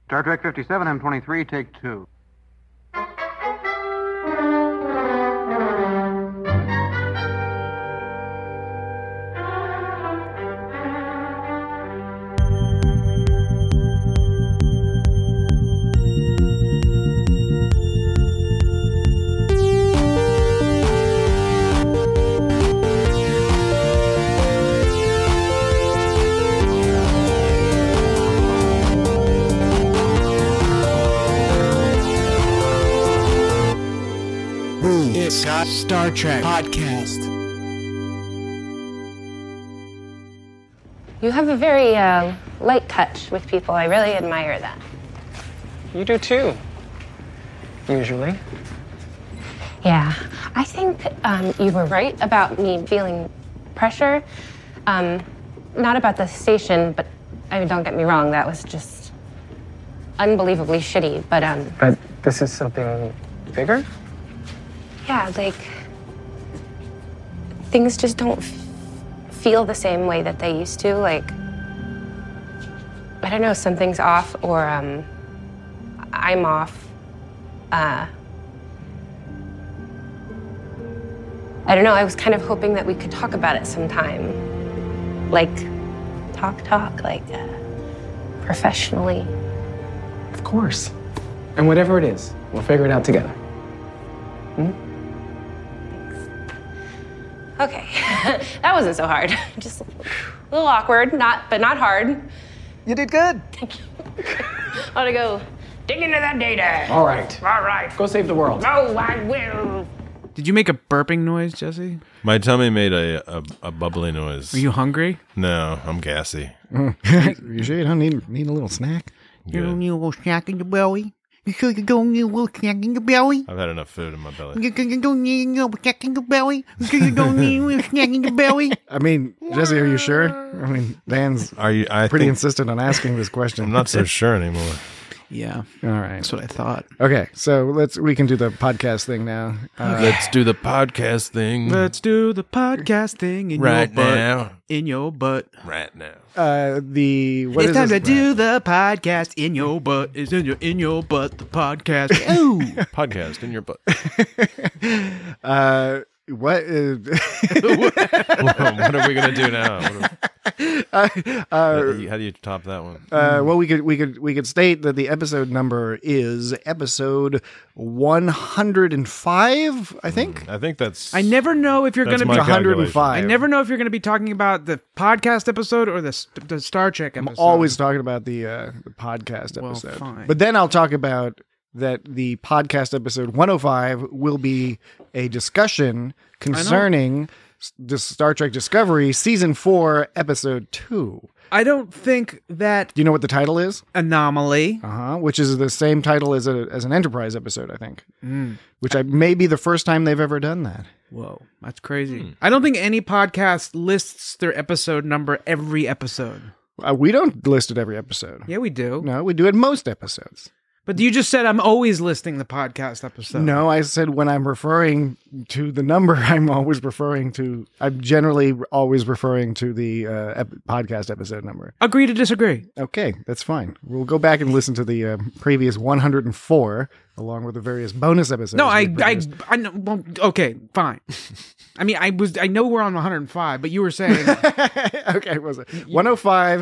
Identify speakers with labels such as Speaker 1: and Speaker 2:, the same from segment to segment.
Speaker 1: Star Trek 57, M23, take 2.
Speaker 2: Star Trek Podcast.
Speaker 3: You have a very light touch with people. I really admire that.
Speaker 4: You do too. Usually.
Speaker 3: Yeah. I think you were right about me feeling pressure. Not about the station, but I mean, don't get me wrong, that was just unbelievably shitty.
Speaker 4: But this is something bigger?
Speaker 3: Yeah, like, things just don't feel the same way that they used to. Like, I don't know, something's off, or I'm off. I don't know, I was kind of hoping that we could talk about it sometime. Like, talk, like, professionally.
Speaker 4: Of course. And whatever it is, we'll figure it out together.
Speaker 3: Okay, that wasn't so hard. Just a little awkward, but not hard.
Speaker 4: You did good.
Speaker 3: Thank you. I want to go dig into that data.
Speaker 4: All right. Go save the world.
Speaker 3: No, I will.
Speaker 2: Did you make a burping noise, Jesse?
Speaker 5: My tummy made a bubbly noise.
Speaker 2: Are you hungry?
Speaker 5: No, I'm gassy.
Speaker 6: You sure you don't need a little snack?
Speaker 5: Good.
Speaker 7: need a little snack in your belly? You sure you don't need a little snack in your belly?
Speaker 5: I've had enough food in my belly.
Speaker 7: You don't need a little snack in your belly? You sure you don't need a little snack in your belly?
Speaker 6: I mean, Jesse, are you sure? I mean, Dan's pretty insistent on asking this question.
Speaker 5: I'm not so sure anymore.
Speaker 2: Yeah.
Speaker 6: All right.
Speaker 2: That's what I thought.
Speaker 6: Okay, so we can do the podcast thing now.
Speaker 5: Let's do the podcast thing.
Speaker 2: Let's do the podcast thing in
Speaker 5: right
Speaker 2: your butt.
Speaker 5: now.
Speaker 2: In your butt.
Speaker 5: Right now.
Speaker 2: It's time to do the podcast in your butt. It's in your butt, the podcast. Ooh.
Speaker 5: Podcast in your butt.
Speaker 6: What is...
Speaker 5: What are we gonna do now? How do you top that one?
Speaker 6: Well, we could state that the episode number is episode 105. I think.
Speaker 5: I think that's.
Speaker 2: I never know if you're going to be
Speaker 6: 105.
Speaker 2: I never know if you're going to be talking about the podcast episode or the Star Trek episode.
Speaker 6: I'm always talking about the podcast episode.
Speaker 2: Fine.
Speaker 6: But then I'll talk about that the podcast episode 105 will be a discussion concerning the Star Trek Discovery Season 4, Episode 2.
Speaker 2: I don't think that...
Speaker 6: Do you know what the title is?
Speaker 2: Anomaly.
Speaker 6: Which is the same title as an Enterprise episode, I think. Which may be the first time they've ever done that.
Speaker 2: Whoa, that's crazy. I don't think any podcast lists their episode number every episode.
Speaker 6: We don't list it every episode.
Speaker 2: Yeah, we do.
Speaker 6: No, we do it most episodes.
Speaker 2: But you just said I'm always listing the podcast episode.
Speaker 6: No, I said when I'm referring to the number, I'm generally always referring to the podcast episode number.
Speaker 2: Agree to disagree.
Speaker 6: Okay, that's fine. We'll go back and listen to the previous 104, along with the various bonus episodes.
Speaker 2: No, I know. Well, okay, fine. I mean, I know we're on 105, but you were saying...
Speaker 6: Okay, what was it? 105,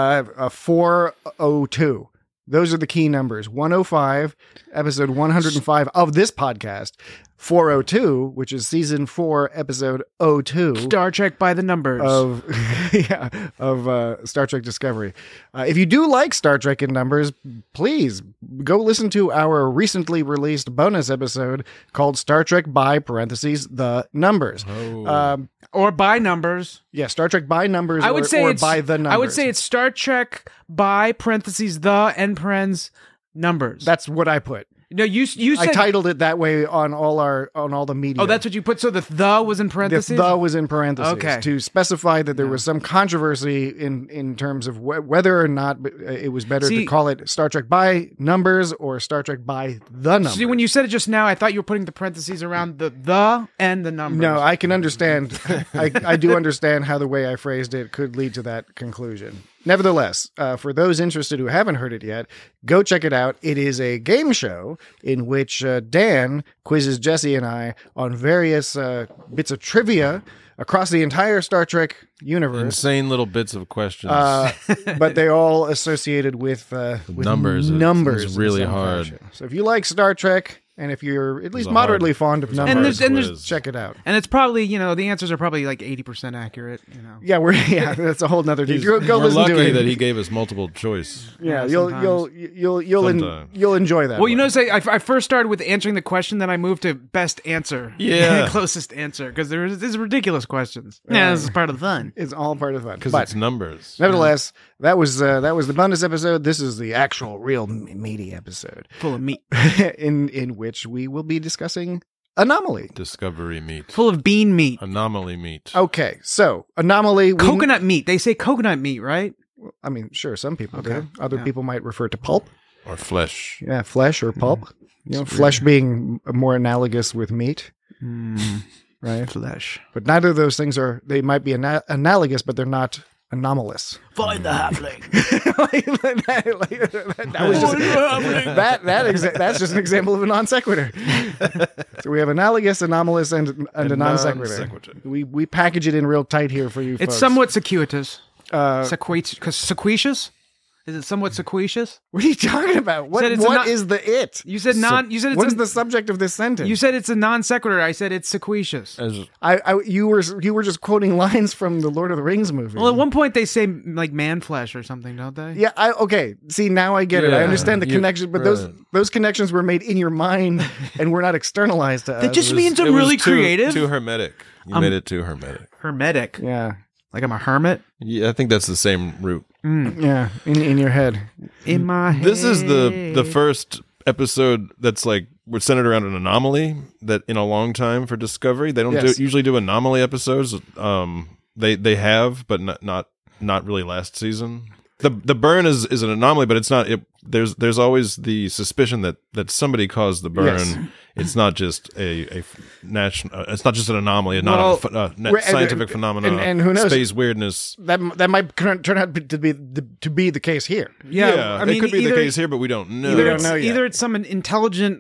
Speaker 6: 402. Those are the key numbers. 105, episode 105 of this podcast. 402, which is season 4, episode 02.
Speaker 2: Star Trek by the numbers.
Speaker 6: Of Star Trek Discovery. If you do like Star Trek in numbers, please go listen to our recently released bonus episode called Star Trek by parentheses the numbers.
Speaker 2: Or by numbers.
Speaker 6: Yeah, Star Trek by numbers
Speaker 2: I would say
Speaker 6: or
Speaker 2: it's,
Speaker 6: by the numbers.
Speaker 2: I would say it's Star Trek by parentheses the and parens numbers.
Speaker 6: That's what I put.
Speaker 2: No, you said...
Speaker 6: I titled it that way on all the media.
Speaker 2: Oh, that's what you put? So the was in parentheses?
Speaker 6: The was in parentheses.
Speaker 2: Okay.
Speaker 6: To specify that there was some controversy in terms of whether or not it was better to call it Star Trek by numbers or Star Trek by the numbers.
Speaker 2: See, when you said it just now, I thought you were putting the parentheses around the and the numbers.
Speaker 6: No, I can understand. I do understand how the way I phrased it could lead to that conclusion. Nevertheless, for those interested who haven't heard it yet, go check it out. It is a game show in which Dan quizzes Jesse and I on various bits of trivia across the entire Star Trek universe.
Speaker 5: Insane little bits of questions.
Speaker 6: But they're all associated with
Speaker 5: numbers.
Speaker 6: Numbers.
Speaker 5: It's really
Speaker 6: in some
Speaker 5: hard.
Speaker 6: fashion. So if you like Star Trek, and if you're at least moderately fond of numbers, check it out.
Speaker 2: And it's probably, the answers are probably like 80% accurate,
Speaker 6: Yeah, that's a whole nother deal. Go
Speaker 5: we're
Speaker 6: listen to
Speaker 5: lucky
Speaker 6: it.
Speaker 5: that he gave us multiple choice.
Speaker 6: Yeah, you'll enjoy that.
Speaker 2: Well, I first started with answering the question, then I moved to best answer.
Speaker 5: Yeah.
Speaker 2: Closest answer, because there's ridiculous questions. Yeah, this is part of the fun.
Speaker 6: It's all part of the fun.
Speaker 5: Because
Speaker 6: But
Speaker 5: it's numbers.
Speaker 6: nevertheless, that was the bonus episode. This is the actual, real meaty episode,
Speaker 2: Full of meat.
Speaker 6: in which we will be discussing Anomaly.
Speaker 5: Discovery meat.
Speaker 2: Full of bean meat.
Speaker 5: Anomaly meat.
Speaker 6: Okay, so Anomaly.
Speaker 2: Coconut meat. They say coconut meat, right?
Speaker 6: I mean, sure, some people
Speaker 2: Okay.
Speaker 6: do. Other people might refer to pulp.
Speaker 5: Or flesh.
Speaker 6: Yeah, flesh or pulp. Flesh being more analogous with meat, right?
Speaker 2: Flesh.
Speaker 6: But neither of those things they might be analogous, but they're not anomalous.
Speaker 2: Find the halfling.
Speaker 6: That's just an example of a non sequitur. So we have analogous, anomalous, and a non sequitur. We package it in real tight here for you.
Speaker 2: It's
Speaker 6: folks.
Speaker 2: somewhat sequitous. Sequitious? Is it somewhat sequitious?
Speaker 6: What are you talking about? What is the it?
Speaker 2: You said non. You said it's
Speaker 6: what is the subject of this sentence?
Speaker 2: You said it's a non sequitur. I said it's sequitious.
Speaker 6: You were just quoting lines from the Lord of the Rings movie.
Speaker 2: Well, at one point they say like man flesh or something, don't they?
Speaker 6: Yeah. Okay. See, now I get it. I understand the connection, but those connections were made in your mind and were not externalized to us.
Speaker 2: That just means I'm really creative.
Speaker 5: Too hermetic. You made it too hermetic.
Speaker 2: Hermetic.
Speaker 6: Yeah.
Speaker 2: Like I'm a hermit.
Speaker 5: Yeah, I think that's the same root.
Speaker 6: Yeah, in your head.
Speaker 2: In my head.
Speaker 5: This is the first episode that's like we're centered around an anomaly that in a long time for Discovery. They don't usually do anomaly episodes. They have, but not really last season. The burn is an anomaly, but it's not. There's always the suspicion that somebody caused the burn.
Speaker 6: Yes.
Speaker 5: It's not just a national. It's not just an anomaly, not a scientific phenomenon.
Speaker 6: And who knows?
Speaker 5: Space weirdness.
Speaker 6: That might turn out to be the case here.
Speaker 2: Yeah, I mean,
Speaker 5: it could be the case here, but we don't know.
Speaker 2: Either it's some intelligent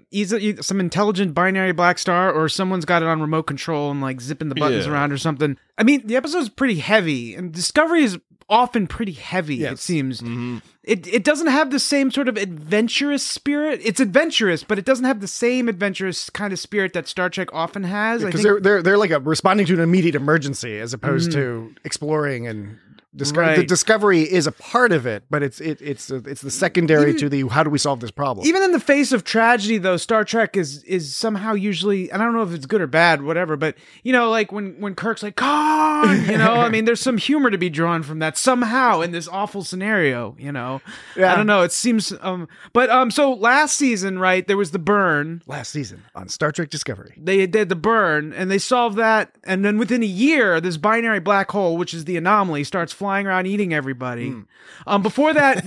Speaker 2: binary black star, or someone's got it on remote control and like zipping the buttons around or something. I mean, the episode's pretty heavy, and Discovery is often pretty heavy. It seems. Mm-hmm. It doesn't have the same sort of adventurous spirit. It's adventurous, but it doesn't have the same adventurous kind of spirit that Star Trek often has.
Speaker 6: Because they're like responding to an immediate emergency as opposed to exploring and discovery.
Speaker 2: Right.
Speaker 6: The discovery is a part of it, but it's the secondary to the how do we solve this problem.
Speaker 2: Even in the face of tragedy, though, Star Trek is somehow usually, and I don't know if it's good or bad, whatever, but like when Kirk's like, Khan, I mean, there's some humor to be drawn from that somehow in this awful scenario,
Speaker 6: Yeah.
Speaker 2: I don't know. It seems, so last season, right, there was the burn.
Speaker 6: Last season on Star Trek Discovery.
Speaker 2: They did the burn and they solved that. And then within a year, this binary black hole, which is the anomaly, starts flying around eating everybody. Before that,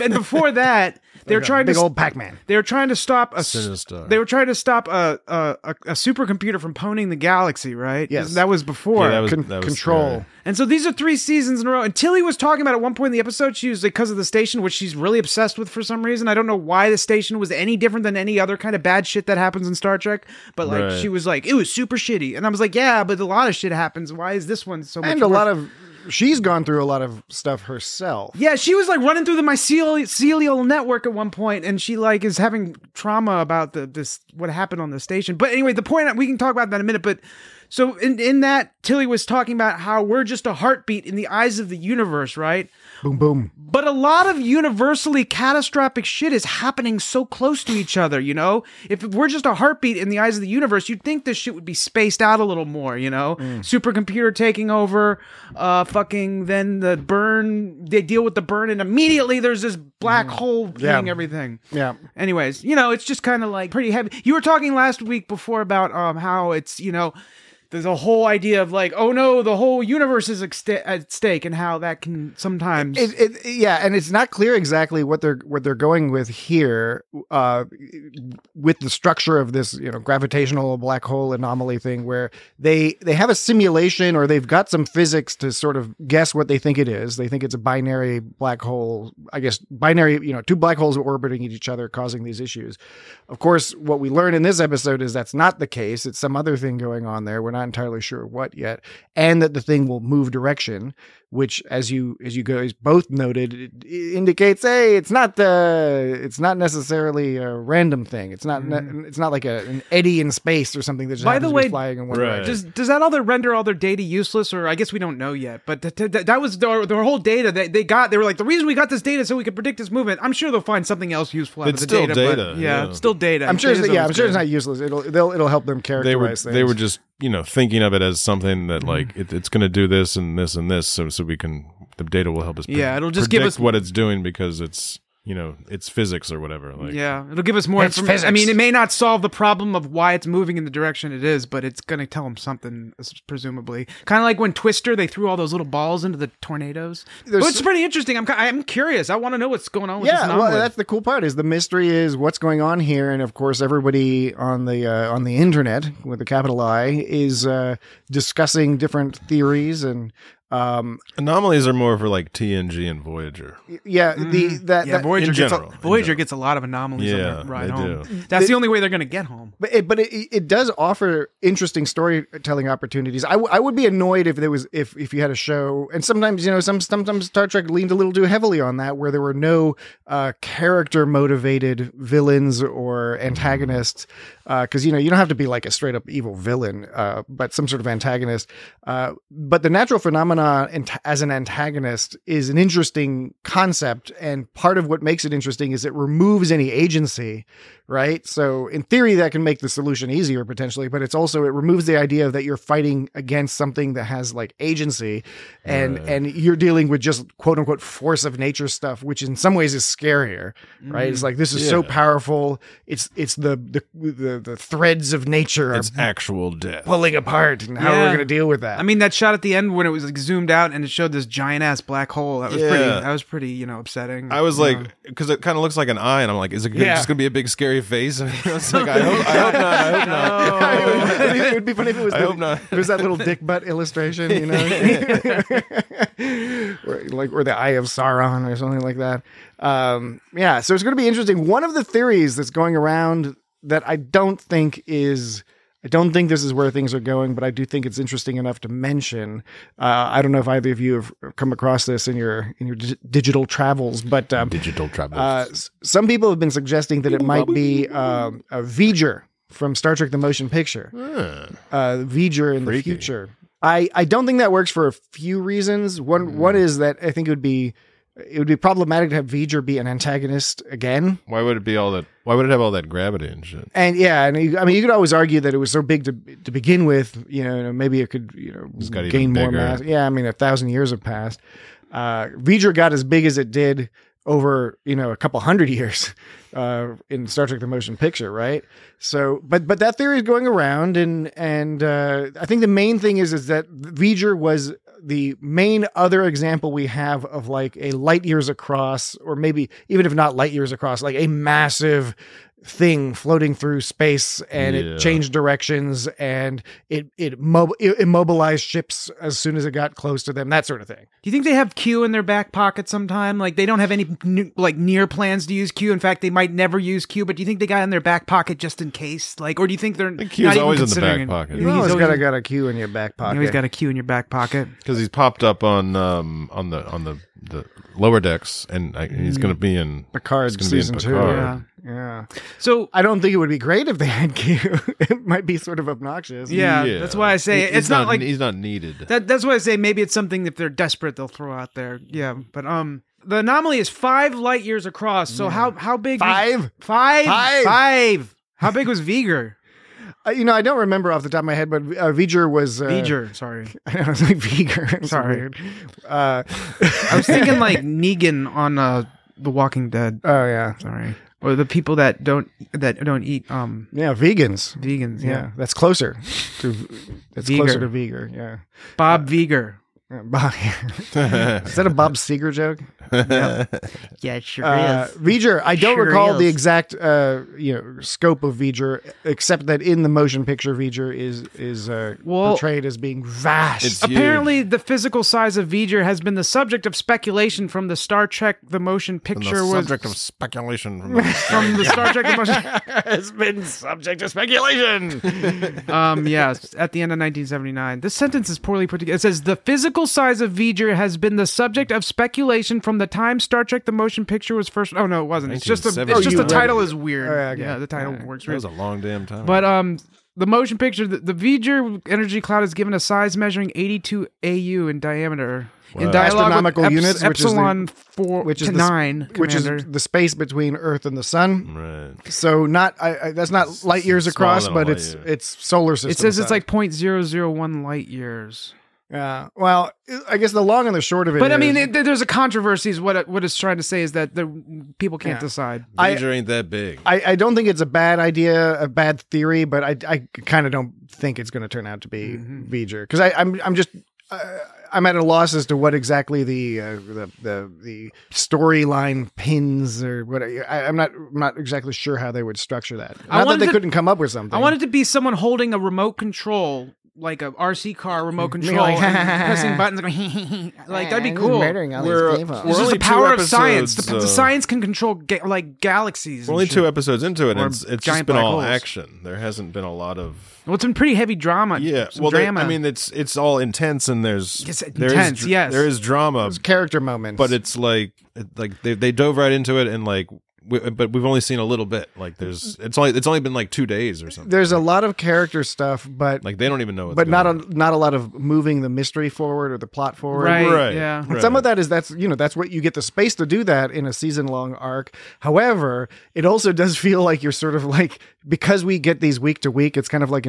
Speaker 2: they were trying
Speaker 6: big old Pac-Man.
Speaker 2: They were trying to stop
Speaker 5: Sinister.
Speaker 2: They were trying to stop a supercomputer from pwning the galaxy, right?
Speaker 6: Yes.
Speaker 2: That was before.
Speaker 5: Yeah, that was
Speaker 6: Control.
Speaker 5: scary.
Speaker 2: And so these are 3 seasons in a row. And Tilly was talking about at one point in the episode, she was like, because of the station, which she's really obsessed with for some reason. I don't know why the station was any different than any other kind of bad shit that happens in Star Trek. But like,
Speaker 5: Right.
Speaker 2: she was like, it was super shitty. And I was like, yeah, but a lot of shit happens. Why is this one so much
Speaker 6: And she's gone through a lot of stuff herself.
Speaker 2: Yeah, she was like running through the mycelial network at one point, and she like is having trauma about this what happened on the station. But anyway, the point, we can talk about that in a minute. But so in that, Tilly was talking about how we're just a heartbeat in the eyes of the universe, right?
Speaker 6: Boom, boom.
Speaker 2: But a lot of universally catastrophic shit is happening so close to each other, If we're just a heartbeat in the eyes of the universe, you'd think this shit would be spaced out a little more, Supercomputer taking over, then the burn, they deal with the burn, and immediately there's this black hole eating everything.
Speaker 6: Yeah.
Speaker 2: Anyways, it's just kind of like pretty heavy. You were talking last week before about how it's, there's a whole idea of like, oh no, the whole universe is at stake, and how that can sometimes.
Speaker 6: And it's not clear exactly what they're going with here, with the structure of this, gravitational black hole anomaly thing, where they have a simulation, or they've got some physics to sort of guess what they think it is. They think it's a binary black hole, I guess binary, two black holes orbiting each other, causing these issues. Of course, what we learn in this episode is that's not the case. It's some other thing going on there. We're not entirely sure what yet, and that the thing will move direction, which, as you guys both noted, it indicates, hey, it's not necessarily a random thing. It's not it's not like an eddy in space or something that just happens to be flying in one direction.
Speaker 2: Does that render all their data useless, or I guess we don't know yet? But that was their whole data that they got. They were like, the reason we got this data so we could predict this movement. I'm sure they'll find something else useful out of the data.
Speaker 5: But
Speaker 2: it's still data.
Speaker 6: I'm sure it's not useless. It'll help them characterize things.
Speaker 5: They were just thinking of it as something that like it's going to do this and this and this, so we can, the data will help us.
Speaker 2: It'll just
Speaker 5: predict
Speaker 2: give us
Speaker 5: what it's doing, because it's it's physics or whatever. Like,
Speaker 2: it'll give us more information. I mean, it may not solve the problem of why it's moving in the direction it is, but it's going to tell them something, presumably. Kind of like when Twister, they threw all those little balls into the tornadoes. But it's pretty interesting. I'm curious. I want to know what's going on with this anomaly.
Speaker 6: Well, that's the cool part. Is the mystery is what's going on here, and of course, everybody on the internet with a capital I is discussing different theories and.
Speaker 5: Anomalies are more for like TNG and Voyager.
Speaker 2: Voyager gets a lot of anomalies on their ride home. That's the only way they're going to get home.
Speaker 6: But it does offer interesting storytelling opportunities. I would be annoyed if there was if you had a show, and sometimes sometimes Star Trek leaned a little too heavily on that, where there were no character motivated villains or antagonists, because you don't have to be like a straight up evil villain, but some sort of antagonist. But the natural phenomena as an antagonist is an interesting concept, and part of what makes it interesting is it removes any agency, right? So in theory that can make the solution easier potentially, but it removes the idea that you're fighting against something that has like agency, and you're dealing with just quote unquote force of nature stuff, which in some ways is scarier, right? It's like, this is so powerful, it's the threads of nature
Speaker 5: it's actual death
Speaker 6: pulling apart, and how are we going to deal with that?
Speaker 2: I mean, that shot at the end when it was like zoomed out and it showed this giant ass black hole, that was pretty upsetting.
Speaker 5: I was like, because it kind of looks like an eye, and I'm like, is it just gonna be a big scary face? And it's like, I hope not.
Speaker 6: It would be funny if it was. I hope not. There's that little dick butt illustration, or the Eye of Sauron or something like that. So it's going to be interesting. One of the theories that's going around that I don't think this is where things are going, but I do think it's interesting enough to mention. I don't know if either of you have come across this in your digital travels, but some people have been suggesting that it might be a V'ger from Star Trek: The Motion Picture. V'ger in the future. I don't think that works for a few reasons. One is that I think it would be problematic to have V'ger be an antagonist again.
Speaker 5: Why would it be all that? Why would it have all that gravity and shit?
Speaker 6: And you could always argue that it was so big to begin with. Maybe it could gain more mass. Yeah, 1,000 years have passed. V'ger got as big as it did over a couple hundred years in Star Trek: The Motion Picture, right? So, but that theory is going around, and I think the main thing is that V'ger was the main other example we have of like a light years across, or maybe even if not light years across, like a massive thing floating through space, and it changed directions, and it immobilized ships as soon as it got close to them, that sort of thing.
Speaker 2: Do you think they have Q in their back pocket sometime? Like, they don't have any near plans to use Q. In fact, they might never use Q, but do you think they got in their back pocket just in case? Like, or do you think they're
Speaker 5: Q's always in the back pocket?
Speaker 6: You always got a Q in your back pocket.
Speaker 2: You always got a Q in your back pocket
Speaker 5: because he's popped up on the lower decks, and he's going to be in
Speaker 6: Picard season 2. Yeah.
Speaker 2: So
Speaker 6: I don't think it would be great if they had Q. It might be sort of obnoxious.
Speaker 2: Yeah. That's why I say it's not like
Speaker 5: he's not needed.
Speaker 2: That's why I say maybe it's something if they're desperate they'll throw out there. Yeah, but the anomaly is 5 light years across. So how big?
Speaker 6: 5?
Speaker 2: 5. How big was V'ger?
Speaker 6: I don't remember off the top of my head, but V'ger was...
Speaker 2: V'ger, sorry.
Speaker 6: I was like V'ger.
Speaker 2: Sorry. I was thinking like Negan on The Walking Dead.
Speaker 6: Oh yeah,
Speaker 2: Sorry. Or the people that don't eat
Speaker 6: yeah, vegans.
Speaker 2: vegans.
Speaker 6: Yeah, that's closer to
Speaker 2: Veger.
Speaker 6: Veger. Yeah,
Speaker 2: Bob Veger.
Speaker 6: Bob, is that a Bob Seger joke?
Speaker 2: Yeah,
Speaker 7: Yeah, it sure is.
Speaker 6: V'ger, I don't
Speaker 7: Sure
Speaker 6: recall the
Speaker 7: is.
Speaker 6: exact scope of V'ger, except that in the motion picture, V'ger is portrayed as being vast.
Speaker 5: It's
Speaker 2: Apparently, the physical size of V'ger has been the subject of speculation from the Star Trek the motion picture
Speaker 5: the
Speaker 2: was
Speaker 5: subject of speculation. From
Speaker 2: from the Star Trek the motion.
Speaker 6: has been subject to speculation.
Speaker 2: Yes, at the end of 1979. This sentence is poorly put together. It says the physical size of V'ger has been the subject of speculation from the time Star Trek the motion picture was first. Oh no, it wasn't. It's just the
Speaker 5: 1970.
Speaker 2: the title is weird.
Speaker 6: Oh, yeah, okay.
Speaker 2: Yeah, the title works
Speaker 5: that was
Speaker 2: weird.
Speaker 5: a long damn time.
Speaker 2: But the motion picture, the V'ger energy cloud is given a size measuring 82 AU in diameter. In
Speaker 5: Wow.
Speaker 2: dialogue
Speaker 6: Astronomical
Speaker 2: with
Speaker 6: units, which is the-
Speaker 2: epsilon 4
Speaker 6: which is
Speaker 2: to
Speaker 6: the-
Speaker 2: 9,
Speaker 6: which is
Speaker 2: Commander.
Speaker 6: the space between Earth and the Sun.
Speaker 5: right.
Speaker 6: So not that's not light years
Speaker 5: It's smaller
Speaker 6: across,
Speaker 5: than a
Speaker 6: but
Speaker 5: light
Speaker 6: it's
Speaker 5: year.
Speaker 6: it's solar system.
Speaker 2: It says it's
Speaker 6: size.
Speaker 2: like 0.001 light years.
Speaker 6: Yeah. Well, I guess the long and the short of it.
Speaker 2: But I
Speaker 6: is-
Speaker 2: mean, there's a controversy. Is what it's trying to say is that the people can't
Speaker 6: Yeah.
Speaker 2: decide.
Speaker 5: V'ger ain't that big.
Speaker 6: I don't think it's a bad idea, a bad theory, but I kind of don't think it's going to turn out to be V'ger because I'm just I'm at a loss as to what exactly the storyline pins or what. I'm not exactly sure how they would structure that.
Speaker 2: I
Speaker 6: Not that
Speaker 2: wanted
Speaker 6: they
Speaker 2: to-
Speaker 6: couldn't come up with something.
Speaker 2: I want it to be someone holding a remote control, like a RC car remote control,
Speaker 6: like,
Speaker 2: and pressing buttons, and going, like that'd be cool.
Speaker 5: We're
Speaker 2: This is
Speaker 5: only
Speaker 2: the power
Speaker 5: two
Speaker 2: of science.
Speaker 5: episodes,
Speaker 2: The science can control like galaxies.
Speaker 5: We're
Speaker 2: and
Speaker 5: only
Speaker 2: shit.
Speaker 5: 2 episodes into it,
Speaker 2: Or
Speaker 5: and it's just
Speaker 2: giant
Speaker 5: been
Speaker 2: black
Speaker 5: all
Speaker 2: holes.
Speaker 5: action. There hasn't been a lot of
Speaker 2: Well, it's been pretty heavy drama.
Speaker 5: yeah.
Speaker 2: Some
Speaker 5: Well,
Speaker 2: drama.
Speaker 5: I mean, it's all intense, and there's
Speaker 2: Yes,
Speaker 5: there is
Speaker 2: intense,
Speaker 5: dr-
Speaker 2: yes.
Speaker 5: there is drama,
Speaker 6: There's character moments,
Speaker 5: but it's like they dove right into it, and like but we've only seen a little bit. Like it's only been like 2 days or something.
Speaker 6: there's a lot of character stuff, but
Speaker 5: Like they don't even know what's
Speaker 6: but not
Speaker 5: going on.
Speaker 6: not a lot of moving the mystery forward or the plot forward.
Speaker 2: right,
Speaker 5: Right.
Speaker 2: yeah.
Speaker 5: Right.
Speaker 6: Some of that is that's what you get the space to do that in a season long arc. However, it also does feel like you're sort of like, because we get these week to week, it's kind of like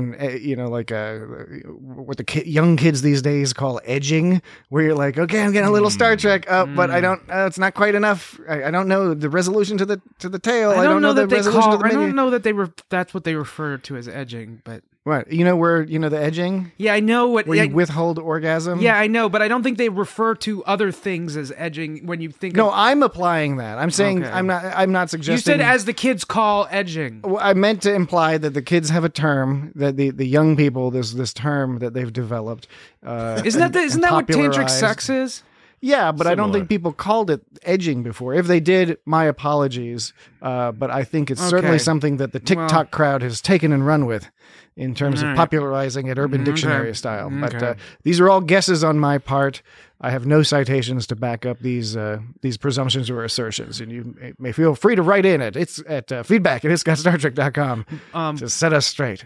Speaker 6: what the young kids these days call edging, where you're like, okay, I'm getting a little Star Trek up, but I don't. It's not quite enough. I don't know the resolution to the tail. I don't know the
Speaker 2: that they
Speaker 6: resolution
Speaker 2: call.
Speaker 6: to the
Speaker 2: I
Speaker 6: menu.
Speaker 2: don't know that that's what they refer to as edging, but
Speaker 6: What you know where the edging
Speaker 2: yeah, I know what.
Speaker 6: where you withhold orgasm.
Speaker 2: Yeah, I know, but I don't think they refer to other things as edging when you think.
Speaker 6: No,
Speaker 2: of,
Speaker 6: I'm applying that. I'm saying
Speaker 2: Okay.
Speaker 6: I'm not suggesting.
Speaker 2: you said as the kids call edging.
Speaker 6: Well, I meant to imply that the kids have a term that the young people this term that they've developed.
Speaker 2: Isn't that what tantric
Speaker 6: popularized.
Speaker 2: sex is?
Speaker 6: Yeah, but I don't
Speaker 5: Similar.
Speaker 6: think people called it edging before. If they did, my apologies. But I think it's certainly
Speaker 2: Okay.
Speaker 6: something that the TikTok crowd has taken and run with in terms of
Speaker 2: Alright.
Speaker 6: popularizing it Urban Dictionary
Speaker 2: Okay.
Speaker 6: style. But
Speaker 2: Okay.
Speaker 6: these are all guesses on my part. I have no citations to back up these presumptions or assertions, and you may feel free to write in it. It's at feedback@itsgotstartrek.com to set us straight.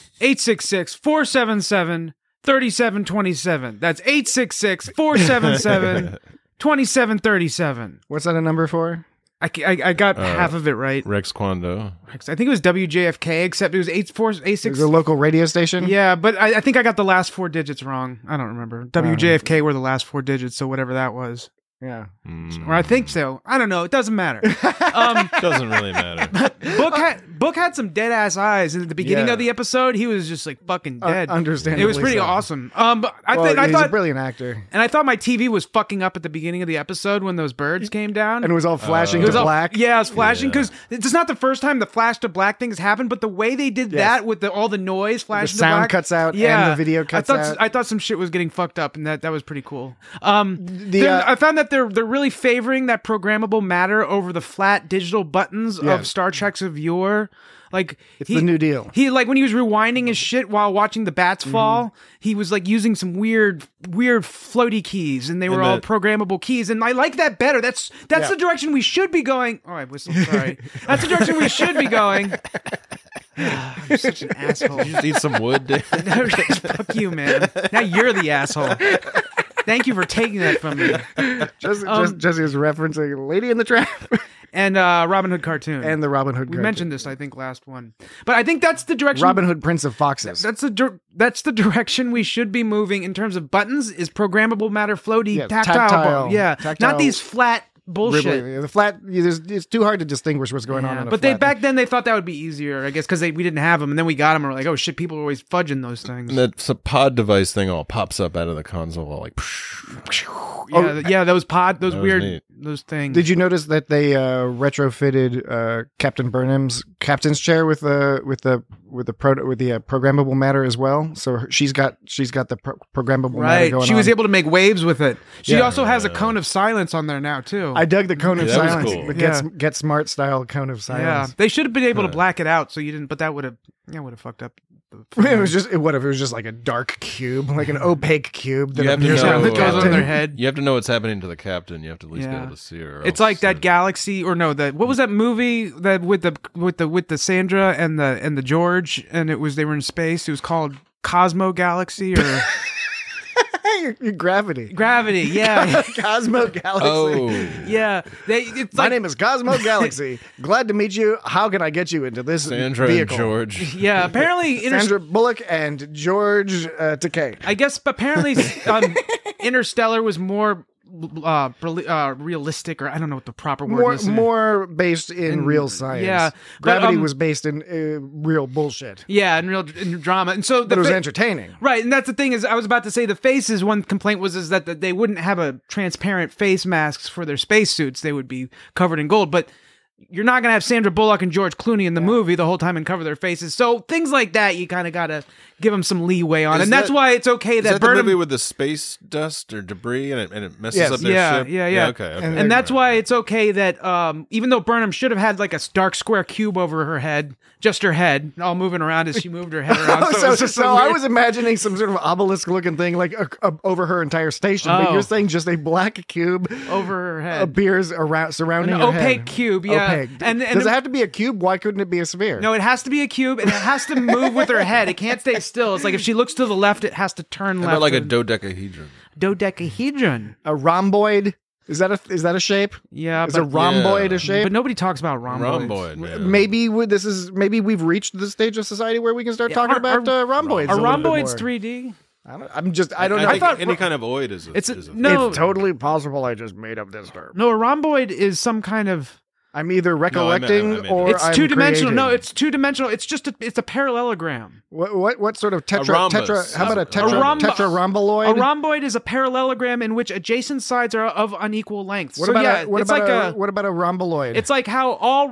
Speaker 2: 866-477-3727. That's 866-477-2737.
Speaker 6: What's that a number for?
Speaker 2: I got half of it right.
Speaker 5: Rex Kwando.
Speaker 2: I think it was WJFK, except it was 86.
Speaker 6: Is it a local radio station?
Speaker 2: Yeah, but I think I got the last 4 digits wrong. I don't remember. WJFK were the last 4 digits, so whatever that was.
Speaker 6: Yeah.
Speaker 2: Or I think so. I don't know. It doesn't matter.
Speaker 5: Doesn't really matter.
Speaker 2: Book had some dead ass eyes at the beginning
Speaker 6: Yeah.
Speaker 2: of the episode. He was just like fucking dead.
Speaker 6: Understandably
Speaker 2: It was pretty
Speaker 6: so.
Speaker 2: awesome. But I
Speaker 6: Well, he's a
Speaker 2: thought,
Speaker 6: brilliant actor.
Speaker 2: and I thought my TV was fucking up at the beginning of the episode when those birds came down.
Speaker 6: And it was all flashing
Speaker 2: It was
Speaker 6: to
Speaker 2: all-
Speaker 6: black.
Speaker 2: Yeah, it was flashing
Speaker 5: Yeah.
Speaker 2: because it's not the first time the flash to black things happened, but the way they did
Speaker 6: Yes.
Speaker 2: that with all the noise flashing
Speaker 6: sound
Speaker 2: to black,
Speaker 6: cuts out and
Speaker 2: yeah,
Speaker 6: the video cuts
Speaker 2: I
Speaker 6: out.
Speaker 2: I thought some shit was getting fucked up, and that was pretty cool.
Speaker 6: The,
Speaker 2: I found that they're really favoring that programmable matter over the flat digital buttons
Speaker 6: Yeah.
Speaker 2: of Star Trek's of yore. Like
Speaker 6: It's the new deal.
Speaker 2: He like when he was rewinding his shit while watching the bats
Speaker 6: Mm-hmm.
Speaker 2: fall, he was like using some weird floaty keys, and they were
Speaker 5: And
Speaker 2: all
Speaker 5: that-
Speaker 2: programmable keys. And I like that better. That's
Speaker 6: Yeah.
Speaker 2: the direction we should be going. Oh, I whistled. Sorry. That's the direction we should be going. You're such an asshole.
Speaker 5: You just eat some wood. Dave?
Speaker 2: Fuck you, man. Now you're the asshole. Thank you for taking that from me.
Speaker 6: Jesse is referencing Lady in the Trap
Speaker 2: And Robin Hood cartoon.
Speaker 6: and the Robin Hood.
Speaker 2: we
Speaker 6: cartoon.
Speaker 2: mentioned this, I think, last one. But I think that's the direction.
Speaker 6: Robin Hood, Prince of Foxes.
Speaker 2: That's the direction we should be moving in terms of buttons. Is programmable matter, floaty,
Speaker 6: Yeah,
Speaker 2: tactile.
Speaker 6: tactile.
Speaker 2: Yeah,
Speaker 6: Tactile.
Speaker 2: not these flat bullshit.
Speaker 6: Ripley. The flat. It's too hard to distinguish what's going on. In a
Speaker 2: But
Speaker 6: flat.
Speaker 2: back then they thought that would be easier, I guess, because we didn't have them, and then we got them, and we're like, oh shit, people are always fudging those things.
Speaker 5: And that pod device thing all pops up out of the console, all like.
Speaker 2: Those
Speaker 5: was
Speaker 2: weird
Speaker 5: neat.
Speaker 2: those things.
Speaker 6: Did you notice that they retrofitted Captain Burnham's captain's chair with the programmable matter as well? So she's got the programmable matter
Speaker 2: Right,
Speaker 6: going
Speaker 2: she was
Speaker 6: on.
Speaker 2: able to make waves with it. She
Speaker 6: Yeah.
Speaker 2: also has a cone of silence on there now too.
Speaker 6: I dug the cone of
Speaker 5: Yeah, that was
Speaker 6: silence.
Speaker 5: cool.
Speaker 6: The Get Smart style cone of
Speaker 2: yeah,
Speaker 6: silence.
Speaker 2: they should have been able to black it out, so you didn't. But that would have fucked up.
Speaker 6: It was just what if it was just like a dark cube, like an opaque cube that
Speaker 5: You have to
Speaker 6: appears
Speaker 5: know-
Speaker 6: on the
Speaker 2: that goes on
Speaker 6: captain.
Speaker 2: their head.
Speaker 5: You have to know what's happening to the captain. You have to at least be
Speaker 2: Yeah.
Speaker 5: able to see her. or
Speaker 2: It's
Speaker 5: else
Speaker 2: like that
Speaker 5: the-
Speaker 2: Galaxy, or no, what was that movie that with the Sandra and the George, and they were in space. It was called Cosmo Galaxy or
Speaker 6: Your gravity.
Speaker 2: Gravity. Yeah,
Speaker 6: Cosmo Galaxy.
Speaker 5: Oh,
Speaker 2: yeah. It's
Speaker 6: My
Speaker 2: like,
Speaker 6: name is Cosmo Galaxy. Glad to meet you. How can I get you into this
Speaker 5: Sandra
Speaker 6: vehicle?
Speaker 5: and George.
Speaker 2: yeah. Apparently,
Speaker 6: Sandra Bullock and George Takei.
Speaker 2: I guess apparently Interstellar was more realistic, or I don't know what the proper word is.
Speaker 6: More based in real science.
Speaker 2: yeah, but,
Speaker 6: Gravity was based in real bullshit.
Speaker 2: Yeah, in drama, and so
Speaker 6: But it was entertaining.
Speaker 2: Right, and that's the thing is, I was about to say the faces. One complaint was that they wouldn't have a transparent face masks for their spacesuits; they would be covered in gold. But you're not going to have Sandra Bullock and George Clooney in the movie the whole time and cover their faces. So things like that, you kind of got to give them some leeway on, and that's why it's okay
Speaker 5: Is
Speaker 2: that
Speaker 5: that the
Speaker 2: Burnham.
Speaker 5: movie with the space dust or debris and it messes
Speaker 6: Yes.
Speaker 5: up their
Speaker 2: Yeah,
Speaker 5: ship?
Speaker 2: yeah.
Speaker 5: Okay.
Speaker 2: And that's why it's okay that even though Burnham should have had like a dark square cube over her head, just her head, all moving around as she moved her head around.
Speaker 6: So,
Speaker 2: it was just
Speaker 6: so
Speaker 2: weird-
Speaker 6: I was imagining some sort of obelisk-looking thing like over her entire station, but
Speaker 2: Oh.
Speaker 6: you're saying just a black cube
Speaker 2: over her head.
Speaker 6: appears around surrounding
Speaker 2: An
Speaker 6: her
Speaker 2: opaque
Speaker 6: head.
Speaker 2: cube, yeah.
Speaker 6: Opaque.
Speaker 2: And
Speaker 6: Does it have to be a cube? Why couldn't it be a sphere?
Speaker 2: No, it has to be a cube, and it has to move with her head. It can't stay still. It's like if she looks to the left, it has to turn
Speaker 5: How
Speaker 2: left.
Speaker 5: about like a
Speaker 2: and-
Speaker 5: dodecahedron?
Speaker 2: dodecahedron.
Speaker 6: A rhomboid? Is that a shape?
Speaker 2: Yeah,
Speaker 6: Is a
Speaker 2: but,
Speaker 6: rhomboid a shape?
Speaker 2: but nobody talks about rhomboids.
Speaker 5: Rhomboid, man.
Speaker 6: Maybe we've reached the stage of society where we can start talking about rhomboids.
Speaker 2: Are
Speaker 6: a little bit
Speaker 2: rhomboids
Speaker 6: more.
Speaker 2: 3D?
Speaker 6: I don't know.
Speaker 5: I think any kind of oid is a.
Speaker 2: It's
Speaker 5: is a
Speaker 2: no,
Speaker 6: It's totally possible I just made up this term.
Speaker 2: no. A rhomboid is some kind of.
Speaker 6: I'm either recollecting
Speaker 5: I mean,
Speaker 6: or
Speaker 2: It's
Speaker 6: I'm
Speaker 2: 2-dimensional.
Speaker 6: creating.
Speaker 2: No, it's 2-dimensional. It's just it's a parallelogram.
Speaker 6: What sort of
Speaker 5: rhombus.
Speaker 6: How about a tetrarhomboid?
Speaker 2: A rhomboid is a parallelogram in which adjacent sides are of unequal lengths.
Speaker 6: What
Speaker 2: So
Speaker 6: about
Speaker 2: yeah,
Speaker 6: what
Speaker 2: it's
Speaker 6: about
Speaker 2: like
Speaker 6: what about a rhomboid?
Speaker 2: It's like how all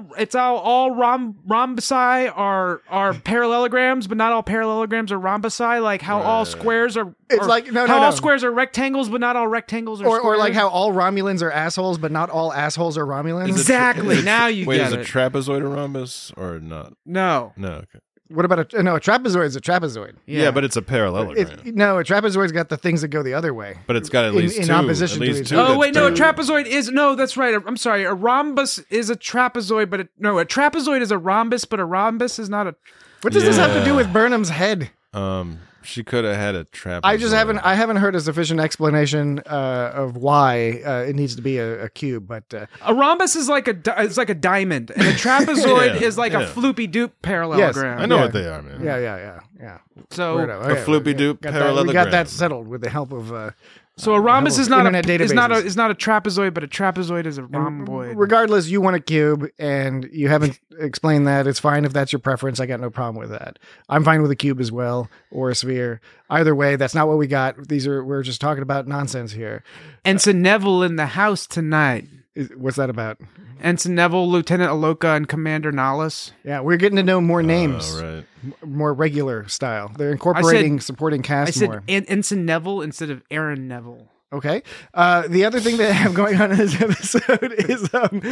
Speaker 2: rhombosi are parallelograms, but not all parallelograms are rhombosi. Like how all squares are.
Speaker 6: It's
Speaker 2: or
Speaker 6: like- no,
Speaker 2: how
Speaker 6: no,
Speaker 2: all
Speaker 6: no.
Speaker 2: squares are rectangles, but not all rectangles are
Speaker 6: or
Speaker 2: squares.
Speaker 6: like how all Romulans are assholes, but not all assholes are Romulans.
Speaker 2: Exactly. Now you
Speaker 5: Wait,
Speaker 2: get
Speaker 5: is a
Speaker 2: it.
Speaker 5: trapezoid a rhombus or not?
Speaker 2: No.
Speaker 5: No. Okay.
Speaker 6: What about a trapezoid is a trapezoid.
Speaker 5: Yeah, but it's a parallelogram.
Speaker 6: No, a trapezoid's got the things that go the other way.
Speaker 5: But it's got at least
Speaker 6: in
Speaker 5: two.
Speaker 6: opposition
Speaker 5: at
Speaker 6: to
Speaker 5: least
Speaker 6: each
Speaker 5: two.
Speaker 6: other.
Speaker 2: Oh wait, no, a
Speaker 5: that's
Speaker 2: trapezoid is that's right. I'm sorry. A rhombus is a trapezoid, but a trapezoid is a rhombus, but a rhombus is not a.
Speaker 6: What does this have to
Speaker 5: Yeah.
Speaker 6: do with Burnham's head?
Speaker 5: She could have had a trapezoid.
Speaker 6: I haven't heard a sufficient explanation of why it needs to be a cube, but
Speaker 2: A rhombus is like a diamond, and a trapezoid
Speaker 5: Yeah,
Speaker 2: is like
Speaker 5: yeah.
Speaker 2: a floopy doop parallelogram.
Speaker 5: I know
Speaker 6: Yeah.
Speaker 5: what they are, man.
Speaker 6: yeah.
Speaker 2: So,
Speaker 6: Weirdo.
Speaker 5: A floopy-doop
Speaker 6: We got
Speaker 5: parallelogram.
Speaker 6: that settled with the help of.
Speaker 2: so a rhombus is not
Speaker 6: internet
Speaker 2: is not
Speaker 6: databases.
Speaker 2: is not a trapezoid, but a trapezoid is a rhomboid.
Speaker 6: Regardless, you want a cube, and you haven't explained that. It's fine if that's your preference. I got no problem with that. I'm fine with a cube as well, or a sphere. Either way, that's not what we got. We're just talking about nonsense here.
Speaker 2: Ensign Neville in the house tonight.
Speaker 6: What's that about?
Speaker 2: Ensign Neville, Lieutenant Aloka, and Commander Nahlas.
Speaker 6: Yeah, we're getting to know more names,
Speaker 5: Oh, right.
Speaker 6: more regular style. They're incorporating supporting
Speaker 2: I
Speaker 6: cast
Speaker 2: said
Speaker 6: more.
Speaker 2: Ensign Neville instead of Aaron Neville.
Speaker 6: Okay. The other thing that I have going on in this episode is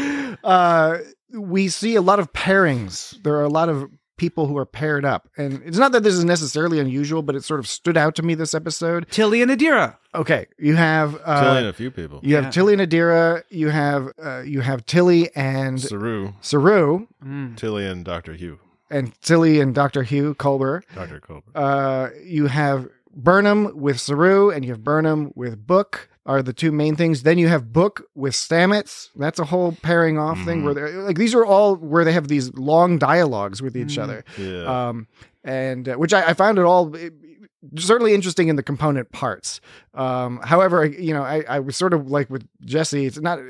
Speaker 6: we see a lot of pairings. There are a lot of people who are paired up. And it's not that this is necessarily unusual, but it sort of stood out to me this episode.
Speaker 2: Tilly and Adira.
Speaker 6: Okay. You have
Speaker 5: Tilly and a few people.
Speaker 6: you have
Speaker 2: Yeah.
Speaker 6: Tilly and Adira. You have Tilly and
Speaker 5: Saru,
Speaker 6: Saru
Speaker 5: Tilly and Dr. Hugh.
Speaker 6: and Tilly and Dr. Hugh Culber.
Speaker 5: Dr. Colbert.
Speaker 6: You have Burnham with Saru, and you have Burnham with Book are the two main things. Then you have Book with Stamets. That's a whole pairing off thing where they're like, these are all where they have these long dialogues with each other.
Speaker 5: Yeah.
Speaker 6: And which I found it all certainly interesting in the component parts. However, I was sort of like with Jesse. It's not.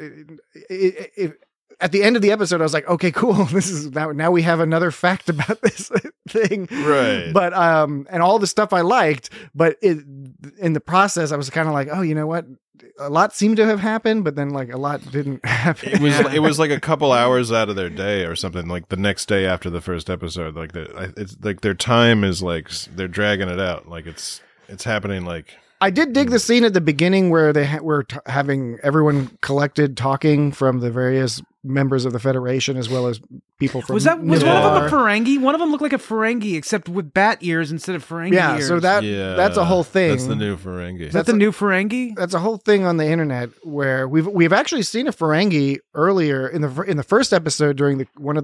Speaker 6: At the end of the episode, I was like, okay, cool. This is now we have another fact about this thing.
Speaker 5: Right.
Speaker 6: But, and all the stuff I liked, but in the process, I was kind of like, oh, you know what? A lot seemed to have happened, but then like a lot didn't happen.
Speaker 5: It was like a couple hours out of their day or something, like the next day after the first episode. Like it's like their time is like, they're dragging it out. Like it's happening like.
Speaker 6: I did dig the scene at the beginning where they were having everyone collected talking from the various members of the Federation as well as people from
Speaker 2: was one of them a Ferengi? One of them looked like a Ferengi except with bat ears instead of Ferengi ears.
Speaker 6: So that's a whole thing.
Speaker 5: That's the new Ferengi.
Speaker 2: Is that the new Ferengi?
Speaker 6: That's a whole thing on the internet where we've actually seen a Ferengi earlier in the first episode during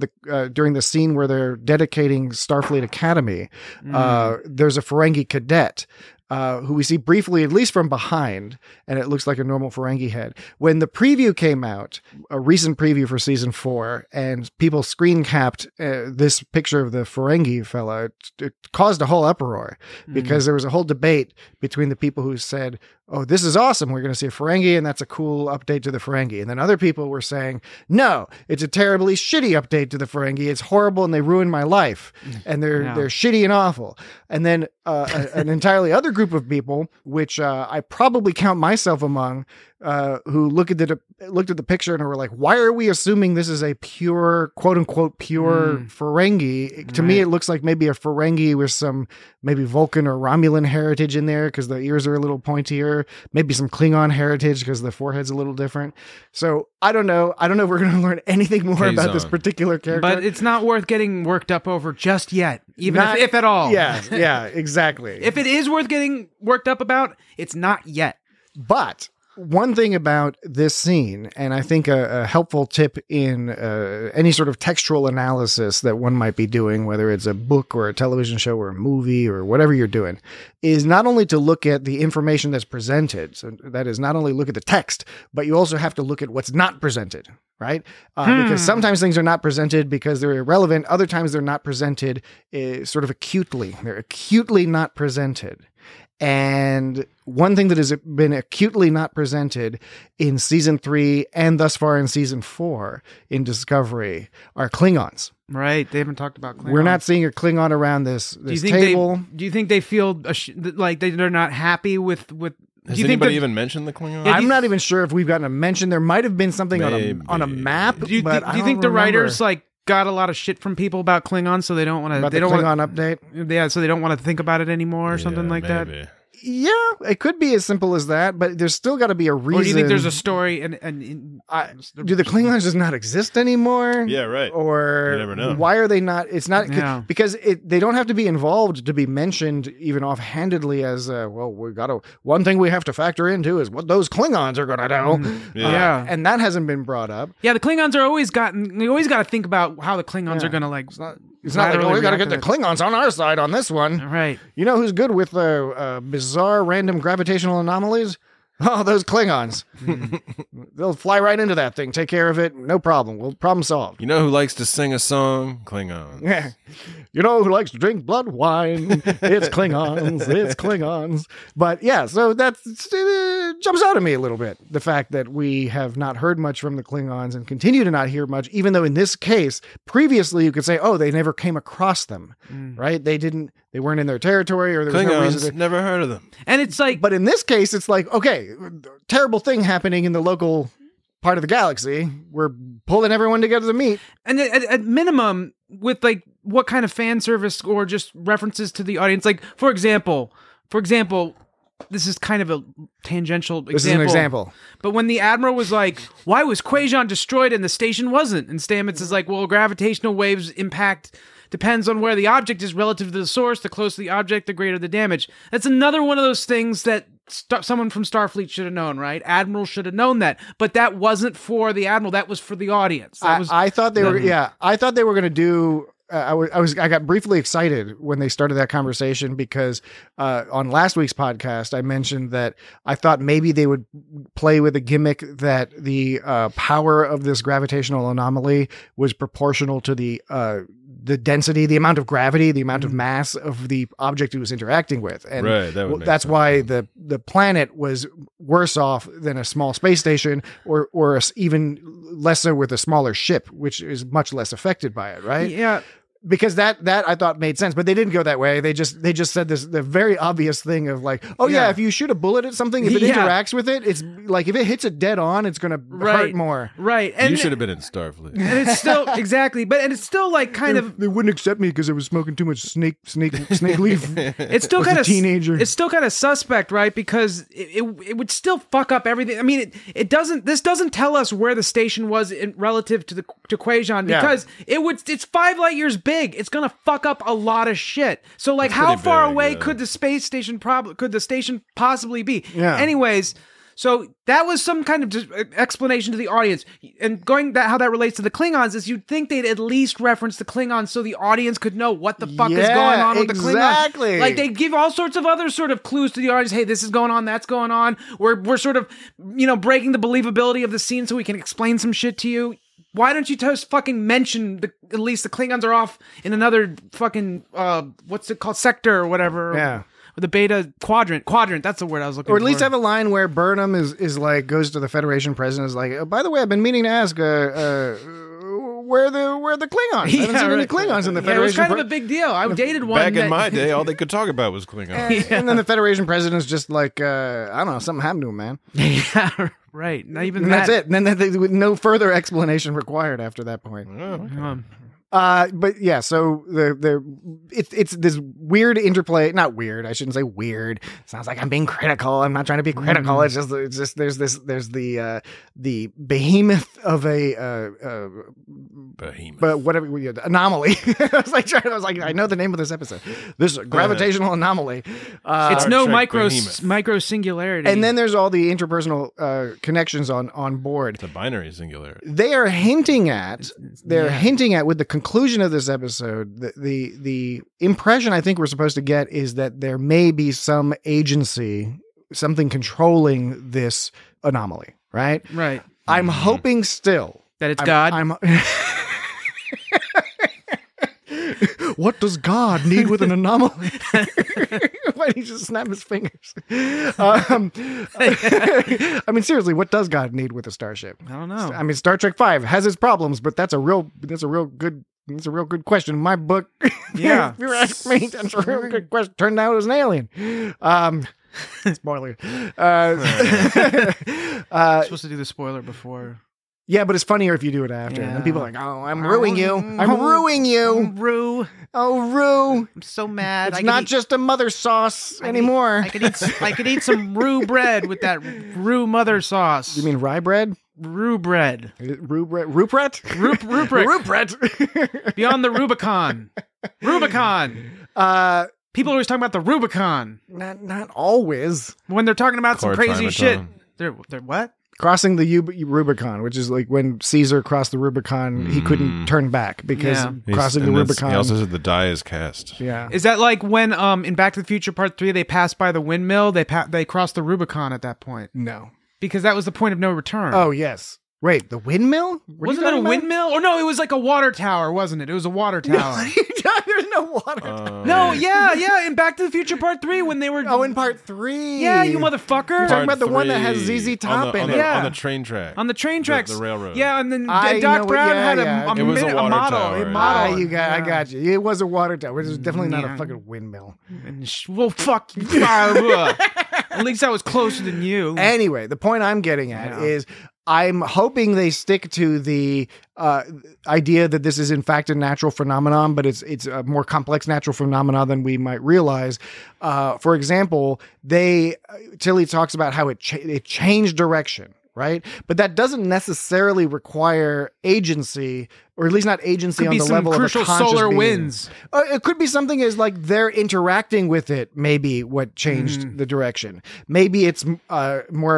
Speaker 6: the scene where they're dedicating Starfleet Academy. There's a Ferengi cadet. Who we see briefly, at least from behind, and it looks like a normal Ferengi head. When the preview came out, a recent preview for season 4, and people screen capped this picture of the Ferengi fella, it caused a whole uproar because there was a whole debate between the people who said, oh, this is awesome. We're going to see a Ferengi, and that's a cool update to the Ferengi. And then other people were saying, no, it's a terribly shitty update to the Ferengi. It's horrible, and they ruined my life. And they're shitty and awful. And then an entirely other group of people, which I probably count myself among, who looked at the picture and were like, why are we assuming this is a pure, quote unquote, pure Ferengi? To me, it looks like maybe a Ferengi with some maybe Vulcan or Romulan heritage in there because the ears are a little pointier, maybe some Klingon heritage because the forehead's a little different. So I don't know. I don't know if we're going to learn anything more about this particular character.
Speaker 2: But it's not worth getting worked up over just yet, even if at all.
Speaker 6: Yeah, exactly.
Speaker 2: If it is worth getting worked up about, it's not yet.
Speaker 6: But one thing about this scene, and I think a helpful tip in any sort of textual analysis that one might be doing, whether it's a book or a television show or a movie or whatever you're doing, is not only to look at the information that's presented. So that is not only look at the text, but you also have to look at what's not presented, right? Because sometimes things are not presented because they're irrelevant. Other times they're not presented sort of acutely. They're acutely not presented. And one thing that has been acutely not presented in season 3 and thus far in season 4 in Discovery are Klingons.
Speaker 2: Right. They haven't talked about Klingons.
Speaker 6: We're not seeing a Klingon around this table.
Speaker 2: Do you think they feel like they're not happy with
Speaker 5: Has anybody even mentioned the Klingons?
Speaker 6: I'm not even sure if we've gotten a mention. There might have been something on a map.
Speaker 2: Do you think the writers got a lot of shit from people about Klingons, so they don't want to. They don't
Speaker 6: Klingon update.
Speaker 2: Yeah, so they don't want to think about it anymore, or something like that.
Speaker 6: Yeah, it could be as simple as that, but there's still got to be a reason.
Speaker 2: Or do you think there's a story and
Speaker 6: do the Klingons just not exist anymore?
Speaker 5: Yeah, right.
Speaker 6: Or
Speaker 5: you never know.
Speaker 6: Why are they not? It's not because they don't have to be involved to be mentioned even offhandedly as one thing we have to factor into is what those Klingons are going to do. And that hasn't been brought up.
Speaker 2: Yeah, the Klingons are always got to think about how the Klingons are going to like.
Speaker 6: It's not like, we got to get the Klingons on our side on this one.
Speaker 2: Right.
Speaker 6: You know who's good with bizarre random gravitational anomalies? Oh, those Klingons. They'll fly right into that thing, take care of it, no problem. Well, problem solved.
Speaker 5: You know who likes to sing a song? Klingons.
Speaker 6: Yeah. You know who likes to drink blood wine? It's Klingons. It's Klingons. But yeah, so that jumps out at me a little bit. The fact that we have not heard much from the Klingons and continue to not hear much, even though in this case, previously you could say, oh, they never came across them, right? They weren't in their territory or there was no reason.
Speaker 5: Never heard of them.
Speaker 2: And it's like,
Speaker 6: but in this case, it's like, okay, terrible thing happening in the local part of the galaxy. We're pulling everyone together to meet.
Speaker 2: And at minimum, with like what kind of fan service or just references to the audience, like for example, this is kind of a tangential example.
Speaker 6: This is an example.
Speaker 2: But when the Admiral was like, why was Quajon destroyed and the station wasn't? And Stamets is like, well, gravitational waves impact depends on where the object is relative to the source. The closer the object, the greater the damage. That's another one of those things that someone from Starfleet should have known, right? Admiral should have known that. But that wasn't for the Admiral. That was for the audience.
Speaker 6: I thought they were. Yeah, I thought they were going to do I got briefly excited when they started that conversation because on last week's podcast I mentioned that I thought maybe they would play with a gimmick that the power of this gravitational anomaly was proportional to the density, the amount of gravity, the amount of mass of the object it was interacting with, and that's why the planet was worse off than a small space station, or even less so with a smaller ship, which is much less affected by it, right?
Speaker 2: Yeah.
Speaker 6: Because that I thought made sense, but they didn't go that way. They just said the very obvious thing of like, oh yeah, if you shoot a bullet at something, if it interacts with it, it's like if it hits it dead on, it's going to hurt more.
Speaker 2: Right.
Speaker 5: And you should have been in Starfleet.
Speaker 2: And it's still exactly, and it's still like kind of
Speaker 6: they wouldn't accept me because I was smoking too much snake leaf.
Speaker 2: It's still kind of
Speaker 6: teenager.
Speaker 2: It's still kind of suspect, right? Because it would still fuck up everything. I mean, it doesn't. This doesn't tell us where the station was relative to Quajon, because it's 5 light years big. It's gonna fuck up a lot of shit. So like, how far away could the space station could the station possibly be?
Speaker 6: Yeah.
Speaker 2: Anyways, so that was some kind of explanation to the audience. And how that relates to the Klingons is you'd think they'd at least reference the Klingons so the audience could know what the fuck is going on with the Klingons.
Speaker 6: Exactly.
Speaker 2: Like they'd give all sorts of other sort of clues to the audience. Hey, this is going on, that's going on. We're sort of, breaking the believability of the scene so we can explain some shit to you. Why don't you just fucking mention at least the Klingons are off in another fucking, what's it called? Sector or whatever.
Speaker 6: Yeah.
Speaker 2: Or the Beta Quadrant. That's the word I was looking for.
Speaker 6: Or at least have a line where Burnham is like, goes to the Federation president, is like, by the way, I've been meaning to ask, where the Klingons? I haven't seen any Klingons in the Federation.
Speaker 2: It was kind of a big deal. I dated one.
Speaker 5: Back in my day, all they could talk about was Klingons.
Speaker 6: And then the Federation president's just like, I don't know, something happened to him, man.
Speaker 2: Yeah, right. Not even
Speaker 6: and
Speaker 2: that.
Speaker 6: That's it. And then no further explanation required after that point. But yeah, so it's this weird interplay. Not weird. I shouldn't say weird. Sounds like I'm being critical. I'm not trying to be critical. It's just there's the behemoth of a
Speaker 5: behemoth,
Speaker 6: but whatever anomaly. I was like, I know the name of this episode. This gravitational anomaly.
Speaker 2: It's no micro singularity.
Speaker 6: And then there's all the interpersonal connections on board.
Speaker 5: It's a binary singularity.
Speaker 6: They are hinting at. Hinting at with the conclusion of this episode, the impression I think we're supposed to get is that there may be some agency, something controlling this anomaly, right?
Speaker 2: Right.
Speaker 6: I'm hoping still
Speaker 2: that it's God.
Speaker 6: What does God need with an anomaly? Why did he just snap his fingers? I mean, seriously, what does God need with a starship?
Speaker 2: I don't know.
Speaker 6: I mean, Star Trek V has its problems, but that's a real good question. In my book,
Speaker 2: yeah,
Speaker 6: if you're asking me, that's a real good question. Turned out it was an alien. Spoiler.
Speaker 2: Supposed to do the spoiler before.
Speaker 6: Yeah, but it's funnier if you do it after. And then people are like, oh, I'm ruining you. I'm ruining you.
Speaker 2: Rue.
Speaker 6: Oh, Rue.
Speaker 2: I'm so mad.
Speaker 6: It's not just a mother sauce anymore.
Speaker 2: I could eat some Rue bread with that Rue mother sauce.
Speaker 6: You mean rye bread?
Speaker 2: Rue bread.
Speaker 6: Rue bread? Rupret?
Speaker 2: Rupret. Beyond the Rubicon. Rubicon. People are always talking about the Rubicon.
Speaker 6: Not always.
Speaker 2: When they're talking about some crazy shit. They're what?
Speaker 6: Crossing the Rubicon, which is like when Caesar crossed the Rubicon, he couldn't turn back because crossing the Rubicon.
Speaker 5: He also said the die is cast.
Speaker 6: Yeah.
Speaker 2: Is that like when in Back to the Future Part 3 they passed by the windmill? They crossed the Rubicon at that point.
Speaker 6: No.
Speaker 2: Because that was the point of no return.
Speaker 6: Oh, yes. Wait, the windmill?
Speaker 2: Wasn't it a windmill? Or no, it was like a water tower, wasn't it? It was a water tower.
Speaker 6: There's no water tower.
Speaker 2: No, yeah. In Back to the Future Part 3 when they were...
Speaker 6: Oh, in Part 3.
Speaker 2: Yeah, you motherfucker.
Speaker 6: You're talking about the one that has ZZ Top in it.
Speaker 5: On the train track.
Speaker 2: On the train tracks.
Speaker 5: The railroad.
Speaker 2: Yeah, and then Doc Brown had a model.
Speaker 6: I got you. It was a water tower. It was definitely not a fucking windmill.
Speaker 2: Well, fuck you. At least I was closer than you.
Speaker 6: Anyway, the point I'm getting at is... I'm hoping they stick to the idea that this is in fact a natural phenomenon, but it's a more complex natural phenomenon than we might realize. For example, Tilly talks about how it changed direction, right? But that doesn't necessarily require agency, or at least not agency on the level of a conscious
Speaker 2: solar
Speaker 6: being.
Speaker 2: winds.
Speaker 6: It could be something as like they're interacting with it. Maybe what changed the direction. Maybe it's more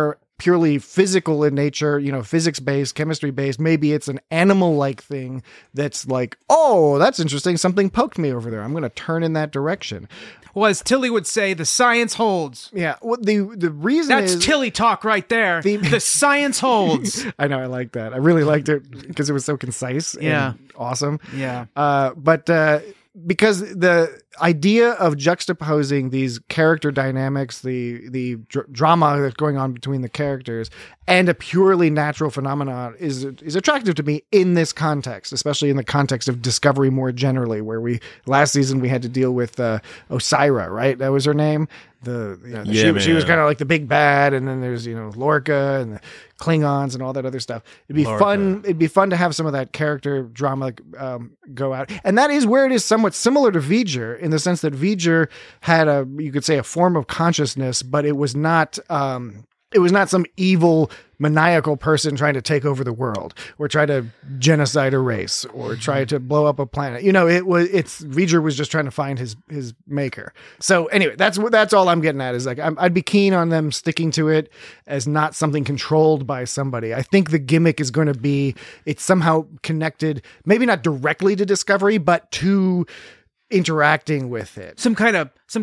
Speaker 6: purely physical in nature, physics-based, chemistry-based. Maybe it's an animal-like thing that's like, oh, that's interesting. Something poked me over there. I'm going to turn in that direction.
Speaker 2: Well, as Tilly would say, the science holds.
Speaker 6: Yeah. Well, the reason
Speaker 2: That's
Speaker 6: is...
Speaker 2: Tilly talk right there. The science holds.
Speaker 6: I know. I like that. I really liked it because it was so concise and awesome.
Speaker 2: Yeah.
Speaker 6: But because the idea of juxtaposing these character dynamics, the drama that's going on between the characters, and a purely natural phenomenon is attractive to me in this context, especially in the context of Discovery more generally, where last season we had to deal with Osira, right? That was her name. She was kind of like the big bad, and then there's Lorca and the Klingons and all that other stuff. It'd be fun. It'd be fun to have some of that character drama go out, and that is where it is somewhat similar to V'ger in the sense that V'ger had you could say a form of consciousness, but it was not. It was not some evil, maniacal person trying to take over the world or try to genocide a race or try to blow up a planet. V'ger was just trying to find his maker. So anyway, that's all I'm getting at is like, I'd be keen on them sticking to it as not something controlled by somebody. I think the gimmick is going to be, it's somehow connected, maybe not directly to Discovery, but to interacting with it.
Speaker 2: Some kind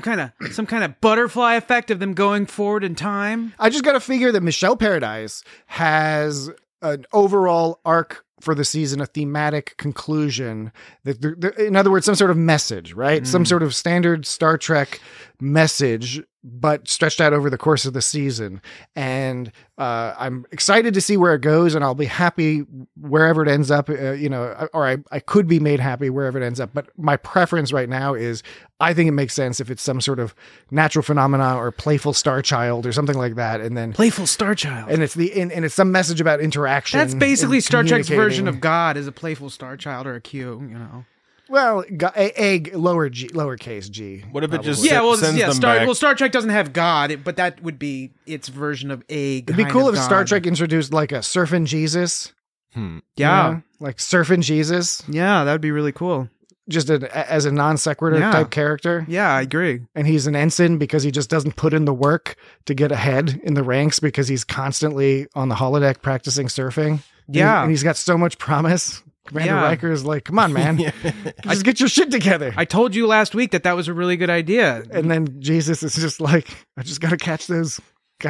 Speaker 2: of butterfly effect of them going forward in time.
Speaker 6: I just got to figure that Michelle Paradise has an overall arc for the season, a thematic conclusion that in other words, some sort of message, right? Some sort of standard Star Trek message, but stretched out over the course of the season. And I'm excited to see where it goes, and I'll be happy wherever it ends up, or I could be made happy wherever it ends up. But my preference right now is I think it makes sense if it's some sort of natural phenomena or playful star child or something like that. And then
Speaker 2: playful star child.
Speaker 6: And it's some message about interaction.
Speaker 2: That's basically Star Trek's version of God is a playful star child or a Q,
Speaker 6: Well, egg, lowercase g.
Speaker 5: What if it just
Speaker 6: probably.
Speaker 5: sends them back?
Speaker 2: Well, Star Trek doesn't have God, but that would be its version of egg.
Speaker 6: It'd be cool if Star Trek introduced like a surfing Jesus.
Speaker 2: Yeah.
Speaker 6: Like surfing Jesus.
Speaker 2: Yeah, that would be really cool.
Speaker 6: Just as a non sequitur type character.
Speaker 2: Yeah, I agree.
Speaker 6: And he's an ensign because he just doesn't put in the work to get ahead in the ranks because he's constantly on the holodeck practicing surfing.
Speaker 2: Yeah.
Speaker 6: And he's got so much promise. Commander Riker is like, come on, man. Just get your shit together.
Speaker 2: I told you last week that was a really good idea.
Speaker 6: And then Jesus is just like, I just got to catch those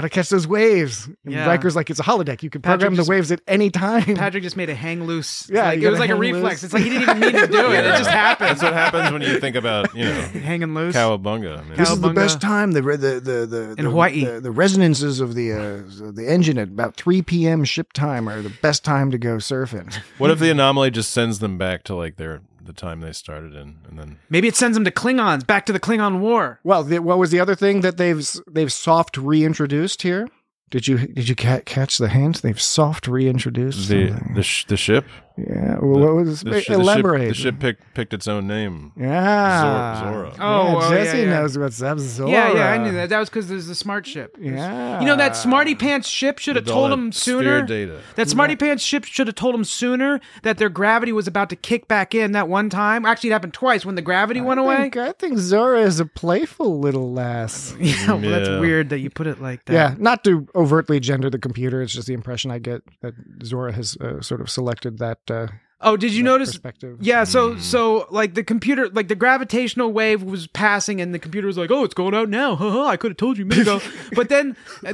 Speaker 6: waves. And Riker's like, it's a holodeck. You can program the waves at any time.
Speaker 2: Patrick just made a hang loose.
Speaker 6: Yeah,
Speaker 2: it was like a reflex. Loose. It's like he didn't even mean to do it. It just happened.
Speaker 5: That's what happens when you think about,
Speaker 2: hanging loose.
Speaker 5: Cowabunga.
Speaker 6: This is the best time.
Speaker 2: In Hawaii.
Speaker 6: The resonances of the engine at about 3 p.m. ship time are the best time to go surfing.
Speaker 5: What if the anomaly just sends them back to like the time they started in, and then
Speaker 2: maybe it sends them to Klingons, back to the Klingon War.
Speaker 6: Well, what was the other thing that they've soft reintroduced here? Did you catch the hint? They've soft reintroduced
Speaker 5: the ship.
Speaker 6: Yeah. What was elaborate?
Speaker 5: The ship picked its own name.
Speaker 6: Yeah.
Speaker 5: Zora.
Speaker 6: Jesse knows what's up. Zora.
Speaker 2: Yeah, I knew that. That was because there's the smart ship.
Speaker 6: Yeah.
Speaker 2: That Smarty Pants ship should have told them sooner.
Speaker 5: Data.
Speaker 2: That Smarty Pants ship should have told them sooner that their gravity was about to kick back in that one time. Actually, it happened twice when the gravity went away.
Speaker 6: I think Zora is a playful little lass.
Speaker 2: That's weird that you put it like that.
Speaker 6: Yeah, not to overtly gender the computer. It's just the impression I get that Zora has sort of selected that.
Speaker 2: Did you notice?
Speaker 6: Perspective.
Speaker 2: Yeah, so like the computer, like the gravitational wave was passing, and the computer was like, "Oh, it's going out now." I could have told you a minute ago. But then, when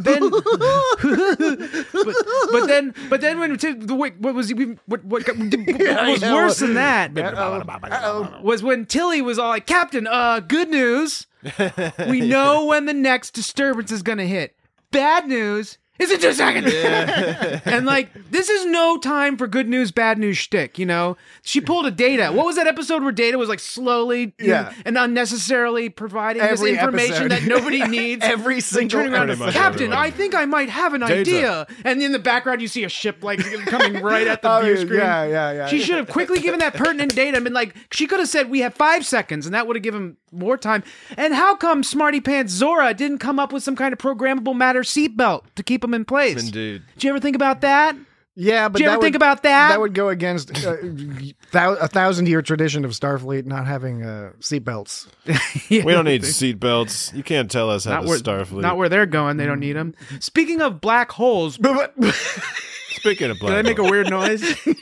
Speaker 2: what was worse than that was when Tilly was all like, "Captain, good news. We know when the next disturbance is going to hit. Bad news. It's in 2 seconds." And like, this is no time for good news, bad news shtick, She pulled a Data. What was that episode where Data was like slowly and unnecessarily providing this information that nobody needs?
Speaker 6: Every single
Speaker 2: episode. Captain, I think I might have an idea. And in the background, you see a ship like coming right at the view screen.
Speaker 6: Yeah.
Speaker 2: She should have quickly given that pertinent data and been like, she could have said, we have 5 seconds, and that would have given more time. And how come Smarty Pants Zora didn't come up with some kind of programmable matter seatbelt to keep them in place?
Speaker 5: Indeed.
Speaker 2: Did you ever think about that?
Speaker 6: Yeah, but
Speaker 2: Did you ever think about that?
Speaker 6: That would go against a 1,000-year tradition of Starfleet not having seatbelts.
Speaker 5: We don't need seatbelts. You can't tell us how to Starfleet.
Speaker 2: Not where they're going. They don't need them. Speaking of black holes.
Speaker 5: Speaking of black
Speaker 2: Did I make a
Speaker 5: holes.
Speaker 2: weird noise?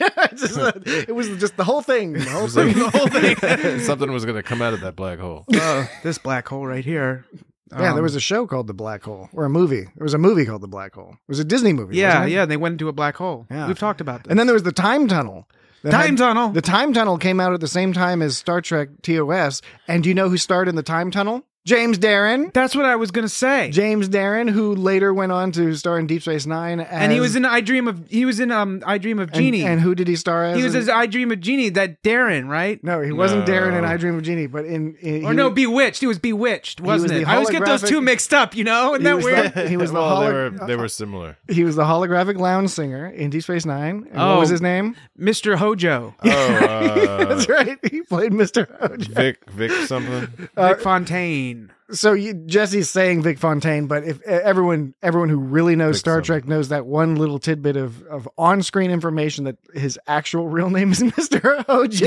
Speaker 6: It was just the whole thing. The whole thing.
Speaker 5: Something was going to come out of that black hole.
Speaker 2: This black hole right here.
Speaker 6: Yeah, there was a show called The Black Hole, or a movie. There was a movie called The Black Hole. It was a Disney movie.
Speaker 2: Yeah,
Speaker 6: wasn't it?
Speaker 2: yeah. They went into a black hole.
Speaker 6: Yeah.
Speaker 2: We've talked about this.
Speaker 6: And then there was the Time Tunnel. The Time Tunnel came out at the same time as Star Trek TOS. And do you know who starred in the Time Tunnel? James Darren.
Speaker 2: That's what I was going to say.
Speaker 6: James Darren, who later went on to star in Deep Space Nine,
Speaker 2: and he was in I Dream of Jeannie.
Speaker 6: And who did he star as?
Speaker 2: He was as I Dream of Jeannie. That Darren, right?
Speaker 6: No, he wasn't Darren in I Dream of Jeannie, but
Speaker 2: Bewitched. He was Bewitched, wasn't it? I always get those two mixed up. You know, isn't that weird?
Speaker 6: He was
Speaker 5: they were similar.
Speaker 6: He was the holographic lounge singer in Deep Space Nine. And what was his name?
Speaker 2: Mr. Hojo.
Speaker 6: That's right. He played Mr. Hojo.
Speaker 5: Vic something.
Speaker 2: Vic Fontaine.
Speaker 6: So Jesse's saying Vic Fontaine, but if everyone who really knows Star Trek knows that one little tidbit of on-screen information that his actual real name is Mr. Hojo,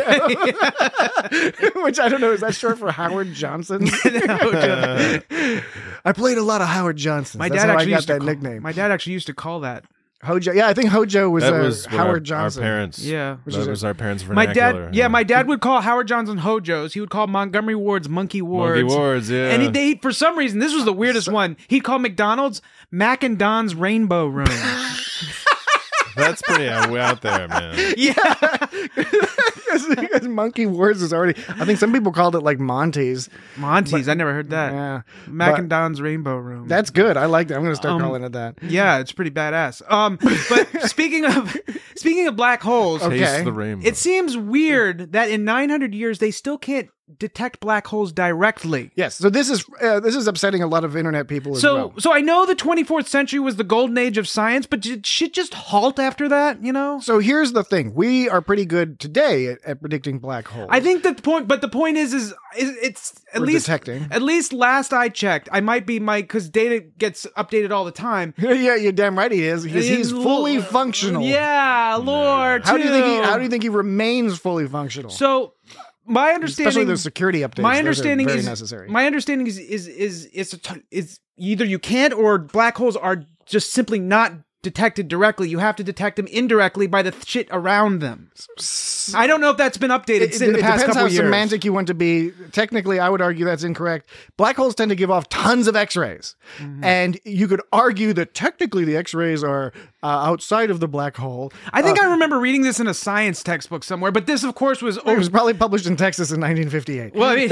Speaker 6: which I don't know, is that short for Howard Johnson? I played a lot of Howard Johnson.
Speaker 2: My
Speaker 6: That's
Speaker 2: dad
Speaker 6: how
Speaker 2: actually
Speaker 6: I got
Speaker 2: used to
Speaker 6: that nickname.
Speaker 2: My dad actually used to call that
Speaker 6: Hojo. Yeah, I think Hojo was, Howard Johnson.
Speaker 5: Our parents.
Speaker 2: Yeah.
Speaker 5: That was our parents' vernacular.
Speaker 2: My dad would call Howard Johnson Hojos. He would call Montgomery Wards Monkey Wards.
Speaker 5: Monkey Wards, yeah.
Speaker 2: And they, for some reason, this was the weirdest one. He'd call McDonald's Mac and Don's Rainbow Room.
Speaker 5: That's pretty out there, man.
Speaker 2: Yeah.
Speaker 6: Because Monkey Words is already, I think some people called it like Monty's.
Speaker 2: I never heard that.
Speaker 6: Yeah.
Speaker 2: Mac and Don's Rainbow Room.
Speaker 6: That's good. I like that. I'm going to start calling it that.
Speaker 2: Yeah, it's pretty badass. But speaking of black holes,
Speaker 5: Taste the rainbow.
Speaker 2: It seems weird that in 900 years they still can't detect black holes directly.
Speaker 6: Yes, so this is upsetting a lot of internet people as well.
Speaker 2: So I know the 24th century was the golden age of science, but did shit just halt after that, you know?
Speaker 6: So here's the thing. We are pretty good today at predicting black holes.
Speaker 2: I think the point is it's at least
Speaker 6: detecting.
Speaker 2: At least last I checked, I might be because data gets updated all the time.
Speaker 6: Yeah, you're damn right he is. Because he's fully functional.
Speaker 2: Yeah, Lord.
Speaker 6: How do you think he remains fully functional?
Speaker 2: So my understanding,
Speaker 6: especially the security updates,
Speaker 2: my understanding
Speaker 6: very
Speaker 2: is
Speaker 6: necessary.
Speaker 2: My understanding is either you can't or black holes are just simply not detected directly. You have to detect them indirectly by the shit around them. I don't know if that's been updated in the past couple
Speaker 6: It depends
Speaker 2: of years.
Speaker 6: how semantic you want to be. Technically, I would argue that's incorrect. Black holes tend to give off tons of X-rays. Mm-hmm. And you could argue that technically the X-rays are outside of the black hole.
Speaker 2: I think I remember reading this in a science textbook somewhere, but this, of course, was...
Speaker 6: It was probably published in Texas in 1958.
Speaker 2: Well, I mean...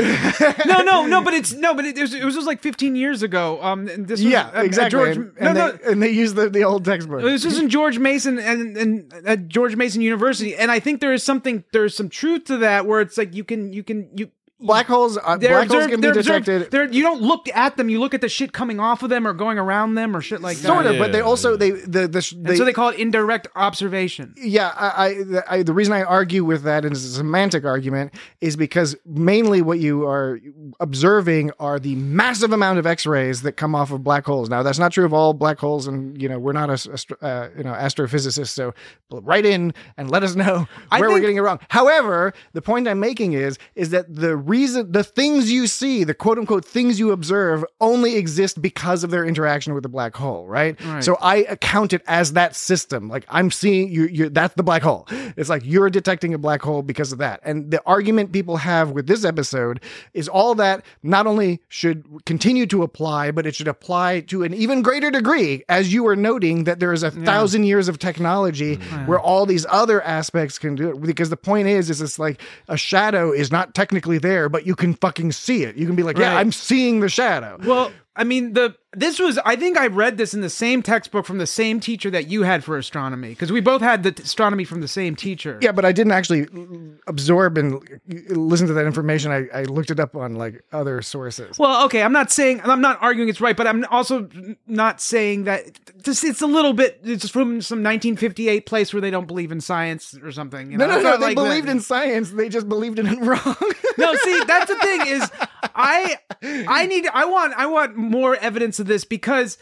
Speaker 2: it was just like 15 years ago. This was,
Speaker 6: exactly. And they used the old textbook.
Speaker 2: This was in George Mason and at George Mason University, and I think there's some truth to that where it's like you
Speaker 6: black holes can be detected.
Speaker 2: You don't look at them; you look at the shit coming off of them or going around them or shit like that.
Speaker 6: Sort of, but they also
Speaker 2: so they call it indirect observation.
Speaker 6: Yeah, I the reason I argue with that, and it's a semantic argument, is because mainly what you are observing are the massive amount of X-rays that come off of black holes. Now, that's not true of all black holes, and we're not astrophysicists, so write in and let us know where we're getting it wrong. However, the point I'm making is that the things you see, the quote unquote things you observe, only exist because of their interaction with the black hole, right? So I account it as that system. Like I'm seeing you that's the black hole. It's like you're detecting a black hole because of that. And the argument people have with this episode is all that not only should continue to apply, but it should apply to an even greater degree, as you were noting that there is 1,000 years of technology where all these other aspects can do it. Because the point is it's like a shadow is not technically there, but you can fucking see it. You can be like, yeah, I'm seeing the shadow.
Speaker 2: Well, I mean, I think I read this in the same textbook from the same teacher that you had for astronomy, because we both had the astronomy from the same teacher.
Speaker 6: Yeah, but I didn't actually absorb and listen to that information. I looked it up on like other sources.
Speaker 2: Well, okay, I'm not arguing it's right, but I'm also not saying that it's a little bit, it's from some 1958 place where they don't believe in science or something.
Speaker 6: No, they believed in science. They just believed in it wrong.
Speaker 2: No, see, that's the thing is I want more evidence of this, because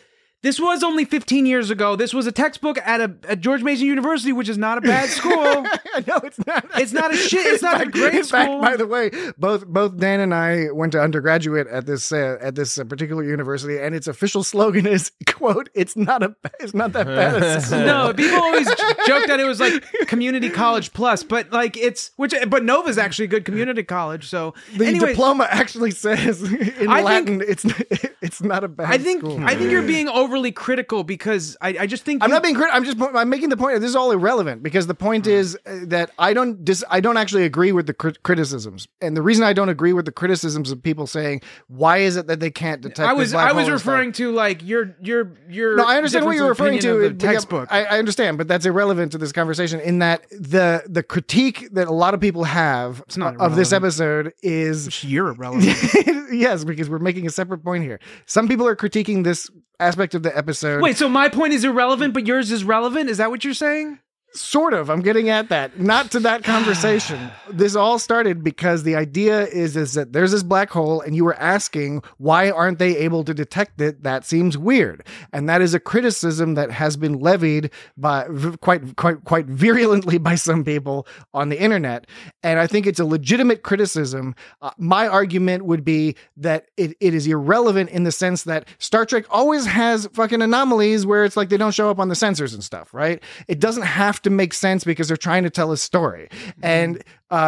Speaker 2: This was only 15 years ago. This was a textbook at George Mason University, which is not a bad school.
Speaker 6: No, it's not.
Speaker 2: It's not a shit. It's not a great school.
Speaker 6: In fact, by the way, both Dan and I went to undergraduate at this particular university, and its official slogan is, "quote It's not that bad a school."
Speaker 2: No, people always joke that it was like community college plus, but like but Nova's actually a good community college. So
Speaker 6: the
Speaker 2: anyways,
Speaker 6: diploma actually says in Latin, it's not a bad school.
Speaker 2: I think you're being overly critical because I just think
Speaker 6: I'm not being critical. I'm making the point. This is all irrelevant because the point is that I don't actually agree with the criticisms, and the reason I don't agree with the criticisms of people saying why is it that they can't detect. I was
Speaker 2: referring to like your.
Speaker 6: No, I understand what you're referring to.
Speaker 2: The textbook.
Speaker 6: I understand, but that's irrelevant to this conversation. In that the critique that a lot of people have of this episode is
Speaker 2: you're irrelevant.
Speaker 6: Yes, because we're making a separate point here. Some people are critiquing this aspect of the episode.
Speaker 2: Wait, so my point is irrelevant, but yours is relevant? Is that what you're saying?
Speaker 6: Sort of. I'm getting at that. Not to that conversation. This all started because the idea is that there's this black hole and you were asking why aren't they able to detect it? That seems weird. And that is a criticism that has been levied by quite virulently by some people on the internet. And I think it's a legitimate criticism. My argument would be that it is irrelevant in the sense that Star Trek always has fucking anomalies where it's like they don't show up on the sensors and stuff, right? It doesn't have to make sense because they're trying to tell a story. And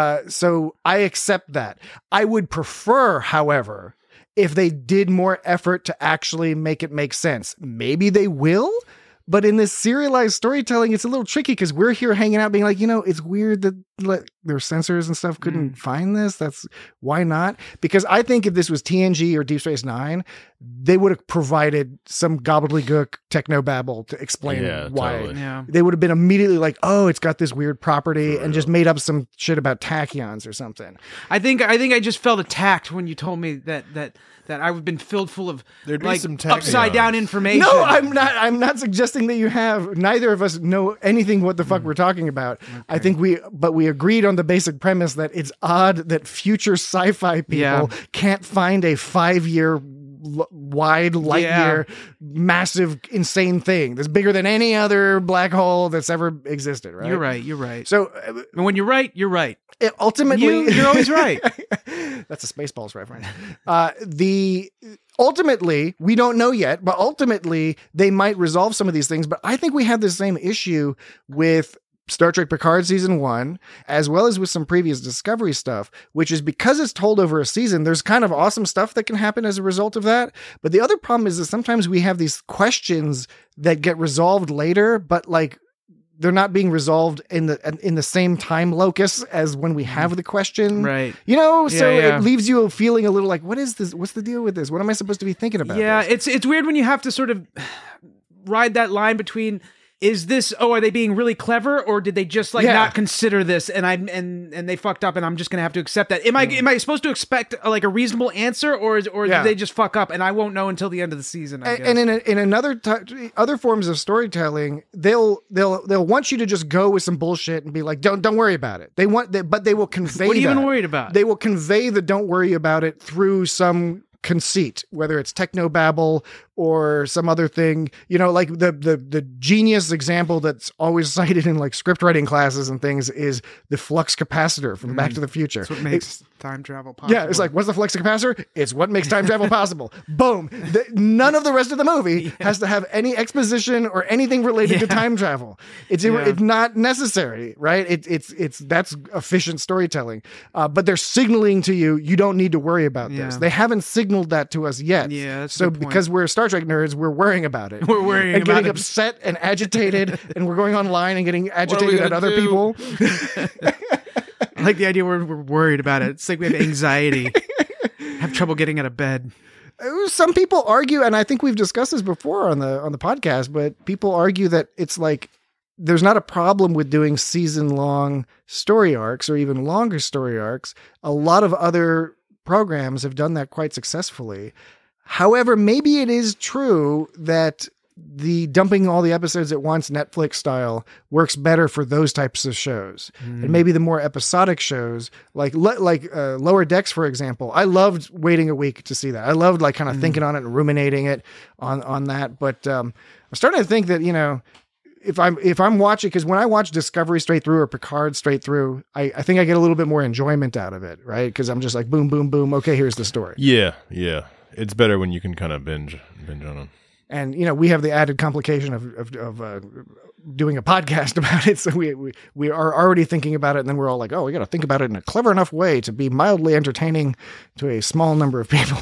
Speaker 6: so I accept that. I would prefer, however, if they did more effort to actually make it make sense. Maybe they will, but in this serialized storytelling, it's a little tricky because we're here hanging out being like, it's weird that their sensors and stuff couldn't find this. That's why not? Because I think if this was TNG or Deep Space Nine, they would have provided some gobbledygook technobabble to explain why.
Speaker 5: Totally.
Speaker 2: Yeah.
Speaker 6: They would have been immediately like, oh, it's got this weird property and just made up some shit about tachyons or something.
Speaker 2: I think I just felt attacked when you told me that I've been filled full of
Speaker 5: There'd be
Speaker 2: like
Speaker 5: some tachyons.
Speaker 2: upside down information.
Speaker 6: No, I'm not suggesting that you have. Neither of us know anything what the fuck we're talking about. Okay. I think we agreed on the basic premise that it's odd that future sci-fi people can't find a 5-year wide light year massive insane thing that's bigger than any other black hole that's ever existed, right?
Speaker 2: You're right.
Speaker 6: So
Speaker 2: and when you're right, you're right.
Speaker 6: Ultimately,
Speaker 2: you're always right.
Speaker 6: That's a Spaceballs reference. Ultimately, we don't know yet, but ultimately they might resolve some of these things. But I think we have the same issue with Star Trek Picard Season 1, as well as with some previous Discovery stuff, which is because it's told over a season, there's kind of awesome stuff that can happen as a result of that. But the other problem is that sometimes we have these questions that get resolved later, but like they're not being resolved in the same time locus as when we have the question.
Speaker 2: Right.
Speaker 6: So it leaves you feeling a little like, what is this? What's the deal with this? What am I supposed to be thinking about?
Speaker 2: Yeah,
Speaker 6: this?
Speaker 2: it's weird when you have to sort of ride that line between, is this, are they being really clever, or did they just not consider this and they fucked up and I'm just going to have to accept that? Am I supposed to expect a reasonable answer, or did they just fuck up and I won't know until the end of the season? I guess.
Speaker 6: And in other forms of storytelling, they'll want you to just go with some bullshit and be like, don't worry about it. But they will convey.
Speaker 2: What are you even worried about?
Speaker 6: They will convey the don't worry about it through some conceit, whether it's technobabble or some other thing, like the genius example that's always cited in script writing classes and things is the flux capacitor from Back to the Future.
Speaker 2: That's what makes time travel possible.
Speaker 6: Yeah, it's like, what's the flux capacitor? It's what makes time travel possible. Boom. None of the rest of the movie has to have any exposition or anything related to time travel. It's not necessary, right? It's that's efficient storytelling. But they're signaling to you, you don't need to worry about this. They haven't signaled that to us yet.
Speaker 2: Yeah, that's
Speaker 6: so because we're Star Trek nerds, we're worrying about it.
Speaker 2: We're worrying
Speaker 6: and
Speaker 2: about
Speaker 6: getting
Speaker 2: it.
Speaker 6: Upset and agitated, and we're going online and getting agitated at other people.
Speaker 2: I like the idea we're worried about it. It's like we have anxiety, have trouble getting out of bed.
Speaker 6: Some people argue, and I think we've discussed this before on the podcast, but people argue that it's like there's not a problem with doing season-long story arcs or even longer story arcs. A lot of other programs have done that quite successfully. However, maybe it is true that the dumping all the episodes at once, Netflix style, works better for those types of shows. And maybe the more episodic shows, like Lower Decks, for example. I loved waiting a week to see that. I loved like kind of thinking on it and ruminating it on that. But I'm starting to think that, you know, if I'm watching, because when I watch Discovery straight through or Picard straight through, I think I get a little bit more enjoyment out of it, right? Because I'm just like, boom, boom, boom. Okay, here's the story.
Speaker 5: Yeah. It's better when you can kind of binge on them.
Speaker 6: And, you know, we have the added complication of doing a podcast about it. So we are already thinking about it. And then we're all like, oh, we got to think about it in a clever enough way to be mildly entertaining to a small number of people.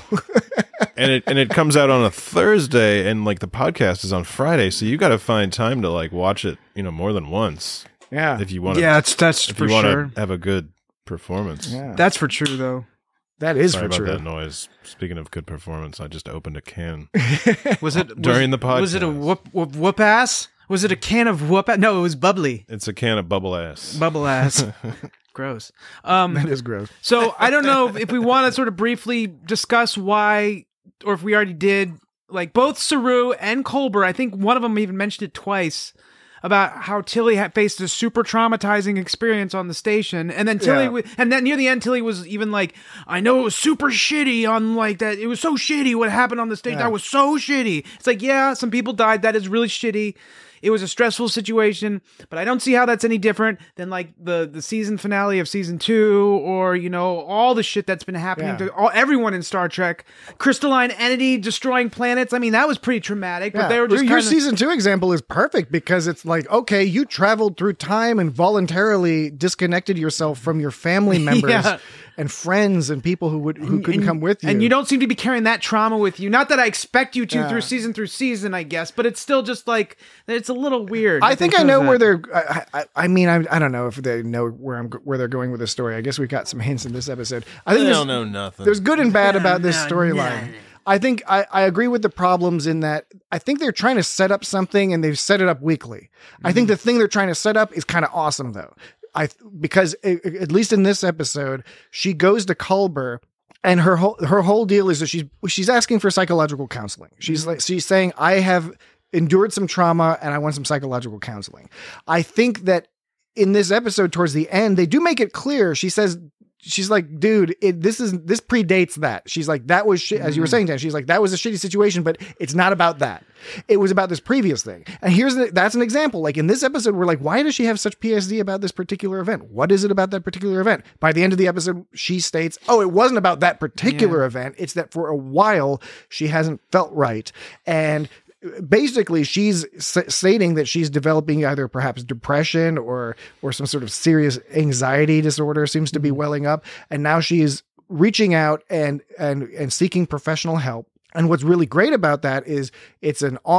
Speaker 5: and it comes out on a Thursday, and like the podcast is on Friday. So you got to find time to like watch it, you know, more than once.
Speaker 6: Yeah.
Speaker 5: If you want
Speaker 2: Yeah, that's for sure.
Speaker 5: Have a good performance.
Speaker 6: Yeah.
Speaker 2: That's for true, though.
Speaker 6: That is
Speaker 5: Sorry
Speaker 6: for
Speaker 5: about
Speaker 6: true.
Speaker 5: that noise. Speaking of good performance, I just opened a can.
Speaker 2: Was it
Speaker 5: during the podcast?
Speaker 2: Was it a whoop ass? Was it a can of whoop ass? No, it was bubbly.
Speaker 5: It's a can of bubble ass.
Speaker 2: Bubble ass. Gross.
Speaker 6: That is gross.
Speaker 2: So I don't know if we want to sort of briefly discuss why, or if we already did, like both Saru and Culber, I think one of them even mentioned it twice, about how Tilly had faced a super traumatizing experience on the station. And then and then near the end, Tilly was even like, I know it was super shitty on like that. It was so shitty what happened on the stage. That was so shitty. It's like, yeah, some people died. That is really shitty. It was a stressful situation, but I don't see how that's any different than like the season finale of season 2, or, you know, all the shit that's been happening to everyone in Star Trek. Crystalline entity destroying planets. I mean, that was pretty traumatic, but they were just
Speaker 6: your season 2 example is perfect because it's like, okay, you traveled through time and voluntarily disconnected yourself from your family members and friends and people who couldn't come with you.
Speaker 2: And you don't seem to be carrying that trauma with you. Not that I expect you to through season, I guess, but it's still just like, it's a little weird.
Speaker 6: I think I know where they're. I mean, I don't know if they know where they're going with the story. I guess we got some hints in this episode. I think
Speaker 5: they don't know nothing.
Speaker 6: There's good and bad about this storyline. I think I agree with the problems in that I think they're trying to set up something and they've set it up weakly. I think the thing they're trying to set up is kind of awesome though. Because at least in this episode, she goes to Culber. And her whole deal is that she's asking for psychological counseling. She's saying, I have endured some trauma and I want some psychological counseling. I think that in this episode towards the end, they do make it clear. She's like, dude, this predates that. She's like, that was shit. As you were saying, Dan, she's like, that was a shitty situation, but it's not about that. It was about this previous thing. And that's an example. Like in this episode, we're like, why does she have such PSD about this particular event? What is it about that particular event? By the end of the episode, she states, oh, it wasn't about that particular event. It's that for a while, she hasn't felt right. And basically, she's stating that she's developing either perhaps depression or some sort of serious anxiety disorder seems to be welling up. And now she's reaching out and seeking professional help. And what's really great about that is it's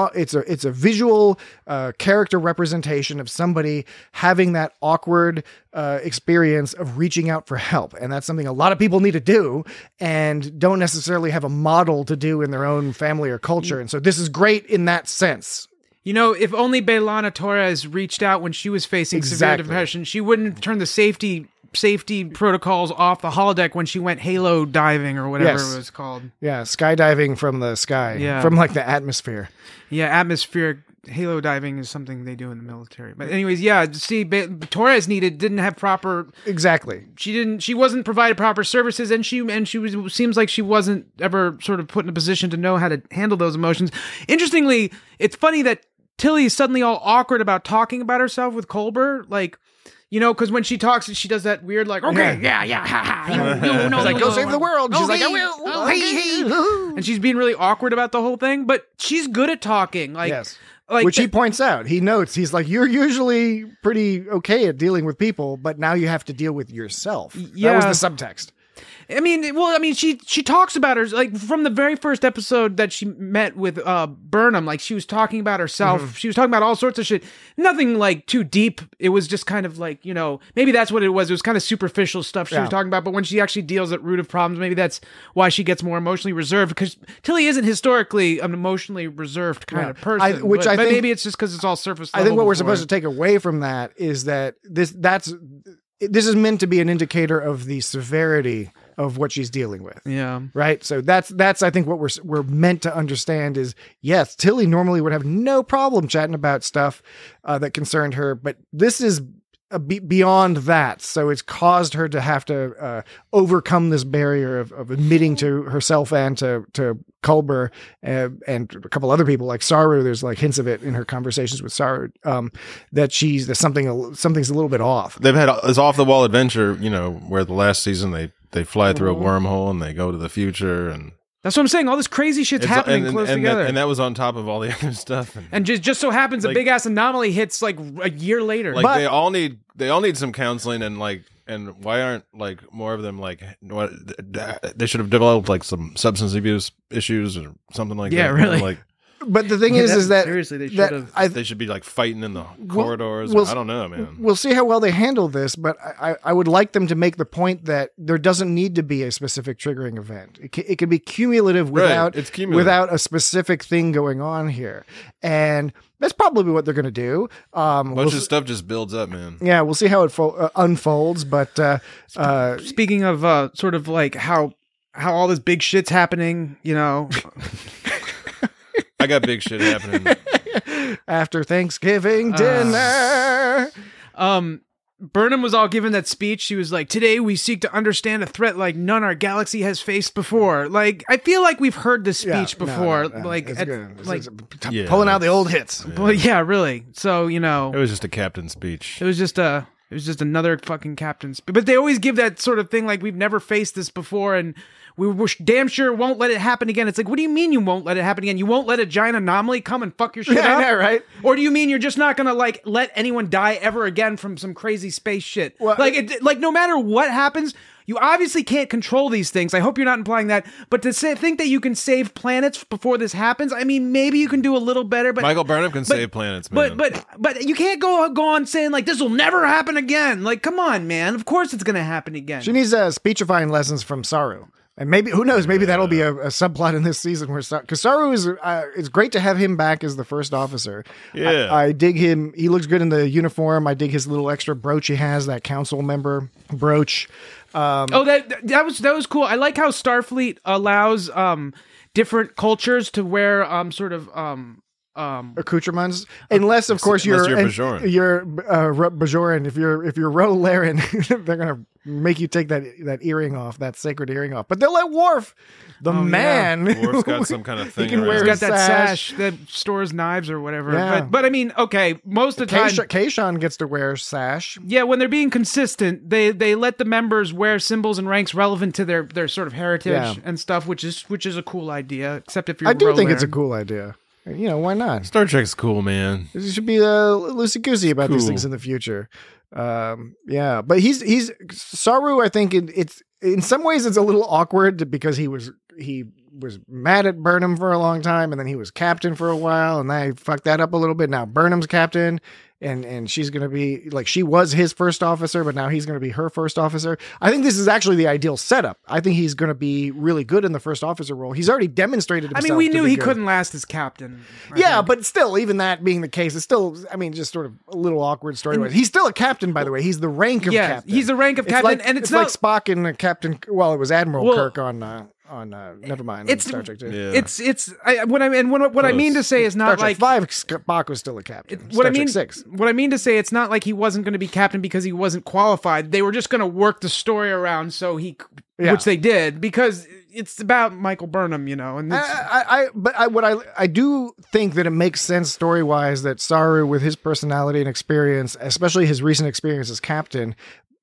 Speaker 6: a visual character representation of somebody having that awkward experience of reaching out for help. And that's something a lot of people need to do and don't necessarily have a model to do in their own family or culture. And so this is great in that sense.
Speaker 2: You know, if only B'Elanna Torres reached out when she was facing severe depression, she wouldn't turn the safety protocols off the holodeck when she went halo diving or whatever it was called.
Speaker 6: Yeah, skydiving from the sky, from like the atmosphere.
Speaker 2: Yeah, atmospheric halo diving is something they do in the military. But anyways, Torres didn't have proper.
Speaker 6: Exactly.
Speaker 2: She wasn't provided proper services, and she seems like she wasn't ever sort of put in a position to know how to handle those emotions. Interestingly, it's funny that Tilly is suddenly all awkward about talking about herself with Culber, like. You know, because when she talks, she does that weird, like, okay, yeah, ha.
Speaker 6: She's like, go save the world. She's like, I will.
Speaker 2: Hey. And she's being really awkward about the whole thing, but she's good at talking. Like,
Speaker 6: which he points out. He notes, he's like, you're usually pretty okay at dealing with people, but now you have to deal with yourself. Yeah. That was the subtext.
Speaker 2: I mean, she talks about her, like, from the very first episode that she met with Burnham, like, she was talking about herself. Mm-hmm. She was talking about all sorts of shit. Nothing, like, too deep. It was just kind of like, you know, maybe that's what it was. It was kind of superficial stuff she was talking about, but when she actually deals at root of problems, maybe that's why she gets more emotionally reserved, because Tilly isn't historically an emotionally reserved kind of person. I think maybe it's just because it's all surface level.
Speaker 6: I think what we're supposed to take away from that is that this is meant to be an indicator of the severity of what she's dealing with.
Speaker 2: Yeah.
Speaker 6: Right. So that's I think what we're meant to understand is, yes, Tilly normally would have no problem chatting about stuff that concerned her, but this is beyond that. So it's caused her to have to overcome this barrier of admitting to herself and to Culber and a couple other people like Saru. There's like hints of it in her conversations with Saru, that something's a little bit off.
Speaker 5: They've had this off the wall adventure, where the last season they fly through a wormhole and they go to the future, and
Speaker 2: that's what I'm saying. All this crazy shit's happening close together.
Speaker 5: And that was on top of all the other stuff.
Speaker 2: And just so happens a big ass anomaly hits like a year later.
Speaker 5: Like they all need some counseling, and why aren't like more of them like what they should have developed like some substance abuse issues or something like that.
Speaker 2: Yeah, really.
Speaker 6: But the thing is that
Speaker 2: seriously they should have.
Speaker 5: They should be like fighting in the corridors. I don't know, man.
Speaker 6: We'll see how well they handle this, but I would like them to make the point that there doesn't need to be a specific triggering event. It can be cumulative without a specific thing going on here, and that's probably what they're going to do.
Speaker 5: Bunch of stuff just builds up, man.
Speaker 6: Yeah, we'll see how it unfolds. But
Speaker 2: speaking of sort of like how all this big shit's happening,
Speaker 5: I got big shit happening
Speaker 6: after Thanksgiving dinner.
Speaker 2: Burnham was all given that speech. She was like, "Today we seek to understand a threat like none our galaxy has faced before." Like, I feel like we've heard this speech before.
Speaker 6: No.
Speaker 2: Like,
Speaker 6: pulling out the old hits.
Speaker 2: Well, yeah, really. So
Speaker 5: it was just a captain speech.
Speaker 2: It was just another fucking captain's. But they always give that sort of thing like we've never faced this before, and we're damn sure won't let it happen again. It's like, what do you mean you won't let it happen again? You won't let a giant anomaly come and fuck your shit up?
Speaker 6: Yeah, right?
Speaker 2: Or do you mean you're just not going to like let anyone die ever again from some crazy space shit?
Speaker 6: Well,
Speaker 2: like no matter what happens, you obviously can't control these things. I hope you're not implying that. But to think that you can save planets before this happens, I mean, maybe you can do a little better. But
Speaker 5: Michael Burnham can save planets, man.
Speaker 2: But you can't go on saying like this will never happen again. Like, come on, man. Of course it's going to happen again.
Speaker 6: She needs speechifying lessons from Saru. And maybe, who knows, maybe that'll be a subplot in this season where because Saru is, it's great to have him back as the first officer.
Speaker 5: Yeah.
Speaker 6: I dig him. He looks good in the uniform. I dig his little extra brooch he has, that council member brooch.
Speaker 2: That was cool. I like how Starfleet allows different cultures to wear
Speaker 6: accoutrements, unless of course you're
Speaker 5: Bajoran.
Speaker 6: You're Bajoran. If you're Ro Laren, they're gonna make you take that earring off, that sacred earring off. But they'll let Worf, man.
Speaker 5: Yeah. Worf's got some kind of thing.
Speaker 6: He can wear
Speaker 2: He's got that sash that stores knives or whatever.
Speaker 6: Yeah.
Speaker 2: But I mean, okay, most of the time,
Speaker 6: Kayshawn gets to wear sash.
Speaker 2: Yeah, when they're being consistent, they let the members wear symbols and ranks relevant to their sort of heritage and stuff, which is a cool idea. Except if you're,
Speaker 6: I do think
Speaker 2: Laren.
Speaker 6: it's a cool idea. Why not?
Speaker 5: Star Trek's cool, man.
Speaker 6: You should be loosey-goosey about these things in the future. But he's Saru. I think it's in some ways it's a little awkward because he was mad at Burnham for a long time, and then he was captain for a while, and I fucked that up a little bit. Now Burnham's captain, and she's going to be like, she was his first officer, but now he's going to be her first officer. I think this is actually the ideal setup. I think he's going to be really good in the first officer role. He's already demonstrated himself.
Speaker 2: I mean, we knew he
Speaker 6: good.
Speaker 2: couldn't last as captain.
Speaker 6: But still, even that being the case, it's still, I mean, just sort of a little awkward story. He's still a captain, by the way. He's the rank of captain.
Speaker 2: He's the rank of captain, and it's
Speaker 6: like Spock and Captain. Well, it was Admiral Kirk on never mind.
Speaker 2: It's
Speaker 6: Star Trek 2.
Speaker 5: Yeah.
Speaker 2: What I mean to say is not
Speaker 6: Star
Speaker 2: like
Speaker 6: Trek 5. Spock was still a captain.
Speaker 2: What
Speaker 6: Star
Speaker 2: I mean,
Speaker 6: Trek 6.
Speaker 2: What I mean to say, it's not like he wasn't going to be captain because he wasn't qualified. They were just going to work the story around which they did, because it's about Michael Burnham, and
Speaker 6: I do think that it makes sense story wise that Saru, with his personality and experience, especially his recent experience as captain,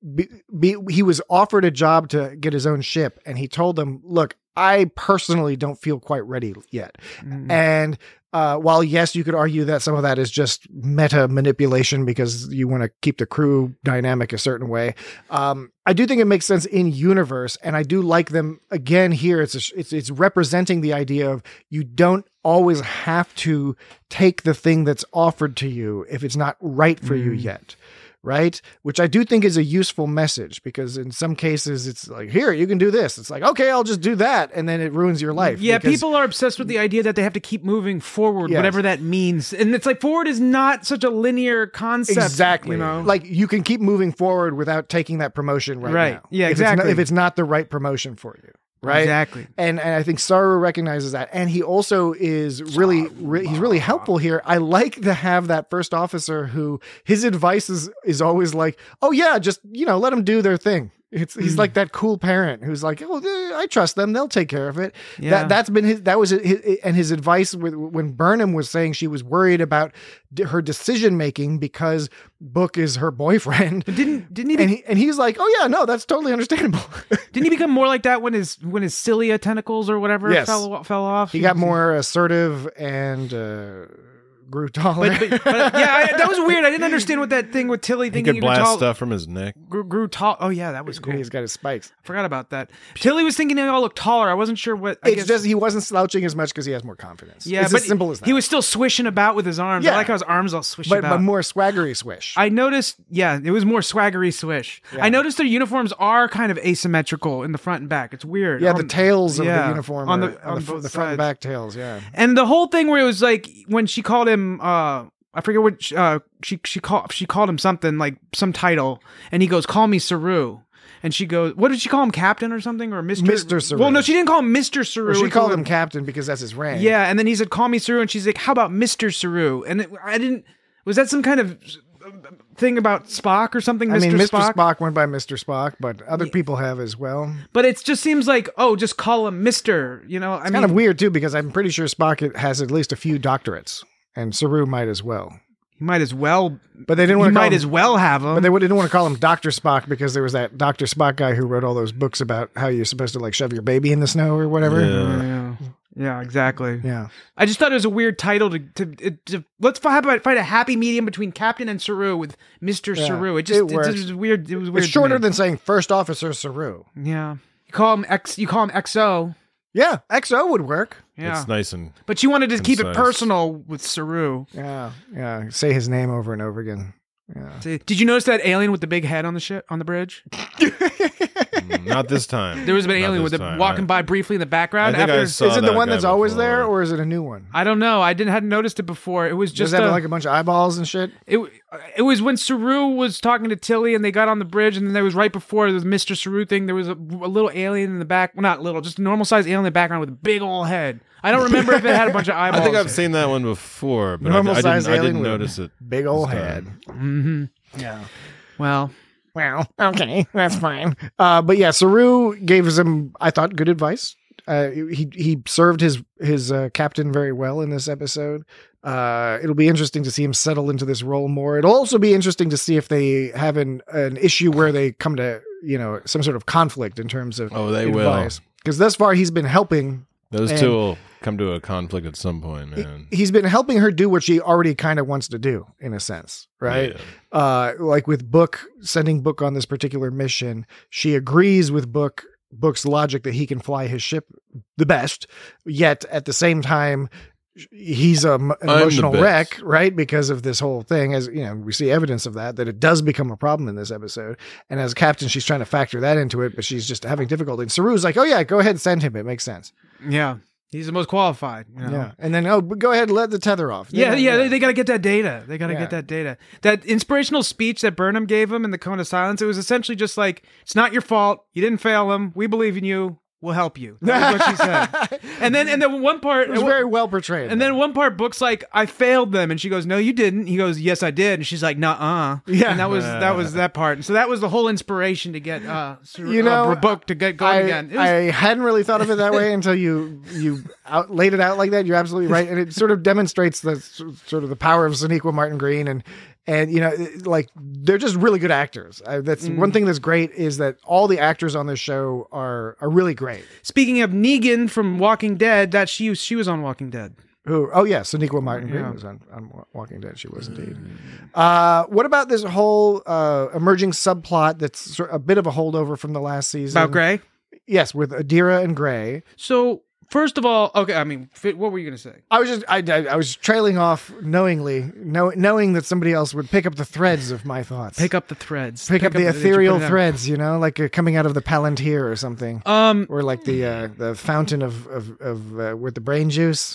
Speaker 6: he was offered a job to get his own ship, and he told them, "Look, I personally don't feel quite ready yet." Mm-hmm. And while yes, you could argue that some of that is just meta manipulation because you want to keep the crew dynamic a certain way, I do think it makes sense in universe, and I do like them again here. It's representing the idea of you don't always have to take the thing that's offered to you if it's not right for you yet. right? Which I do think is a useful message, because in some cases it's like, here, you can do this. It's like, okay, I'll just do that. And then it ruins your life.
Speaker 2: Yeah,
Speaker 6: because,
Speaker 2: people are obsessed with the idea that they have to keep moving forward,
Speaker 6: Yes.
Speaker 2: whatever that means. And it's like forward is not such a linear concept.
Speaker 6: exactly.
Speaker 2: You know?
Speaker 6: Like you can keep moving forward without taking that promotion right now.
Speaker 2: Yeah,
Speaker 6: If
Speaker 2: exactly.
Speaker 6: if it's not the right promotion for you. Right.
Speaker 2: Exactly.
Speaker 6: And I think Saru recognizes that. And he also is he's really helpful here. I like to have that first officer who his advice is always like, oh yeah, just, let them do their thing. He's like that cool parent who's like, oh, I trust them. They'll take care of it.
Speaker 2: Yeah.
Speaker 6: That's been his advice when Burnham was saying she was worried about her decision making because Book is her boyfriend.
Speaker 2: But didn't he?
Speaker 6: And he's like, oh yeah, no, that's totally understandable.
Speaker 2: Didn't he become more like that when his cilia tentacles or whatever
Speaker 6: Yes.
Speaker 2: fell off?
Speaker 6: He got more assertive and grew taller.
Speaker 2: But yeah, that was weird. I didn't understand what that thing with Tilly
Speaker 5: He
Speaker 2: thinking
Speaker 5: could
Speaker 2: grew
Speaker 5: blast
Speaker 2: tall,
Speaker 5: stuff from his neck.
Speaker 2: grew tall. Oh yeah, that was cool.
Speaker 6: He's got his spikes.
Speaker 2: I forgot about that. Tilly was thinking they all look taller. I wasn't sure what.
Speaker 6: It's just he wasn't slouching as much because he has more confidence.
Speaker 2: Yeah,
Speaker 6: it's
Speaker 2: but
Speaker 6: as simple as that.
Speaker 2: he was still swishing about with his arms.
Speaker 6: Yeah.
Speaker 2: I like how his arms all swish
Speaker 6: but
Speaker 2: about.
Speaker 6: more swaggery swish.
Speaker 2: I noticed, it was more swaggery swish.
Speaker 6: Yeah.
Speaker 2: I noticed their uniforms are kind of asymmetrical in the front and back. It's weird.
Speaker 6: yeah, the tails of
Speaker 2: yeah,
Speaker 6: the uniform
Speaker 2: on
Speaker 6: are-
Speaker 2: the-
Speaker 6: are
Speaker 2: on
Speaker 6: the
Speaker 2: both
Speaker 6: front and
Speaker 2: sides.
Speaker 6: back tails. Yeah,
Speaker 2: And the whole thing where it was like when she called him, I forget what she called him something like some title, and he goes, "Call me Saru." And she goes, "What did she call him, Captain or something, or Mr.
Speaker 6: Mr. Saru.
Speaker 2: Well, no, she didn't call him Mr. Saru.
Speaker 6: Or she
Speaker 2: She
Speaker 6: called him Captain because that's his rank.
Speaker 2: Yeah, and then he said, "Call me Saru," and she's like, "How about Mr. Saru?" And I didn't. Was that some kind of thing about Spock or something?
Speaker 6: I mean, Mr.
Speaker 2: Spock?
Speaker 6: Spock went by Mr. Spock, but other people have as well.
Speaker 2: But it just seems like, just call him Mr. I mean,
Speaker 6: Kind of weird too, because I'm pretty sure Spock has at least a few doctorates, and Saru might as well.
Speaker 2: he might as well.
Speaker 6: But they didn't
Speaker 2: He
Speaker 6: want to call
Speaker 2: might
Speaker 6: him,
Speaker 2: as well have him.
Speaker 6: But they didn't want to call him Dr. Spock because there was that Dr. Spock guy who wrote all those books about how you're supposed to like shove your baby in the snow or whatever.
Speaker 2: Yeah, exactly.
Speaker 6: Yeah.
Speaker 2: I just thought it was a weird title to let's find a happy medium between Captain and Saru with Mr.
Speaker 6: Yeah,
Speaker 2: Saru.
Speaker 6: it
Speaker 2: It
Speaker 6: works.
Speaker 2: was weird. It was weird.
Speaker 6: It's shorter
Speaker 2: to me.
Speaker 6: than saying First Officer Saru.
Speaker 2: Yeah. You call him XO.
Speaker 6: Yeah, XO would work.
Speaker 2: Yeah.
Speaker 5: It's nice and
Speaker 2: But you wanted to keep it
Speaker 5: concise.
Speaker 2: personal with Saru.
Speaker 6: Yeah. Say his name over and over again. Yeah.
Speaker 2: Did you notice that alien with the big head on the bridge?
Speaker 5: not this time.
Speaker 2: There was an
Speaker 5: Not
Speaker 2: alien
Speaker 5: this
Speaker 2: with
Speaker 5: time.
Speaker 2: walking by briefly in the background.
Speaker 5: I think I saw
Speaker 6: Is it the
Speaker 5: that
Speaker 6: one
Speaker 5: guy
Speaker 6: that's always
Speaker 5: before.
Speaker 6: there, or is it a new one?
Speaker 2: I don't know. I hadn't noticed it before. It was
Speaker 6: Does
Speaker 2: just
Speaker 6: it have like a bunch of eyeballs and shit?
Speaker 2: It was when Saru was talking to Tilly and they got on the bridge, and then there was right before the Mr. Saru thing. There was a little alien in the back. Well, not little, just a normal sized alien in the background with a big old head. I don't remember if it had a bunch of eyeballs.
Speaker 5: I think I've seen that one before, but
Speaker 6: Normal size
Speaker 5: I
Speaker 6: alien
Speaker 5: didn't
Speaker 6: with
Speaker 5: notice it.
Speaker 6: Big old
Speaker 5: this
Speaker 6: head.
Speaker 5: time.
Speaker 6: Yeah.
Speaker 2: Well,
Speaker 6: Okay, that's fine. But yeah, Saru gave him, I thought, good advice. He served his captain very well in this episode. It'll be interesting to see him settle into this role more. It'll also be interesting to see if they have an issue where they come to some sort of conflict in terms of
Speaker 5: They
Speaker 6: advice. Because thus far he's been helping.
Speaker 5: Those
Speaker 6: And-
Speaker 5: two will come to a conflict at some point, man.
Speaker 6: He's been helping her do what she already kind of wants to do, in a sense, right? Like with sending Book on this particular mission, she agrees with Book's logic that he can fly his ship the best, yet at the same time, he's an emotional
Speaker 5: best.
Speaker 6: wreck, right? Because of this whole thing, as we see evidence of that it does become a problem in this episode. And as a captain, she's trying to factor that into it, but she's just having difficulty. And Saru's like, "Oh yeah, go ahead and send him. It makes sense."
Speaker 2: yeah, he's the most qualified.
Speaker 6: Yeah, and then go ahead and let the tether off.
Speaker 2: They got to get that data. They got to
Speaker 6: Yeah.
Speaker 2: get that data. That inspirational speech that Burnham gave him in the Cone of Silence, it was essentially just like, it's not your fault. You didn't fail him. We believe in you. We'll help you. That was what she said. And then one part,
Speaker 6: It was very well portrayed.
Speaker 2: and then one part, Book's like, I failed them, and she goes, no, you didn't. He goes, yes, I did. And she's like, nuh-uh.
Speaker 6: Yeah.
Speaker 2: And that was that part. And so that was the whole inspiration to get Book to get going again. It was-
Speaker 6: I hadn't really thought of it that way until you laid it out like that. You're absolutely right, and it sort of demonstrates the sort of the power of Sonequa Martin Green, and like they're just really good actors. That's one thing that's great, is that all the actors on this show are really great.
Speaker 2: Speaking of Negan from Walking Dead, that she was on Walking Dead.
Speaker 6: Who? Oh yeah, Sonequa Martin Green was on Walking Dead. She was indeed. What about this whole emerging subplot that's a bit of a holdover from the last season
Speaker 2: About Gray?
Speaker 6: Yes, with Adira and Gray.
Speaker 2: So First of all, okay, I mean, what were you going to say?
Speaker 6: I was trailing off knowingly, knowing that somebody else would pick up the threads of my thoughts.
Speaker 2: Pick up the threads.
Speaker 6: Pick up the ethereal threads, like coming out of the Palantir or something. Or like the fountain of with the brain juice.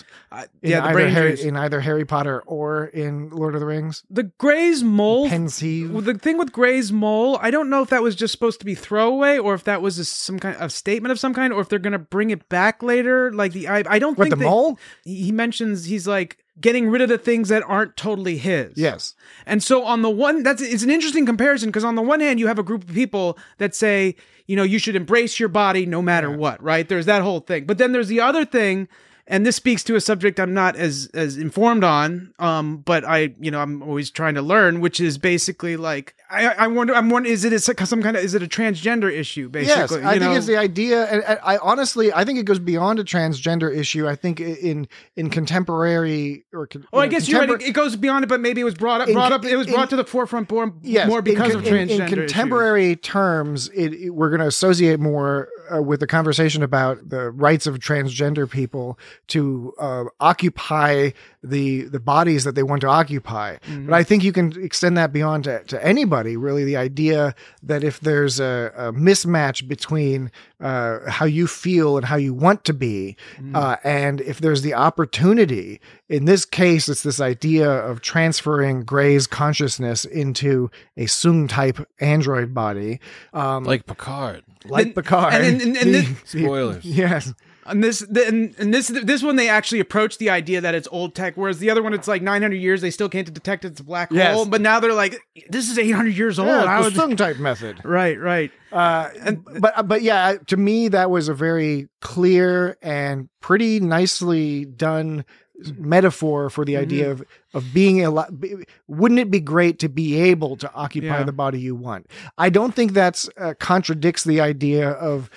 Speaker 6: In either Harry Potter or in Lord of the Rings.
Speaker 2: The Grey's mole.
Speaker 6: Pensieve.
Speaker 2: The thing with Grey's mole, I don't know if that was just supposed to be throwaway or if that was some kind of statement of some kind, or if they're going to bring it back later. Like I don't think
Speaker 6: the mole.
Speaker 2: He mentions he's like getting rid of the things that aren't totally his.
Speaker 6: Yes. And
Speaker 2: so on the one, it's an interesting comparison because on the one hand, you have a group of people that say, you should embrace your body no matter what, right? There's that whole thing. But then there's the other thing, and this speaks to a subject I'm not as informed on, but I'm always trying to learn, which is basically like, I wonder, is it a transgender issue, basically?
Speaker 6: Yes, I think it's the idea, and I think it goes beyond a transgender issue. I think in contemporary
Speaker 2: I guess you're right. It goes beyond it, but maybe it was brought to the forefront more because of transgender.
Speaker 6: In contemporary terms, we're going to associate more with the conversation about the rights of transgender people to occupy the bodies that they want to occupy. Mm-hmm. But I think you can extend that beyond to anybody, really. The idea that if there's a mismatch between how you feel and how you want to be, and if there's the opportunity, in this case, it's this idea of transferring Grey's consciousness into a Sung-type android body.
Speaker 5: Like Picard.
Speaker 6: Spoilers. Yes.
Speaker 2: And this one, they actually approach the idea that it's old tech, whereas the other one, it's like 900 years, they still can't detect it's a black hole. But now they're like, this is 800 years old.
Speaker 6: Yeah, the Sung-type method.
Speaker 2: Right.
Speaker 6: But yeah, to me, that was a very clear and pretty nicely done metaphor for the idea of being wouldn't it be great to be able to occupy the body you want? I don't think that's contradicts the idea of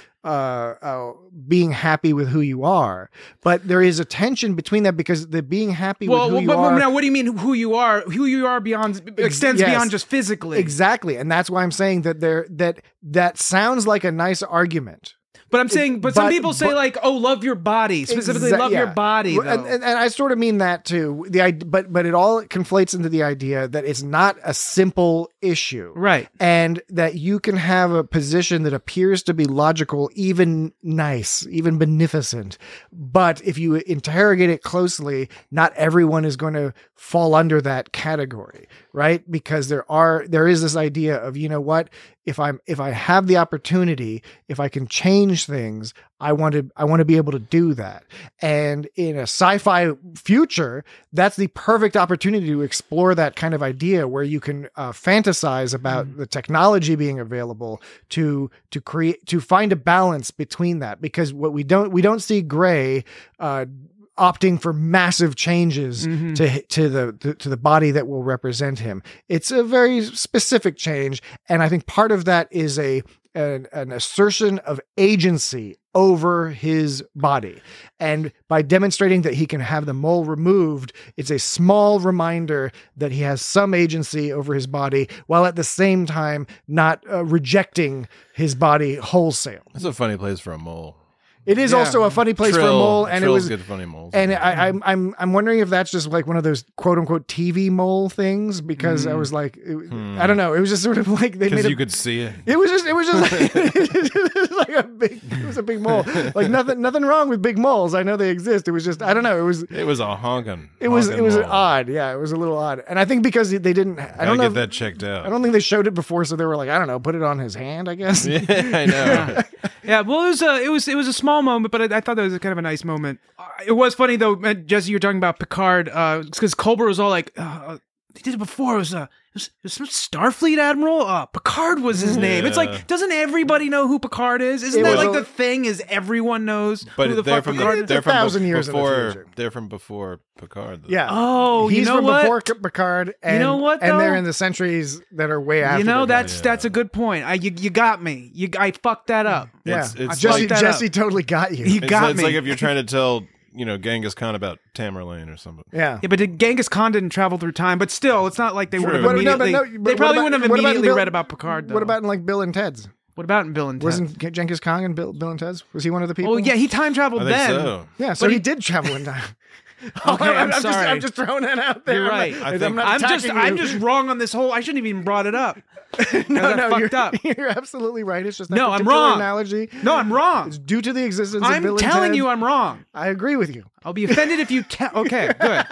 Speaker 6: being happy with who you are, but there is a tension between that, because the being happy with who you are.
Speaker 2: Now, what do you mean who you are? Who you are extends beyond just physically.
Speaker 6: Exactly, and that's why I'm saying that that sounds like a nice argument.
Speaker 2: But I'm saying, some people say like, "Oh, love your body," specifically, love your body.
Speaker 6: And I sort of mean that too. But it all conflates into the idea that it's not a simple issue,
Speaker 2: right?
Speaker 6: And that you can have a position that appears to be logical, even nice, even beneficent, but if you interrogate it closely, not everyone is going to fall under that category, right? Because there is this idea of, what? If I have the opportunity, if I can change things, I want to be able to do that. And in a sci-fi future, that's the perfect opportunity to explore that kind of idea, where you can fantasize about the technology being available to find a balance between that. Because what we don't see Grey opting for massive changes to the body that will represent him. It's a very specific change, and I think part of that is an assertion of agency over his body. And by demonstrating that he can have the mole removed, it's a small reminder that he has some agency over his body, while at the same time not rejecting his body wholesale.
Speaker 5: That's a funny place for a mole.
Speaker 6: It is also a funny place for a mole, and
Speaker 5: Trill's good funny moles.
Speaker 6: And I'm wondering if that's just like one of those quote unquote TV mole things, because I was like, I don't know, it was just sort of like they made
Speaker 5: you could see it.
Speaker 6: It was just like it was a big mole. Like nothing wrong with big moles. I know they exist. It was just, I don't know. It was
Speaker 5: a honking.
Speaker 6: It was odd. Yeah, it was a little odd. And I think because they didn't, I don't know.
Speaker 5: Get that checked out.
Speaker 6: I don't think they showed it before, so they were like, I don't know, put it on his hand, I guess.
Speaker 5: Yeah, I know.
Speaker 2: Yeah, well, it was a small moment, but I thought that was kind of a nice moment. It was funny though, Jesse, you were talking about Picard, because Culber was all like, he did it before. It was some Starfleet admiral. Picard was his name. It's like, doesn't everybody know who Picard is? Isn't that like the thing? Is everyone knows who the fuck Picard is?
Speaker 6: They're from 1,000 years in the future.
Speaker 5: They're from before Picard. Though.
Speaker 6: Yeah.
Speaker 2: Oh,
Speaker 6: he's
Speaker 2: from
Speaker 6: before Picard. And,
Speaker 2: you know what? Though?
Speaker 6: And they're in the centuries that are way after.
Speaker 2: That's a good point. You got me. I fucked that up.
Speaker 6: Yeah, Jesse totally got you.
Speaker 2: He got me.
Speaker 5: It's like if you're trying to tell, Genghis Khan about Tamerlane or something.
Speaker 6: Yeah,
Speaker 2: but Genghis Khan didn't travel through time. But still, it's not like they would have immediately. They probably wouldn't have immediately read about Picard. Though.
Speaker 6: What about in like Bill and Ted's?
Speaker 2: What about in Bill and Ted?
Speaker 6: Wasn't Genghis Khan in Bill and Ted's? Was he one of the people?
Speaker 2: Oh yeah, he time traveled
Speaker 5: I think
Speaker 2: then.
Speaker 5: so.
Speaker 6: Yeah, so he did travel in time.
Speaker 2: Okay, I'm sorry.
Speaker 6: I'm just throwing that out there.
Speaker 2: You're right. I'm just wrong on this whole. I shouldn't have even brought it up.
Speaker 6: No,
Speaker 2: fucked up.
Speaker 6: You're absolutely right. It's just that
Speaker 2: No, I'm
Speaker 6: particular
Speaker 2: wrong.
Speaker 6: Analogy.
Speaker 2: No, I'm wrong.
Speaker 6: It's due to the existence of
Speaker 2: I'm
Speaker 6: Bill and
Speaker 2: telling
Speaker 6: Ted.
Speaker 2: you, I'm wrong.
Speaker 6: I agree with you.
Speaker 2: I'll be offended if you. Okay, good.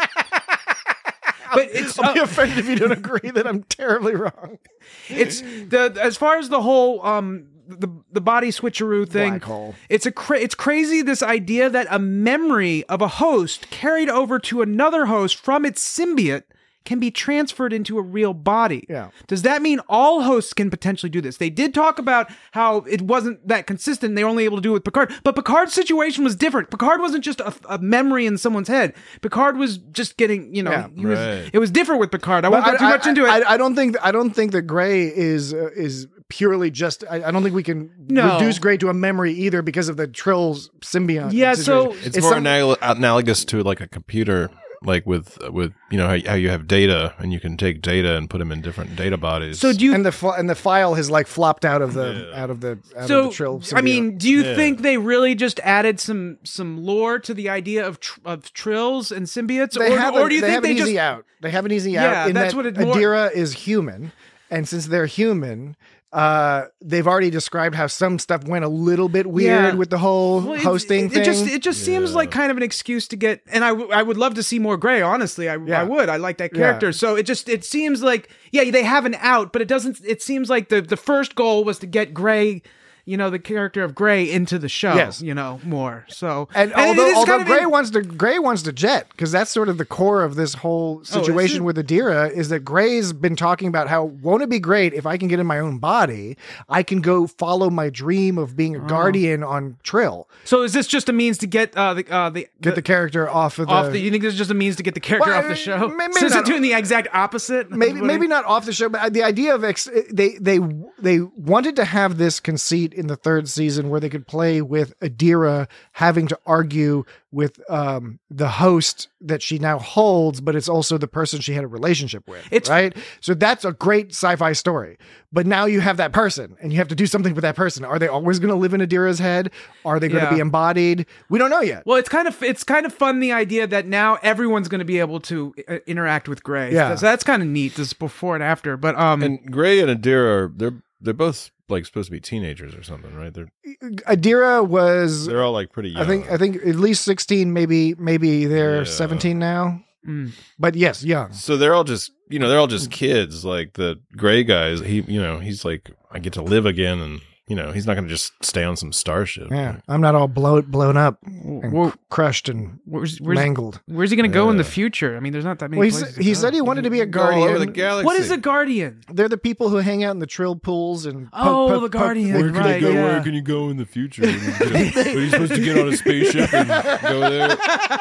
Speaker 2: But it's
Speaker 6: I'll be offended if you don't agree that I'm terribly wrong.
Speaker 2: it's as far as the whole the body switcheroo thing.
Speaker 6: Black hole.
Speaker 2: It's crazy, this idea that a memory of a host carried over to another host from its symbiote can be transferred into a real body.
Speaker 6: Yeah.
Speaker 2: Does that mean all hosts can potentially do this? They did talk about how it wasn't that consistent. They were only able to do it with Picard. But Picard's situation was different. Picard wasn't just a memory in someone's head. Picard was just getting, it was different with Picard. I won't go too much into it.
Speaker 6: I don't think that Gray is purely just. I don't think we can reduce Gray to a memory either because of the Trill's symbiont.
Speaker 2: Yeah,
Speaker 6: situation.
Speaker 2: so
Speaker 5: It's more analogous to like a computer, like with how you have data and you can take data and put them in different data bodies.
Speaker 2: So do you
Speaker 6: and the file has like flopped out of the Trill symbiote.
Speaker 2: I mean, do you think they really just added some lore to the idea of Trills and symbiotes, or do you think they just
Speaker 6: easy out? They have an easy out.
Speaker 2: Yeah,
Speaker 6: in
Speaker 2: that's
Speaker 6: that
Speaker 2: what it.
Speaker 6: Adira is human, and since they're human. They've already described how some stuff went a little bit weird with the whole hosting thing.
Speaker 2: It just seems like kind of an excuse to get. And I would love to see more Gray. Honestly, I would. I like that character.
Speaker 6: Yeah.
Speaker 2: So it seems like they have an out, but it doesn't. It seems like the first goal was to get Gray. The character of Gray into the show.
Speaker 6: Yes.
Speaker 2: More. So
Speaker 6: and although Gray wants to jet, because that's sort of the core of this whole situation with Adira, is that Gray's been talking about how won't it be great if I can get in my own body, I can go follow my dream of being a guardian on Trill.
Speaker 2: So is this just a means to get the
Speaker 6: character off of the?
Speaker 2: You think this is just a means to get the character off the show?
Speaker 6: Maybe
Speaker 2: Since
Speaker 6: not,
Speaker 2: it's doing the exact opposite.
Speaker 6: Maybe not off the show, but the idea of they wanted to have this conceit in the third season where they could play with Adira having to argue with the host that she now holds, but it's also the person she had a relationship with. Right? So that's a great sci-fi story. But now you have that person and you have to do something with that person. Are they always going to live in Adira's head? Are they going to be embodied? We don't know yet.
Speaker 2: Well, it's kind of fun, the idea that now everyone's going to be able to interact with Gray.
Speaker 6: Yeah.
Speaker 2: So that's kind of neat, this before and after. But
Speaker 5: and Gray and Adira they're both like supposed to be teenagers or something, right?
Speaker 6: Adira
Speaker 5: they're all like pretty young.
Speaker 6: I think at least 16, maybe they're 17 now. But yes, young.
Speaker 5: So they're all just kids. Like the Gray guys, he's like, I get to live again, and he's not going to just stay on some starship.
Speaker 6: Yeah, I'm not all blown up and crushed and mangled.
Speaker 2: Where's he going to go in the future? I mean, there's not that many places.
Speaker 6: He said he wanted to be a guardian.
Speaker 5: All over the galaxy.
Speaker 2: What is a guardian?
Speaker 6: They're the people who hang out in the Trill pools and
Speaker 2: the guardian.
Speaker 5: Where can I go? Yeah. Where can you go in the future? Are you supposed to get on a spaceship and go there?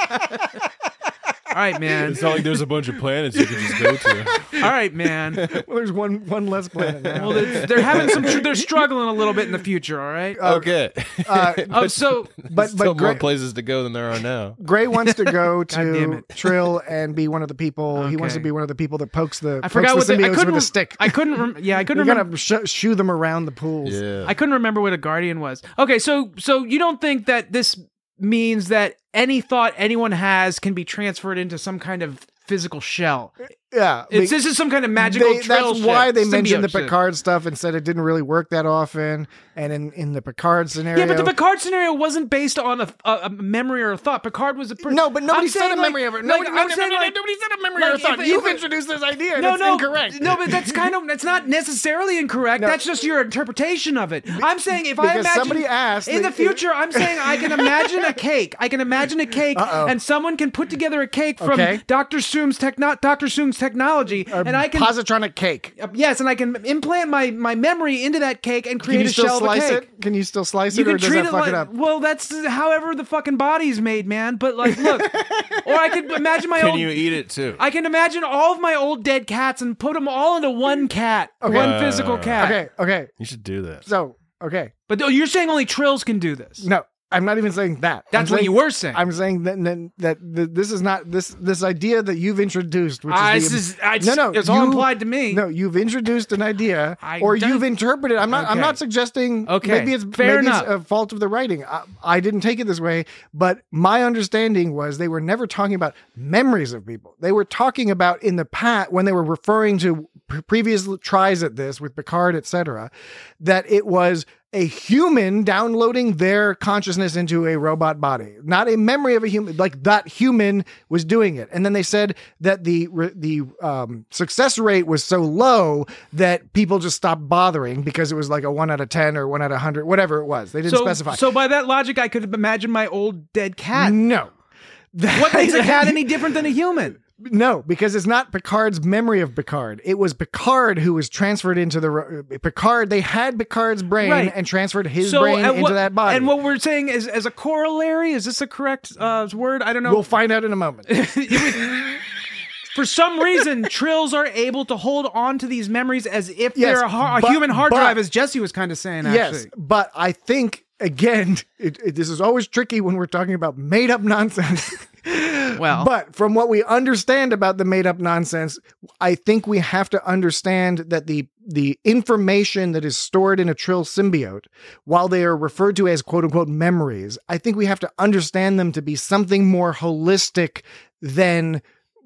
Speaker 2: All right, man.
Speaker 5: It's not like there's a bunch of planets you can just go to.
Speaker 2: All right, man.
Speaker 6: Well, there's one less planet now.
Speaker 2: Well, they're having they're struggling a little bit in the future. All right.
Speaker 5: Okay.
Speaker 2: But
Speaker 5: still more places to go than there are now.
Speaker 6: Gray wants to go to Trill and be one of the people. Okay. He wants to be one of the people that pokes the symbiotes with a stick.
Speaker 2: I couldn't remember.
Speaker 6: You're gonna shoo them around the pools.
Speaker 5: Yeah.
Speaker 2: I couldn't remember what a guardian was. Okay, so you don't think that this means that any thought anyone has can be transferred into some kind of physical shell?
Speaker 6: Yeah,
Speaker 2: this is some kind of magical Trill
Speaker 6: That's why they
Speaker 2: symbiote
Speaker 6: mentioned the
Speaker 2: shit.
Speaker 6: Picard stuff and said it didn't really work that often. And in the Picard scenario,
Speaker 2: yeah, but the Picard scenario wasn't based on a memory or a thought. Picard was a
Speaker 6: no, but nobody said a memory of it. Nobody said a memory or a thought. You've introduced this idea. That's incorrect.
Speaker 2: No, but that's not necessarily incorrect. No. That's just your interpretation of it. I'm saying if I imagine
Speaker 6: somebody asked
Speaker 2: in the future, I'm saying I can imagine a cake. I can imagine a cake, and someone can put together a cake from Dr. Soom's technology. And I can
Speaker 6: positronic cake.
Speaker 2: Yes, and I can implant my memory into that cake and create a shell of a cake.
Speaker 6: Can you still slice it, or does that fuck it up?
Speaker 2: Well, that's however the fucking body's made, man. But like, look, or I could imagine my old.
Speaker 5: Can you eat it too?
Speaker 2: I can imagine all of my old dead cats and put them all into one cat, one physical cat.
Speaker 6: Okay.
Speaker 5: You should do that.
Speaker 6: So, okay.
Speaker 2: But you're saying only Trills can do this?
Speaker 6: No. I'm not even saying that.
Speaker 2: That's what you were saying.
Speaker 6: I'm saying that this is not this idea that you've introduced, which
Speaker 2: it's all implied to me.
Speaker 6: No, you've introduced an idea, you've interpreted. I'm not suggesting.
Speaker 2: Okay,
Speaker 6: maybe it's a fault of the writing. I didn't take it this way, but my understanding was they were never talking about memories of people. They were talking about in the past when they were referring to previous tries at this with Picard, etc., that it was a human downloading their consciousness into a robot body, not a memory of a human, like that human was doing it. And then they said that the success rate was so low that people just stopped bothering because it was like a 1 out of 10 or 1 out of 100, whatever it was. They didn't specify.
Speaker 2: So by that logic, I could imagine my old dead cat.
Speaker 6: No.
Speaker 2: What makes a cat any different than a human?
Speaker 6: No, because it's not Picard's memory of Picard. It was Picard who was transferred into Picard. They had Picard's brain and transferred his brain into that body.
Speaker 2: And what we're saying is, as a corollary, is this a correct word? I don't know.
Speaker 6: We'll find out in a moment.
Speaker 2: For some reason, Trills are able to hold on to these memories as if they're a human hard drive, as Jesse was kind of saying, actually.
Speaker 6: Yes, but I think, again, this is always tricky when we're talking about made-up nonsense.
Speaker 2: Well,
Speaker 6: but from what we understand about the made-up nonsense, I think we have to understand that the information that is stored in a Trill symbiote, while they are referred to as quote-unquote memories, I think we have to understand them to be something more holistic than,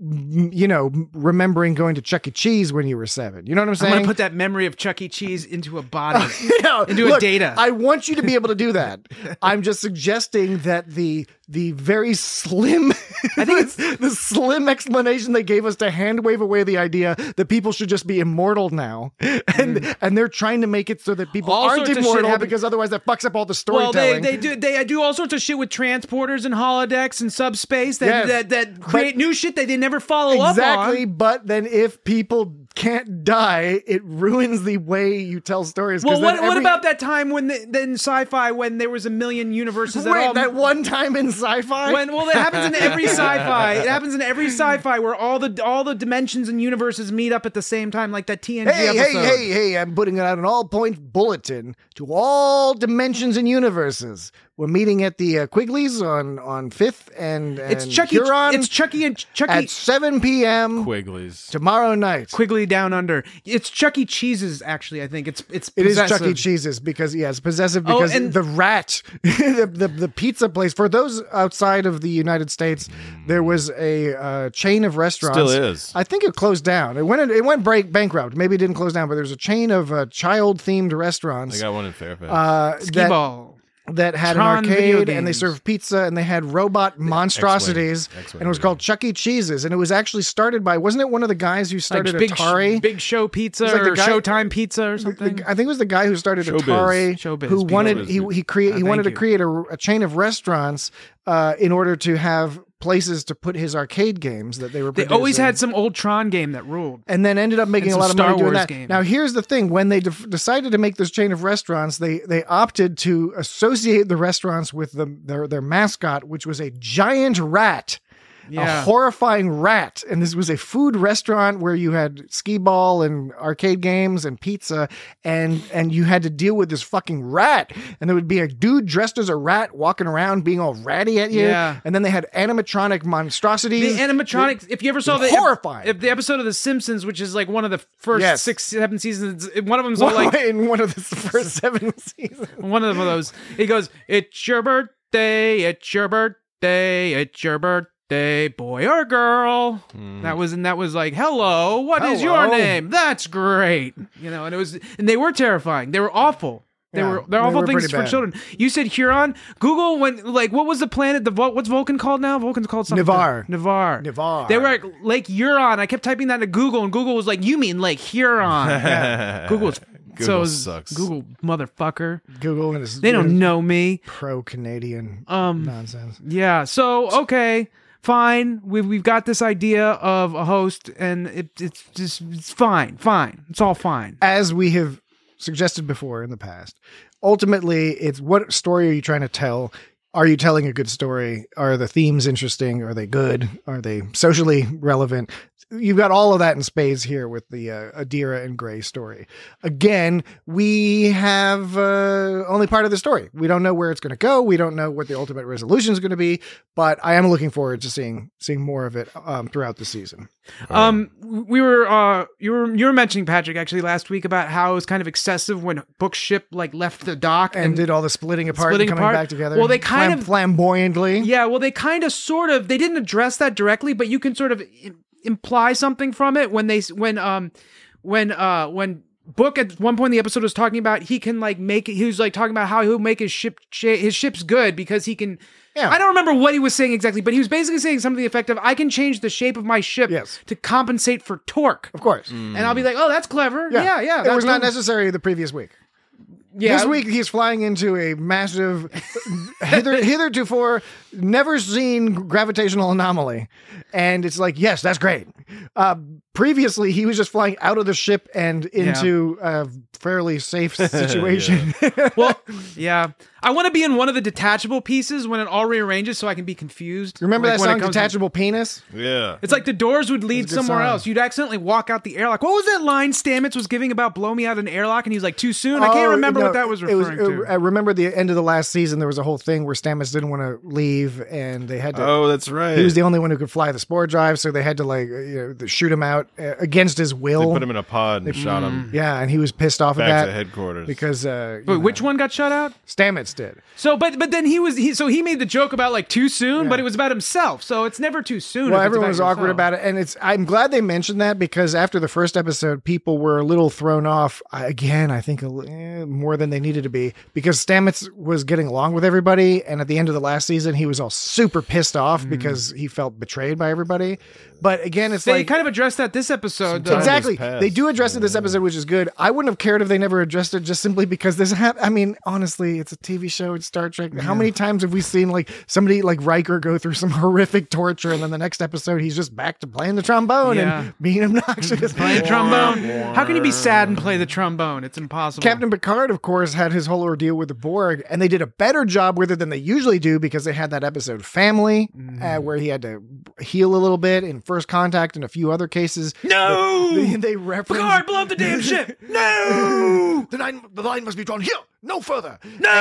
Speaker 6: you know, remembering going to Chuck E. Cheese when you were 7. You know what I'm saying?
Speaker 2: I'm going to put that memory of Chuck E. Cheese into a body, into a data.
Speaker 6: I want you to be able to do that. I'm just suggesting that the very slim, I think it's the slim explanation they gave us to hand wave away the idea that people should just be immortal now. And they're trying to make it so that people aren't immortal because otherwise that fucks up all the storytelling.
Speaker 2: Well, they do all sorts of shit with transporters and holodecks and subspace that create new shit that they never follow up on.
Speaker 6: Exactly, but then if people can't die, it ruins the way you tell stories.
Speaker 2: Well, what about that time when in sci-fi when there was a million universes?
Speaker 6: That one time in sci-fi?
Speaker 2: It happens in every sci-fi. It happens in every sci-fi where all the dimensions and universes meet up at the same time, like that TNG episode.
Speaker 6: Hey! I'm putting out an all-point bulletin to all dimensions and universes. We're meeting at the Quigley's on 5th and
Speaker 2: it's Chucky.
Speaker 6: Huron.
Speaker 2: It's Chucky and Chucky
Speaker 6: at 7 p.m.
Speaker 5: Quigley's
Speaker 6: tomorrow night.
Speaker 2: Quigley Down Under. It's Chuck E. Cheese's. Actually, I think it
Speaker 6: is Chuck E. Cheese's because it's possessive because the rat, the pizza place. For those outside of the United States, there was a chain of restaurants.
Speaker 5: Still is.
Speaker 6: I think it closed down. It went bankrupt. Maybe it didn't close down, but there's a chain of child-themed restaurants.
Speaker 5: I got one in Fairfax.
Speaker 2: Skee-ball.
Speaker 6: That had
Speaker 2: Tron
Speaker 6: an arcade and they served pizza and they had robot monstrosities and it was called Chuck E. Cheese's and it was actually started by, wasn't it one of the guys who started Atari?
Speaker 2: Big Show Pizza or Showtime Pizza or something?
Speaker 6: I think it was the guy who started Atari who wanted he wanted to create a chain of restaurants in order to have places to put his arcade games that they were producing.
Speaker 2: They always had some old Tron game that ruled.
Speaker 6: And then ended up making a lot of money doing that.
Speaker 2: Game.
Speaker 6: Now, here's the thing. When they decided to make this chain of restaurants, they opted to associate the restaurants with their mascot, which was a giant rat. A horrifying rat. And this was a food restaurant where you had skee-ball and arcade games and pizza and you had to deal with this fucking rat. And there would be a dude dressed as a rat walking around being all ratty at you. Yeah. And then they had animatronic monstrosities.
Speaker 2: The animatronics, if you ever saw
Speaker 6: horrifying.
Speaker 2: The episode of The Simpsons, which is like one of the first 6-7 seasons, one of them's all like
Speaker 6: in one of the first 7 seasons.
Speaker 2: One of those. He goes, "It's your birthday, it's your birthday, it's your birthday. Boy or girl." That was like, "Hello, what is your name?" That's great. And they were terrifying. They were awful. They're awful things for children. You said Huron. Google what was the planet? What's Vulcan called now? Vulcan's called something.
Speaker 6: Nivar.
Speaker 2: They were at Lake Huron. I kept typing that into Google, and Google was like, "You mean Lake Huron?" Google sucks. Google motherfucker.
Speaker 6: Google and
Speaker 2: they don't know me.
Speaker 6: Pro-Canadian nonsense.
Speaker 2: Yeah. So okay. Fine, we've got this idea of a host, and it's fine. It's all fine.
Speaker 6: As we have suggested before in the past, ultimately, it's what story are you trying to tell? are you telling a good story? Are the themes interesting? Are they good? Are they socially relevant? You've got all of that in spades here with the Adira and Gray story. Again, we have only part of the story. We don't know where it's going to go. We don't know what the ultimate resolution is going to be, but I am looking forward to seeing more of it throughout the season.
Speaker 2: You were mentioning, Patrick, actually last week about how it was kind of excessive when Book's ship like left the dock
Speaker 6: and did all the splitting apart and coming back together.
Speaker 2: Well, they kind of
Speaker 6: flamboyantly.
Speaker 2: Yeah, well, they kind of sort of they didn't address that directly, but you can sort of imply something from it when Book at one point in the episode was talking about he was like talking about how he'll make his ships good because he can. Yeah. I don't remember what he was saying exactly, but he was basically saying something to the effect of, I can change the shape of my ship to compensate for torque.
Speaker 6: Of course.
Speaker 2: And I'll be like, oh, that's clever. Yeah.
Speaker 6: It was not necessary the previous week. Yeah. This week he's flying into a massive, hitherto never seen gravitational anomaly. And it's like, yes, that's great. Previously, he was just flying out of the ship and into a fairly safe situation.
Speaker 2: Well, yeah. I want to be in one of the detachable pieces when it all rearranges so I can be confused.
Speaker 6: Remember that song, Detachable Penis?
Speaker 5: Yeah.
Speaker 2: It's like the doors would lead somewhere else. You'd accidentally walk out the airlock. What was that line Stamets was giving about blow me out an airlock? And he was like, too soon? I can't remember what that was referring to.
Speaker 6: I remember the end of the last season, there was a whole thing where Stamets didn't want to leave and they had to...
Speaker 5: Oh, that's right.
Speaker 6: He was the only one who could fly the spore drive, so they had to shoot him out against his will.
Speaker 5: They put him in a pod and shot him.
Speaker 6: Yeah, and he was pissed off at that.
Speaker 5: Back to headquarters.
Speaker 6: Because...
Speaker 2: Wait, which one got shot out?
Speaker 6: Stamets did.
Speaker 2: So, but then he made the joke about like too soon, but it was about himself. So it's never too soon.
Speaker 6: Well, everyone was awkward about it, and I'm glad they mentioned that because after the first episode, people were a little thrown off. Again, I think more than they needed to be because Stamets was getting along with everybody, and at the end of the last season, he was all super pissed off because he felt betrayed by everybody. But again, it's
Speaker 2: they kind of addressed that this episode. Though.
Speaker 6: Exactly, they do address it this episode, which is good. I wouldn't have cared if they never addressed it, just simply because this. I mean, honestly, it's a TV show. It's Star Trek. How many times have we seen like somebody like Riker go through some horrific torture, and then the next episode he's just back to playing the trombone and being obnoxious,
Speaker 2: playing trombone? How can you be sad and play the trombone? It's impossible.
Speaker 6: Captain Picard, of course, had his whole ordeal with the Borg, and they did a better job with it than they usually do because they had that episode Family, where he had to heal a little bit in First Contact and a few other cases.
Speaker 2: No,
Speaker 6: they referenced
Speaker 2: Picard, blow up the damn ship. No,
Speaker 6: the line must be drawn here, no further.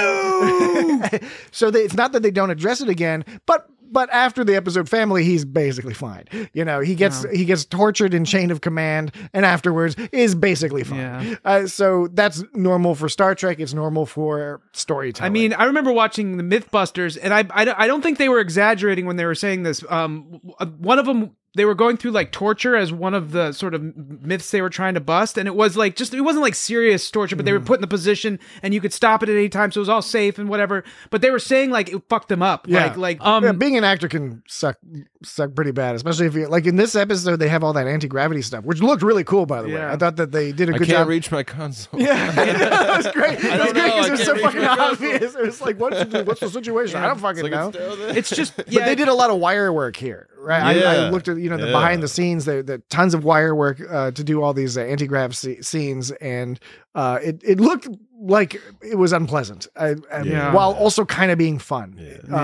Speaker 2: No.
Speaker 6: So it's not that they don't address it again, but after the episode Family, he's basically fine. He gets tortured in Chain of Command, and afterwards is basically fine. Yeah. So that's normal for Star Trek. It's normal for storytelling.
Speaker 2: I mean, I remember watching the Mythbusters, and I don't think they were exaggerating when they were saying this. One of them. They were going through like torture as one of the sort of myths they were trying to bust. And it was like, it wasn't like serious torture, but they were put in the position and you could stop it at any time. So it was all safe and whatever. But they were saying like it fucked them up.
Speaker 6: Yeah. Being an actor can suck pretty bad, especially if you like in this episode, they have all that anti-gravity stuff, which looked really cool, by the way. I thought that they did a good job.
Speaker 5: I can't reach my console.
Speaker 6: Yeah. That was great.
Speaker 5: I don't know.
Speaker 6: It was so fucking obvious. It was like, what's the situation? I don't fucking know.
Speaker 2: It's just,
Speaker 6: but they did a lot of wire work here. Right,
Speaker 5: yeah.
Speaker 6: I looked at the behind the scenes. The tons of wire work to do all these anti-grav scenes, and it looked like it was unpleasant, while also kind of being fun.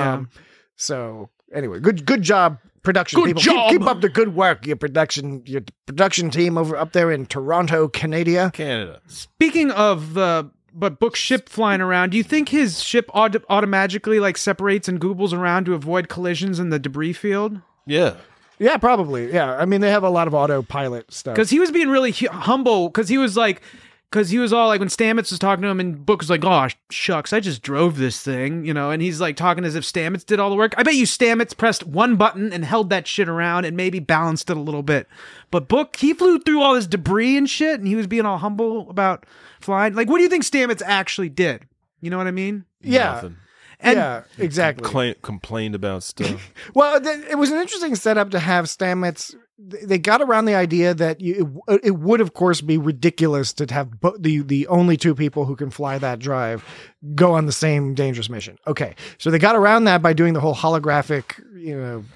Speaker 6: So anyway, good job, production people. Keep up the good work, your production team up there in Toronto, Canada.
Speaker 2: Speaking of the. But Book's ship flying around, do you think his ship automatically like separates and goobles around to avoid collisions in the debris field?
Speaker 5: Yeah,
Speaker 6: probably. Yeah, I mean they have a lot of autopilot stuff.
Speaker 2: Because he was being really humble. Because he was all like when Stamets was talking to him, and Book was like, "Oh shucks, I just drove this thing," and he's like talking as if Stamets did all the work. I bet you Stamets pressed one button and held that shit around and maybe balanced it a little bit. But Book, he flew through all this debris and shit, and he was being all humble about flying. Like, what do you think Stamets actually did? You know what I mean?
Speaker 6: Yeah.
Speaker 5: Nothing.
Speaker 6: Yeah, exactly.
Speaker 5: Complained about stuff.
Speaker 6: Well, it was an interesting setup to have Stamets. They got around the idea that it would, of course, be ridiculous to have the only two people who can fly that drive go on the same dangerous mission. Okay, so they got around that by doing the whole holographic,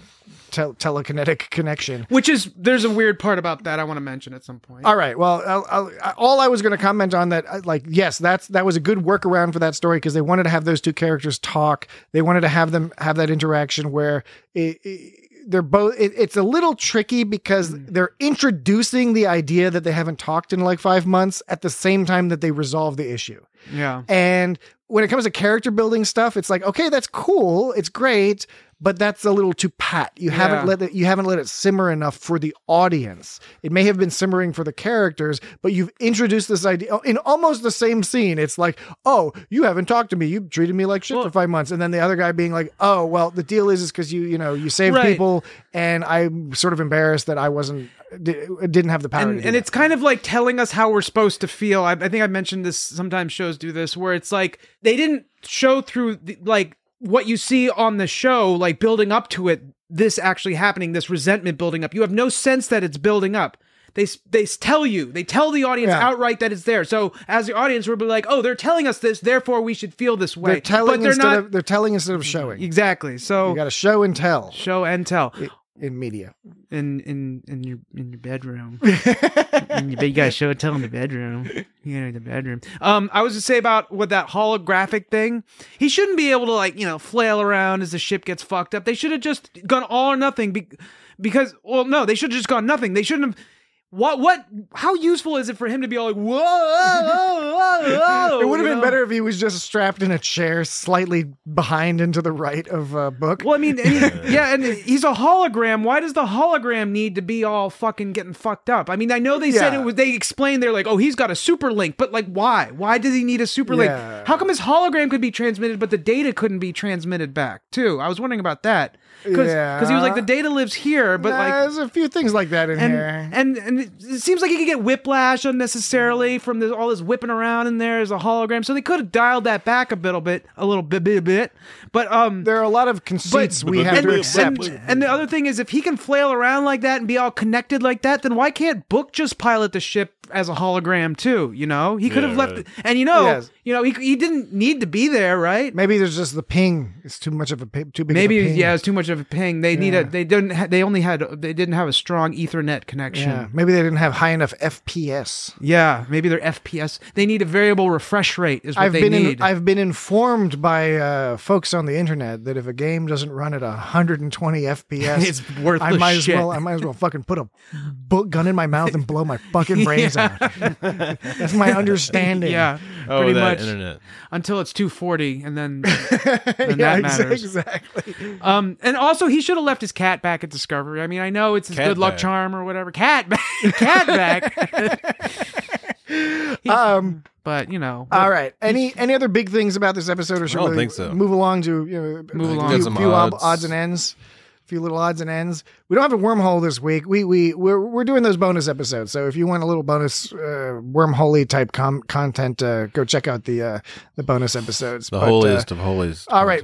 Speaker 6: telekinetic connection.
Speaker 2: There's a weird part about that I want to mention at some point.
Speaker 6: All right. Well, all I was going to comment on that, like, yes, that was a good workaround for that story because they wanted to have those two characters talk. They wanted to have them have that interaction where they're both. It's a little tricky because they're introducing the idea that they haven't talked in like 5 months at the same time that they resolve the issue.
Speaker 2: Yeah.
Speaker 6: And when it comes to character building stuff, it's like, okay, that's cool. It's great. But that's a little too pat. You haven't let it simmer enough for the audience. It may have been simmering for the characters, but you've introduced this idea in almost the same scene. It's like, oh, you haven't talked to me. You treated me like shit for 5 months. And then the other guy being like, oh, well, the deal is because you saved people, and I'm sort of embarrassed that I didn't have the power.
Speaker 2: And it's kind of like telling us how we're supposed to feel. I think I mentioned this. Sometimes shows do this, where it's like they didn't show through what you see on the show, like building up to it, this actually happening, this resentment building up. You have no sense that it's building up. They tell the audience outright that it's there. So as the audience, we'll be like, oh, they're telling us this, therefore we should feel this way.
Speaker 6: They're telling instead of showing.
Speaker 2: Exactly. So
Speaker 6: you got to show and tell.
Speaker 2: Show and tell.
Speaker 6: In media,
Speaker 2: in your bedroom, you gotta show and tell in the bedroom. In the bedroom. I was to say about what that holographic thing. He shouldn't be able to flail around as the ship gets fucked up. They should have just gone all or nothing. Because they should have just gone nothing. They shouldn't have. How useful is it for him to be all like, whoa, whoa, whoa?
Speaker 6: It would have been better if he was just strapped in a chair slightly behind and to the right of Book.
Speaker 2: Well, I mean, and he's a hologram. Why does the hologram need to be all fucking getting fucked up? I mean, I know they said they explained they're like, oh, he's got a super link, but like, why? Why does he need a super link? How come his hologram could be transmitted, but the data couldn't be transmitted back too? I was wondering about that. Because he was like, the data lives here, but
Speaker 6: there's a few things like that in here.
Speaker 2: And it seems like he could get whiplash unnecessarily from all this whipping around in there as a hologram. So they could have dialed that back a little bit. But
Speaker 6: there are a lot of conceits we have to accept.
Speaker 2: And the other thing is, if he can flail around like that and be all connected like that, then why can't Book just pilot the ship as a hologram too? He could have left, and he didn't need to be there, right?
Speaker 6: Maybe there's just the ping. It's too much of a too big.
Speaker 2: Maybe
Speaker 6: of a ping.
Speaker 2: It's too much of a ping. They they didn't have a strong Ethernet connection.
Speaker 6: Yeah, maybe they didn't have high enough FPS.
Speaker 2: Yeah, maybe their FPS. They need a variable refresh rate. Is what they need.
Speaker 6: I've been informed by folks on the internet that if a game doesn't run at 120 FPS,
Speaker 2: it's worthless.
Speaker 6: I might as well fucking put a gun in my mouth and blow my fucking brains out. That's my understanding.
Speaker 2: Yeah, pretty much. Internet. Until it's 240, and then that matters.
Speaker 6: Exactly.
Speaker 2: And also he should have left his cat back at Discovery. I mean, I know it's his good luck charm or whatever. Cat back. But
Speaker 6: all right. Any other big things about this episode, or should we
Speaker 5: think so.
Speaker 6: move along to a few odds and ends? Few little odds and ends. We don't have a wormhole this week. We're doing those bonus episodes. So if you want a little bonus wormhole type content, go check out the bonus episodes.
Speaker 5: Holiest of holies.
Speaker 6: All right,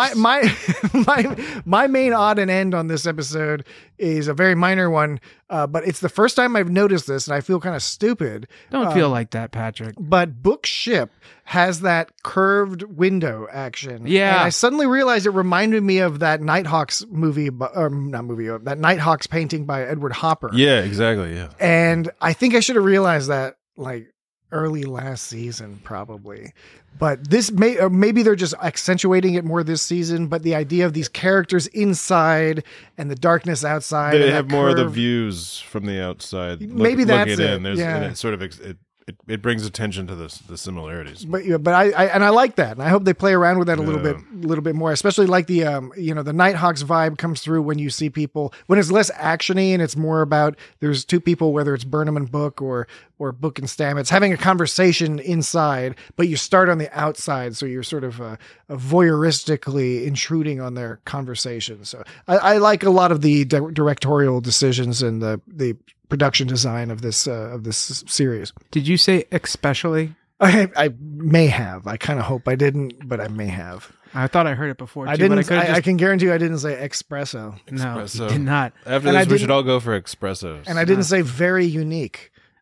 Speaker 6: my main odd and end on this episode is a very minor one, but it's the first time I've noticed this, and I feel kind of stupid.
Speaker 2: Don't feel like that, Patrick.
Speaker 6: But Book's ship has that curved window action.
Speaker 2: Yeah,
Speaker 6: and I suddenly realized it reminded me of that Nighthawks movie, that Nighthawks painting by Edward Hopper.
Speaker 5: Yeah, exactly. Yeah,
Speaker 6: and I think I should have realized that early last season, probably. But this maybe they're just accentuating it more this season. But the idea of these characters inside and the darkness outside,
Speaker 5: they have more of the views from the outside.
Speaker 6: Maybe that's it.
Speaker 5: And it sort of it brings attention to the similarities.
Speaker 6: But I like that, and I hope they play around with that a little bit more. Especially like the the Nighthawks vibe comes through when you see people, when it's less actiony and it's more about there's two people, whether it's Burnham and Book or Book and Stamets, having a conversation inside, but you start on the outside, so you're sort of voyeuristically intruding on their conversation. So I like a lot of the directorial decisions and the production design of this series.
Speaker 2: Did you say especially?
Speaker 6: I may have. I kind of hope I didn't, but I may have.
Speaker 2: I thought I heard it before.
Speaker 6: I didn't. I can guarantee you, I didn't say espresso.
Speaker 2: No, you did not.
Speaker 5: After this, we should all go for espressos.
Speaker 6: And I didn't say very unique.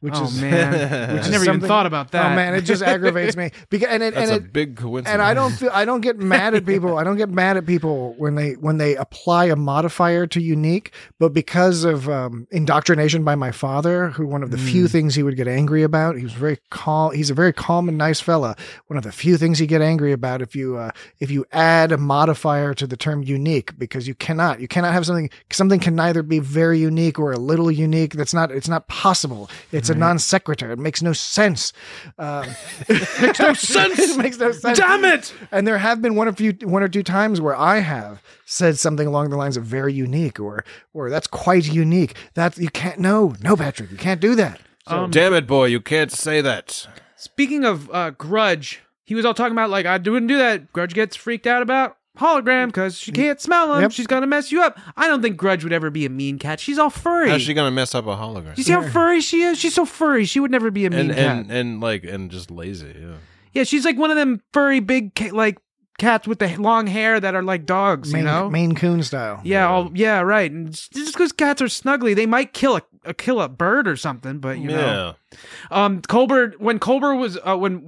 Speaker 6: which
Speaker 2: Oh
Speaker 6: is
Speaker 2: man,
Speaker 6: which
Speaker 2: I
Speaker 6: is
Speaker 2: never even
Speaker 6: something-
Speaker 2: thought about that.
Speaker 6: Oh man, it just aggravates me. Because
Speaker 5: That's a big coincidence.
Speaker 6: and I don't get mad at people. I don't get mad at people when they apply a modifier to unique, but because of indoctrination by my father, who one of the few things he would get angry about, he was very calm. He's a very calm and nice fella. One of the few things he'd get angry about if you add a modifier to the term unique, because you cannot have something can neither be very unique or a little unique. It's not possible. It's a non sequitur. It makes no sense.
Speaker 2: Makes no sense.
Speaker 6: It makes no sense.
Speaker 2: Damn it!
Speaker 6: And there have been one or two times where I have said something along the lines of very unique or that's quite unique. That you can't. No, Patrick, you can't do that.
Speaker 5: Damn it, boy, you can't say that.
Speaker 2: Speaking of Grudge, he was all talking about like I wouldn't do that. Grudge gets freaked out about hologram because she can't smell him.
Speaker 6: Yep.
Speaker 2: She's gonna mess you up. I don't think Grudge would ever be a mean cat. She's all furry.
Speaker 5: How's she gonna mess up a hologram?
Speaker 2: You see how furry she is? She's so furry. She would never be a mean cat.
Speaker 5: And just lazy. Yeah.
Speaker 2: Yeah, she's like one of them furry big cats with the long hair that are like dogs.
Speaker 6: Maine Coon style.
Speaker 2: Yeah, right. And just because cats are snuggly, they might kill a bird or something. But you know. Colbert, when Colbert was when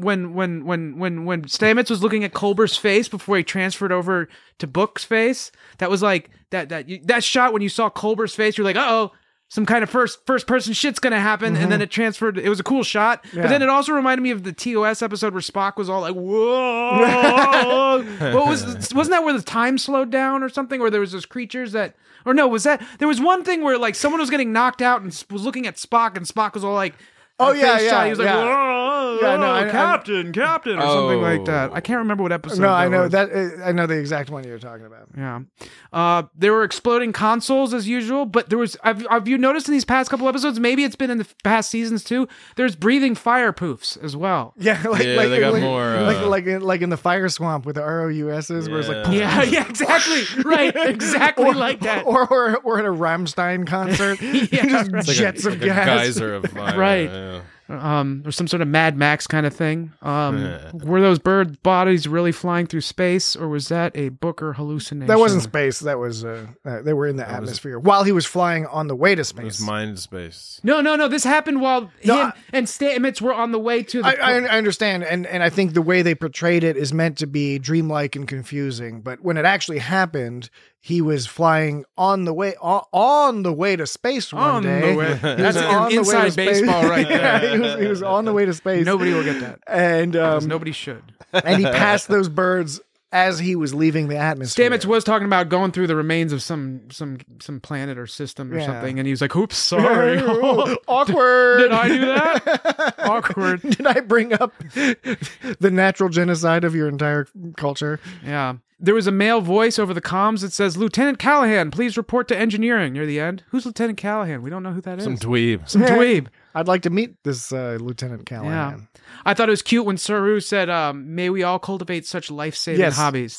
Speaker 2: Stamets was looking at Colbert's face before he transferred over to Book's face, that was like that shot when you saw Colbert's face, you're like, uh-oh, some kind of first person shit's gonna happen, and then it transferred. It was a cool shot, but then it also reminded me of the TOS episode where Spock was all like, "Whoa!" Wasn't that where the time slowed down or something? Or there was those creatures that, or no, was that there was one thing where like someone was getting knocked out and was looking at Spock, and Spock was all like.
Speaker 6: Oh yeah.
Speaker 2: He was like, "Whoa, Captain," or something like that. I can't remember what episode.
Speaker 6: No, I know
Speaker 2: was.
Speaker 6: that. I know the exact one you're talking about.
Speaker 2: Yeah. There were exploding consoles as usual, but there was. Have you noticed in these past couple episodes? Maybe it's been in the past seasons too. There's breathing fire poofs as well.
Speaker 6: Yeah,
Speaker 5: they got more.
Speaker 6: Like in the fire swamp with the ROUSs, where it's like
Speaker 2: Yeah, exactly. Right, exactly like that.
Speaker 6: Or at a Rammstein concert, just jets of
Speaker 5: like
Speaker 6: gas.
Speaker 5: a geyser of fire.
Speaker 2: Right.
Speaker 5: Yeah.
Speaker 2: Or some sort of Mad Max kind of thing. Were those bird bodies really flying through space, or was that a Booker hallucination?
Speaker 6: That wasn't space. That was they were in the atmosphere while he was flying on the way to space.
Speaker 5: It was mind space.
Speaker 2: No. This happened while him and Stamets were on the way to the.
Speaker 6: I understand, and I think the way they portrayed it is meant to be dreamlike and confusing. But when it actually happened, he was flying on the way to space one day.
Speaker 2: That's an inside baseball right there.
Speaker 6: He was on the way to space.
Speaker 2: Nobody will get that,
Speaker 6: and
Speaker 2: nobody should.
Speaker 6: And he passed those birds as he was leaving the atmosphere.
Speaker 2: Stamets was talking about going through the remains of some planet or system or something, and he was like, "Oops, sorry,
Speaker 6: awkward.
Speaker 2: Did I do that? Awkward.
Speaker 6: Did I bring up the natural genocide of your entire culture?"
Speaker 2: Yeah. There was a male voice over the comms that says, "Lieutenant Callahan, please report to engineering," near the end. Who's Lieutenant Callahan? We don't know who that is.
Speaker 5: Some dweeb.
Speaker 2: Some dweeb.
Speaker 6: I'd like to meet this Lieutenant Callahan.
Speaker 2: Yeah. I thought it was cute when Saru said, "May we all cultivate such life-saving hobbies."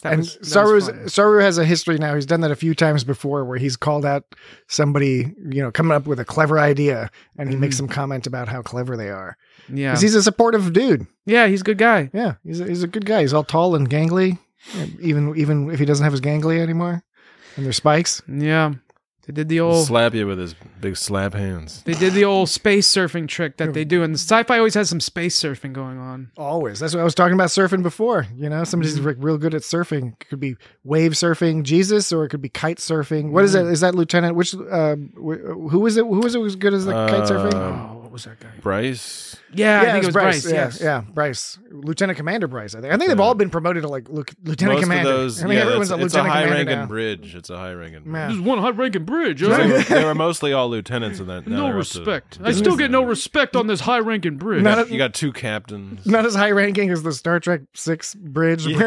Speaker 6: Saru has a history now. He's done that a few times before, where he's called out somebody, coming up with a clever idea, and he makes some comment about how clever they are.
Speaker 2: Yeah,
Speaker 6: because he's a supportive dude.
Speaker 2: Yeah, he's a good guy.
Speaker 6: Yeah, he's a good guy. He's all tall and gangly, even if he doesn't have his gangly anymore, and their spikes.
Speaker 2: Yeah. They did the old
Speaker 5: slap you with his big slap hands.
Speaker 2: They did the old space surfing trick that they do, and the sci-fi always has some space surfing going on.
Speaker 6: Always. That's what I was talking about surfing before. Somebody's real good at surfing. It could be wave surfing, Jesus, or it could be kite surfing. What is it? Is that Lieutenant? Which who was it? Who was it as good as the kite surfing?
Speaker 2: What was that guy?
Speaker 5: Bryce.
Speaker 2: Yeah, I think it was Bryce. Yes.
Speaker 6: Yeah, Bryce. Lieutenant Commander Bryce. I think they've all been promoted to like Lieutenant Commander.
Speaker 5: Those,
Speaker 6: I think everyone's a Lieutenant Commander now.
Speaker 5: It's a high-ranking bridge.
Speaker 2: There's one high-ranking bridge.
Speaker 5: They were mostly all lieutenants in that.
Speaker 2: No respect. I still get no respect on this high-ranking bridge.
Speaker 5: You got two captains.
Speaker 6: Not as high-ranking as the Star Trek 6 bridge, where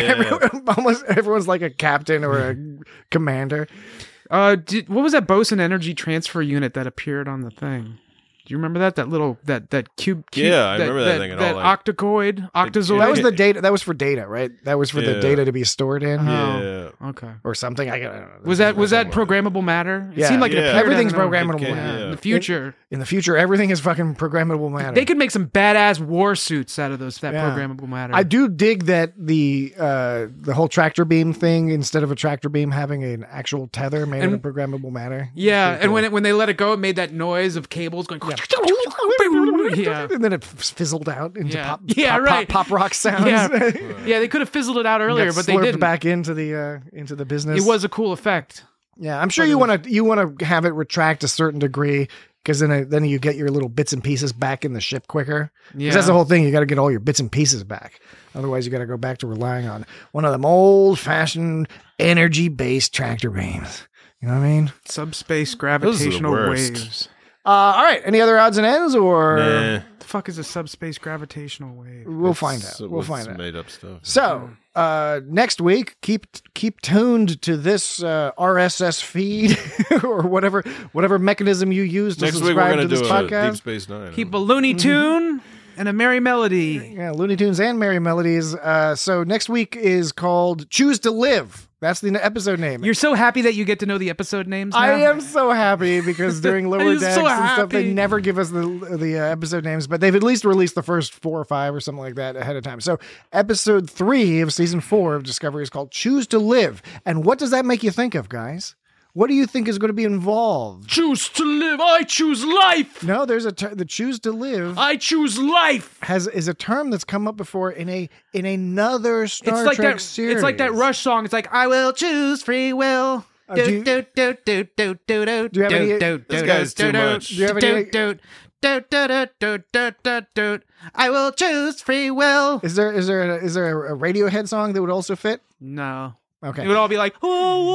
Speaker 6: almost everyone's like a captain or a commander.
Speaker 2: What was that Bosun energy transfer unit that appeared on the thing? Do you remember that? That little that cube?
Speaker 5: Yeah, I remember that thing.
Speaker 2: That octozoid.
Speaker 6: That was the data. That was for data, right? That was for the data to be stored in.
Speaker 5: Yeah.
Speaker 2: Okay.
Speaker 6: Or something. I don't know.
Speaker 2: Was that programmable matter? It seemed like
Speaker 6: everything's programmable matter.
Speaker 2: In the future.
Speaker 6: In the future, everything is fucking programmable matter.
Speaker 2: They could make some badass war suits out of that programmable matter.
Speaker 6: I do dig that the whole tractor beam thing, instead of a tractor beam having an actual tether made out of programmable matter.
Speaker 2: Yeah, and when they let it go, it made that noise of cables going. Yeah.
Speaker 6: And then it fizzled out into pop rock sounds.
Speaker 2: Yeah, they could have fizzled it out earlier, but they didn't.
Speaker 6: Back into the business.
Speaker 2: It was a cool effect.
Speaker 6: Yeah, I'm sure you want to have it retract a certain degree, because then you get your little bits and pieces back in the ship quicker. Yeah, that's the whole thing. You got to get all your bits and pieces back. Otherwise, you got to go back to relying on one of them old-fashioned energy-based tractor beams. You know what I mean?
Speaker 2: Subspace gravitational waves.
Speaker 6: All right. Any other odds and ends, or
Speaker 2: the fuck is a subspace gravitational wave?
Speaker 6: We'll find out. We'll find out.
Speaker 5: Made up stuff.
Speaker 6: So next week, keep tuned to this RSS feed or whatever mechanism you use to subscribe to this podcast.
Speaker 5: Deep Space Nine.
Speaker 2: Keep a Looney Tune and a Merry Melody.
Speaker 6: Yeah, Looney Tunes and Merry Melodies. So next week is called Choose to Live. That's the episode name.
Speaker 2: You're so happy that you get to know the episode names now?
Speaker 6: I am so happy because during Lower Decks and stuff, they never give us the episode names, but they've at least released the first 4 or 5 or something like that ahead of time. So episode 3 of season 4 of Discovery is called Choose to Live. And what does that make you think of, guys? What do you think is going to be involved?
Speaker 2: Choose to live. I choose life.
Speaker 6: No, there's the choose to live.
Speaker 2: I choose life
Speaker 6: is a term that's come up before in another Star Trek series.
Speaker 2: It's like that Rush song. It's like I will choose free will.
Speaker 6: Do you have any?
Speaker 5: This guy's too much.
Speaker 6: Do you have any?
Speaker 2: I will choose free will.
Speaker 6: Is there a Radiohead song that would also fit?
Speaker 2: No.
Speaker 6: Okay.
Speaker 2: It would all be like,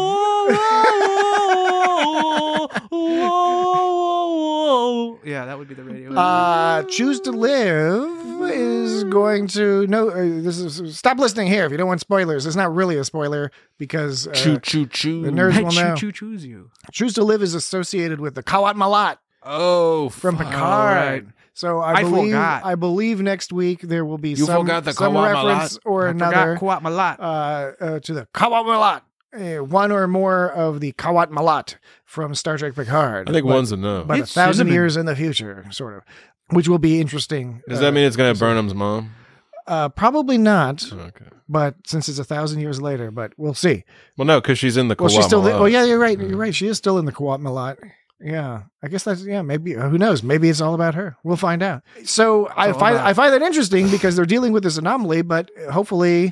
Speaker 2: yeah, that would be the radio.
Speaker 6: Choose to Live is going to stop listening here if you don't want spoilers. It's not really a spoiler because the nerds will know.
Speaker 2: Choose you.
Speaker 6: Choose to Live is associated with the Kawat Malat.
Speaker 5: Oh,
Speaker 6: from Picard.
Speaker 2: Right.
Speaker 6: So I believe next week there will be some reference or another
Speaker 2: Kawat Malat.
Speaker 6: To the Kawat Malat. One or more of the Kawat Malat from Star Trek Picard.
Speaker 5: I think one's enough.
Speaker 6: But 1,000 years in the future, sort of, which will be interesting.
Speaker 5: Does that mean it's going to have Burnham's mom?
Speaker 6: Probably not.
Speaker 5: Okay.
Speaker 6: But since it's 1,000 years later, but we'll see.
Speaker 5: Well, no, because she's in the Kawat
Speaker 6: Malat.
Speaker 5: Well,
Speaker 6: yeah, you're right. You're right. She is still in the Kawat Malat. Yeah, I guess maybe, who knows? Maybe it's all about her. We'll find out. So I find that interesting because they're dealing with this anomaly, but hopefully,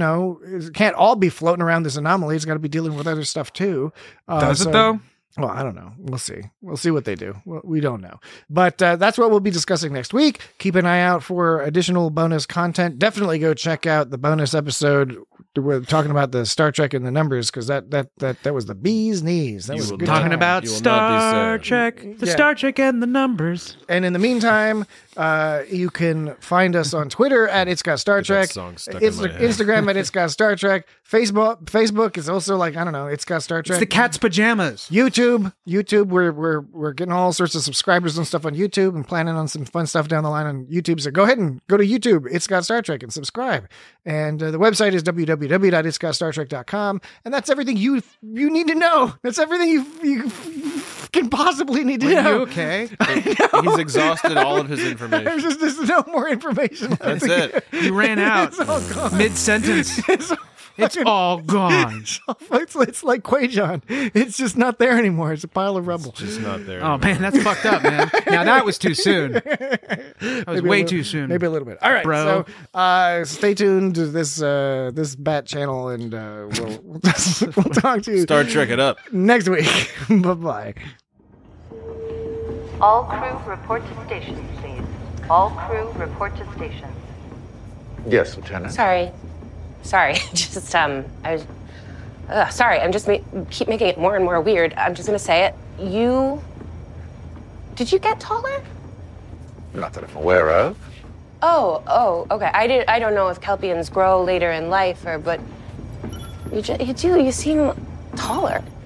Speaker 6: it can't all be floating around this anomaly. It's got to be dealing with other stuff too.
Speaker 2: Does it though?
Speaker 6: Well, I don't know. We'll see. We'll see what they do. We don't know. But that's what we'll be discussing next week. Keep an eye out for additional bonus content. Definitely go check out the bonus episode. We're talking about the Star Trek and the numbers because that was the bee's knees. That was good.
Speaker 2: Talking about Star Trek, Star Trek and the numbers.
Speaker 6: And in the meantime, you can find us on Twitter at It's Got Star Trek. Instagram at It's Got Star Trek. Facebook is also like, I don't know, It's Got Star Trek.
Speaker 2: It's the cat's pajamas.
Speaker 6: YouTube, we're getting all sorts of subscribers and stuff on YouTube and planning on some fun stuff down the line on YouTube. So go ahead and go to YouTube, It's Got Star Trek, and subscribe. And the website is www.itsgotstartrek.com. And that's everything you need to know. That's everything you can possibly need to know.
Speaker 2: Are you okay?
Speaker 5: He's exhausted all of his information.
Speaker 6: There's no more information.
Speaker 5: That's it.
Speaker 2: You ran out mid-sentence. It's all gone.
Speaker 6: It's like Quajon. It's just not there anymore. It's a pile of rubble.
Speaker 5: It's just not there.
Speaker 2: Oh, man, that's fucked up, man. Now, that was too soon. That was way too soon.
Speaker 6: Maybe a little bit. All right,
Speaker 2: bro.
Speaker 6: So stay tuned to this Bat channel, and we'll talk to you.
Speaker 5: Star Trek it up.
Speaker 6: Next week. Bye-bye.
Speaker 8: All crew report to station, please. All crew report to station.
Speaker 9: Yes, Lieutenant.
Speaker 3: Sorry, just, I was, sorry, I'm just keep making it more and more weird. I'm just gonna say it. Did you get taller?
Speaker 9: Not that I'm aware of.
Speaker 3: Oh, okay. I don't know if Kelpians grow later in life but you seem taller.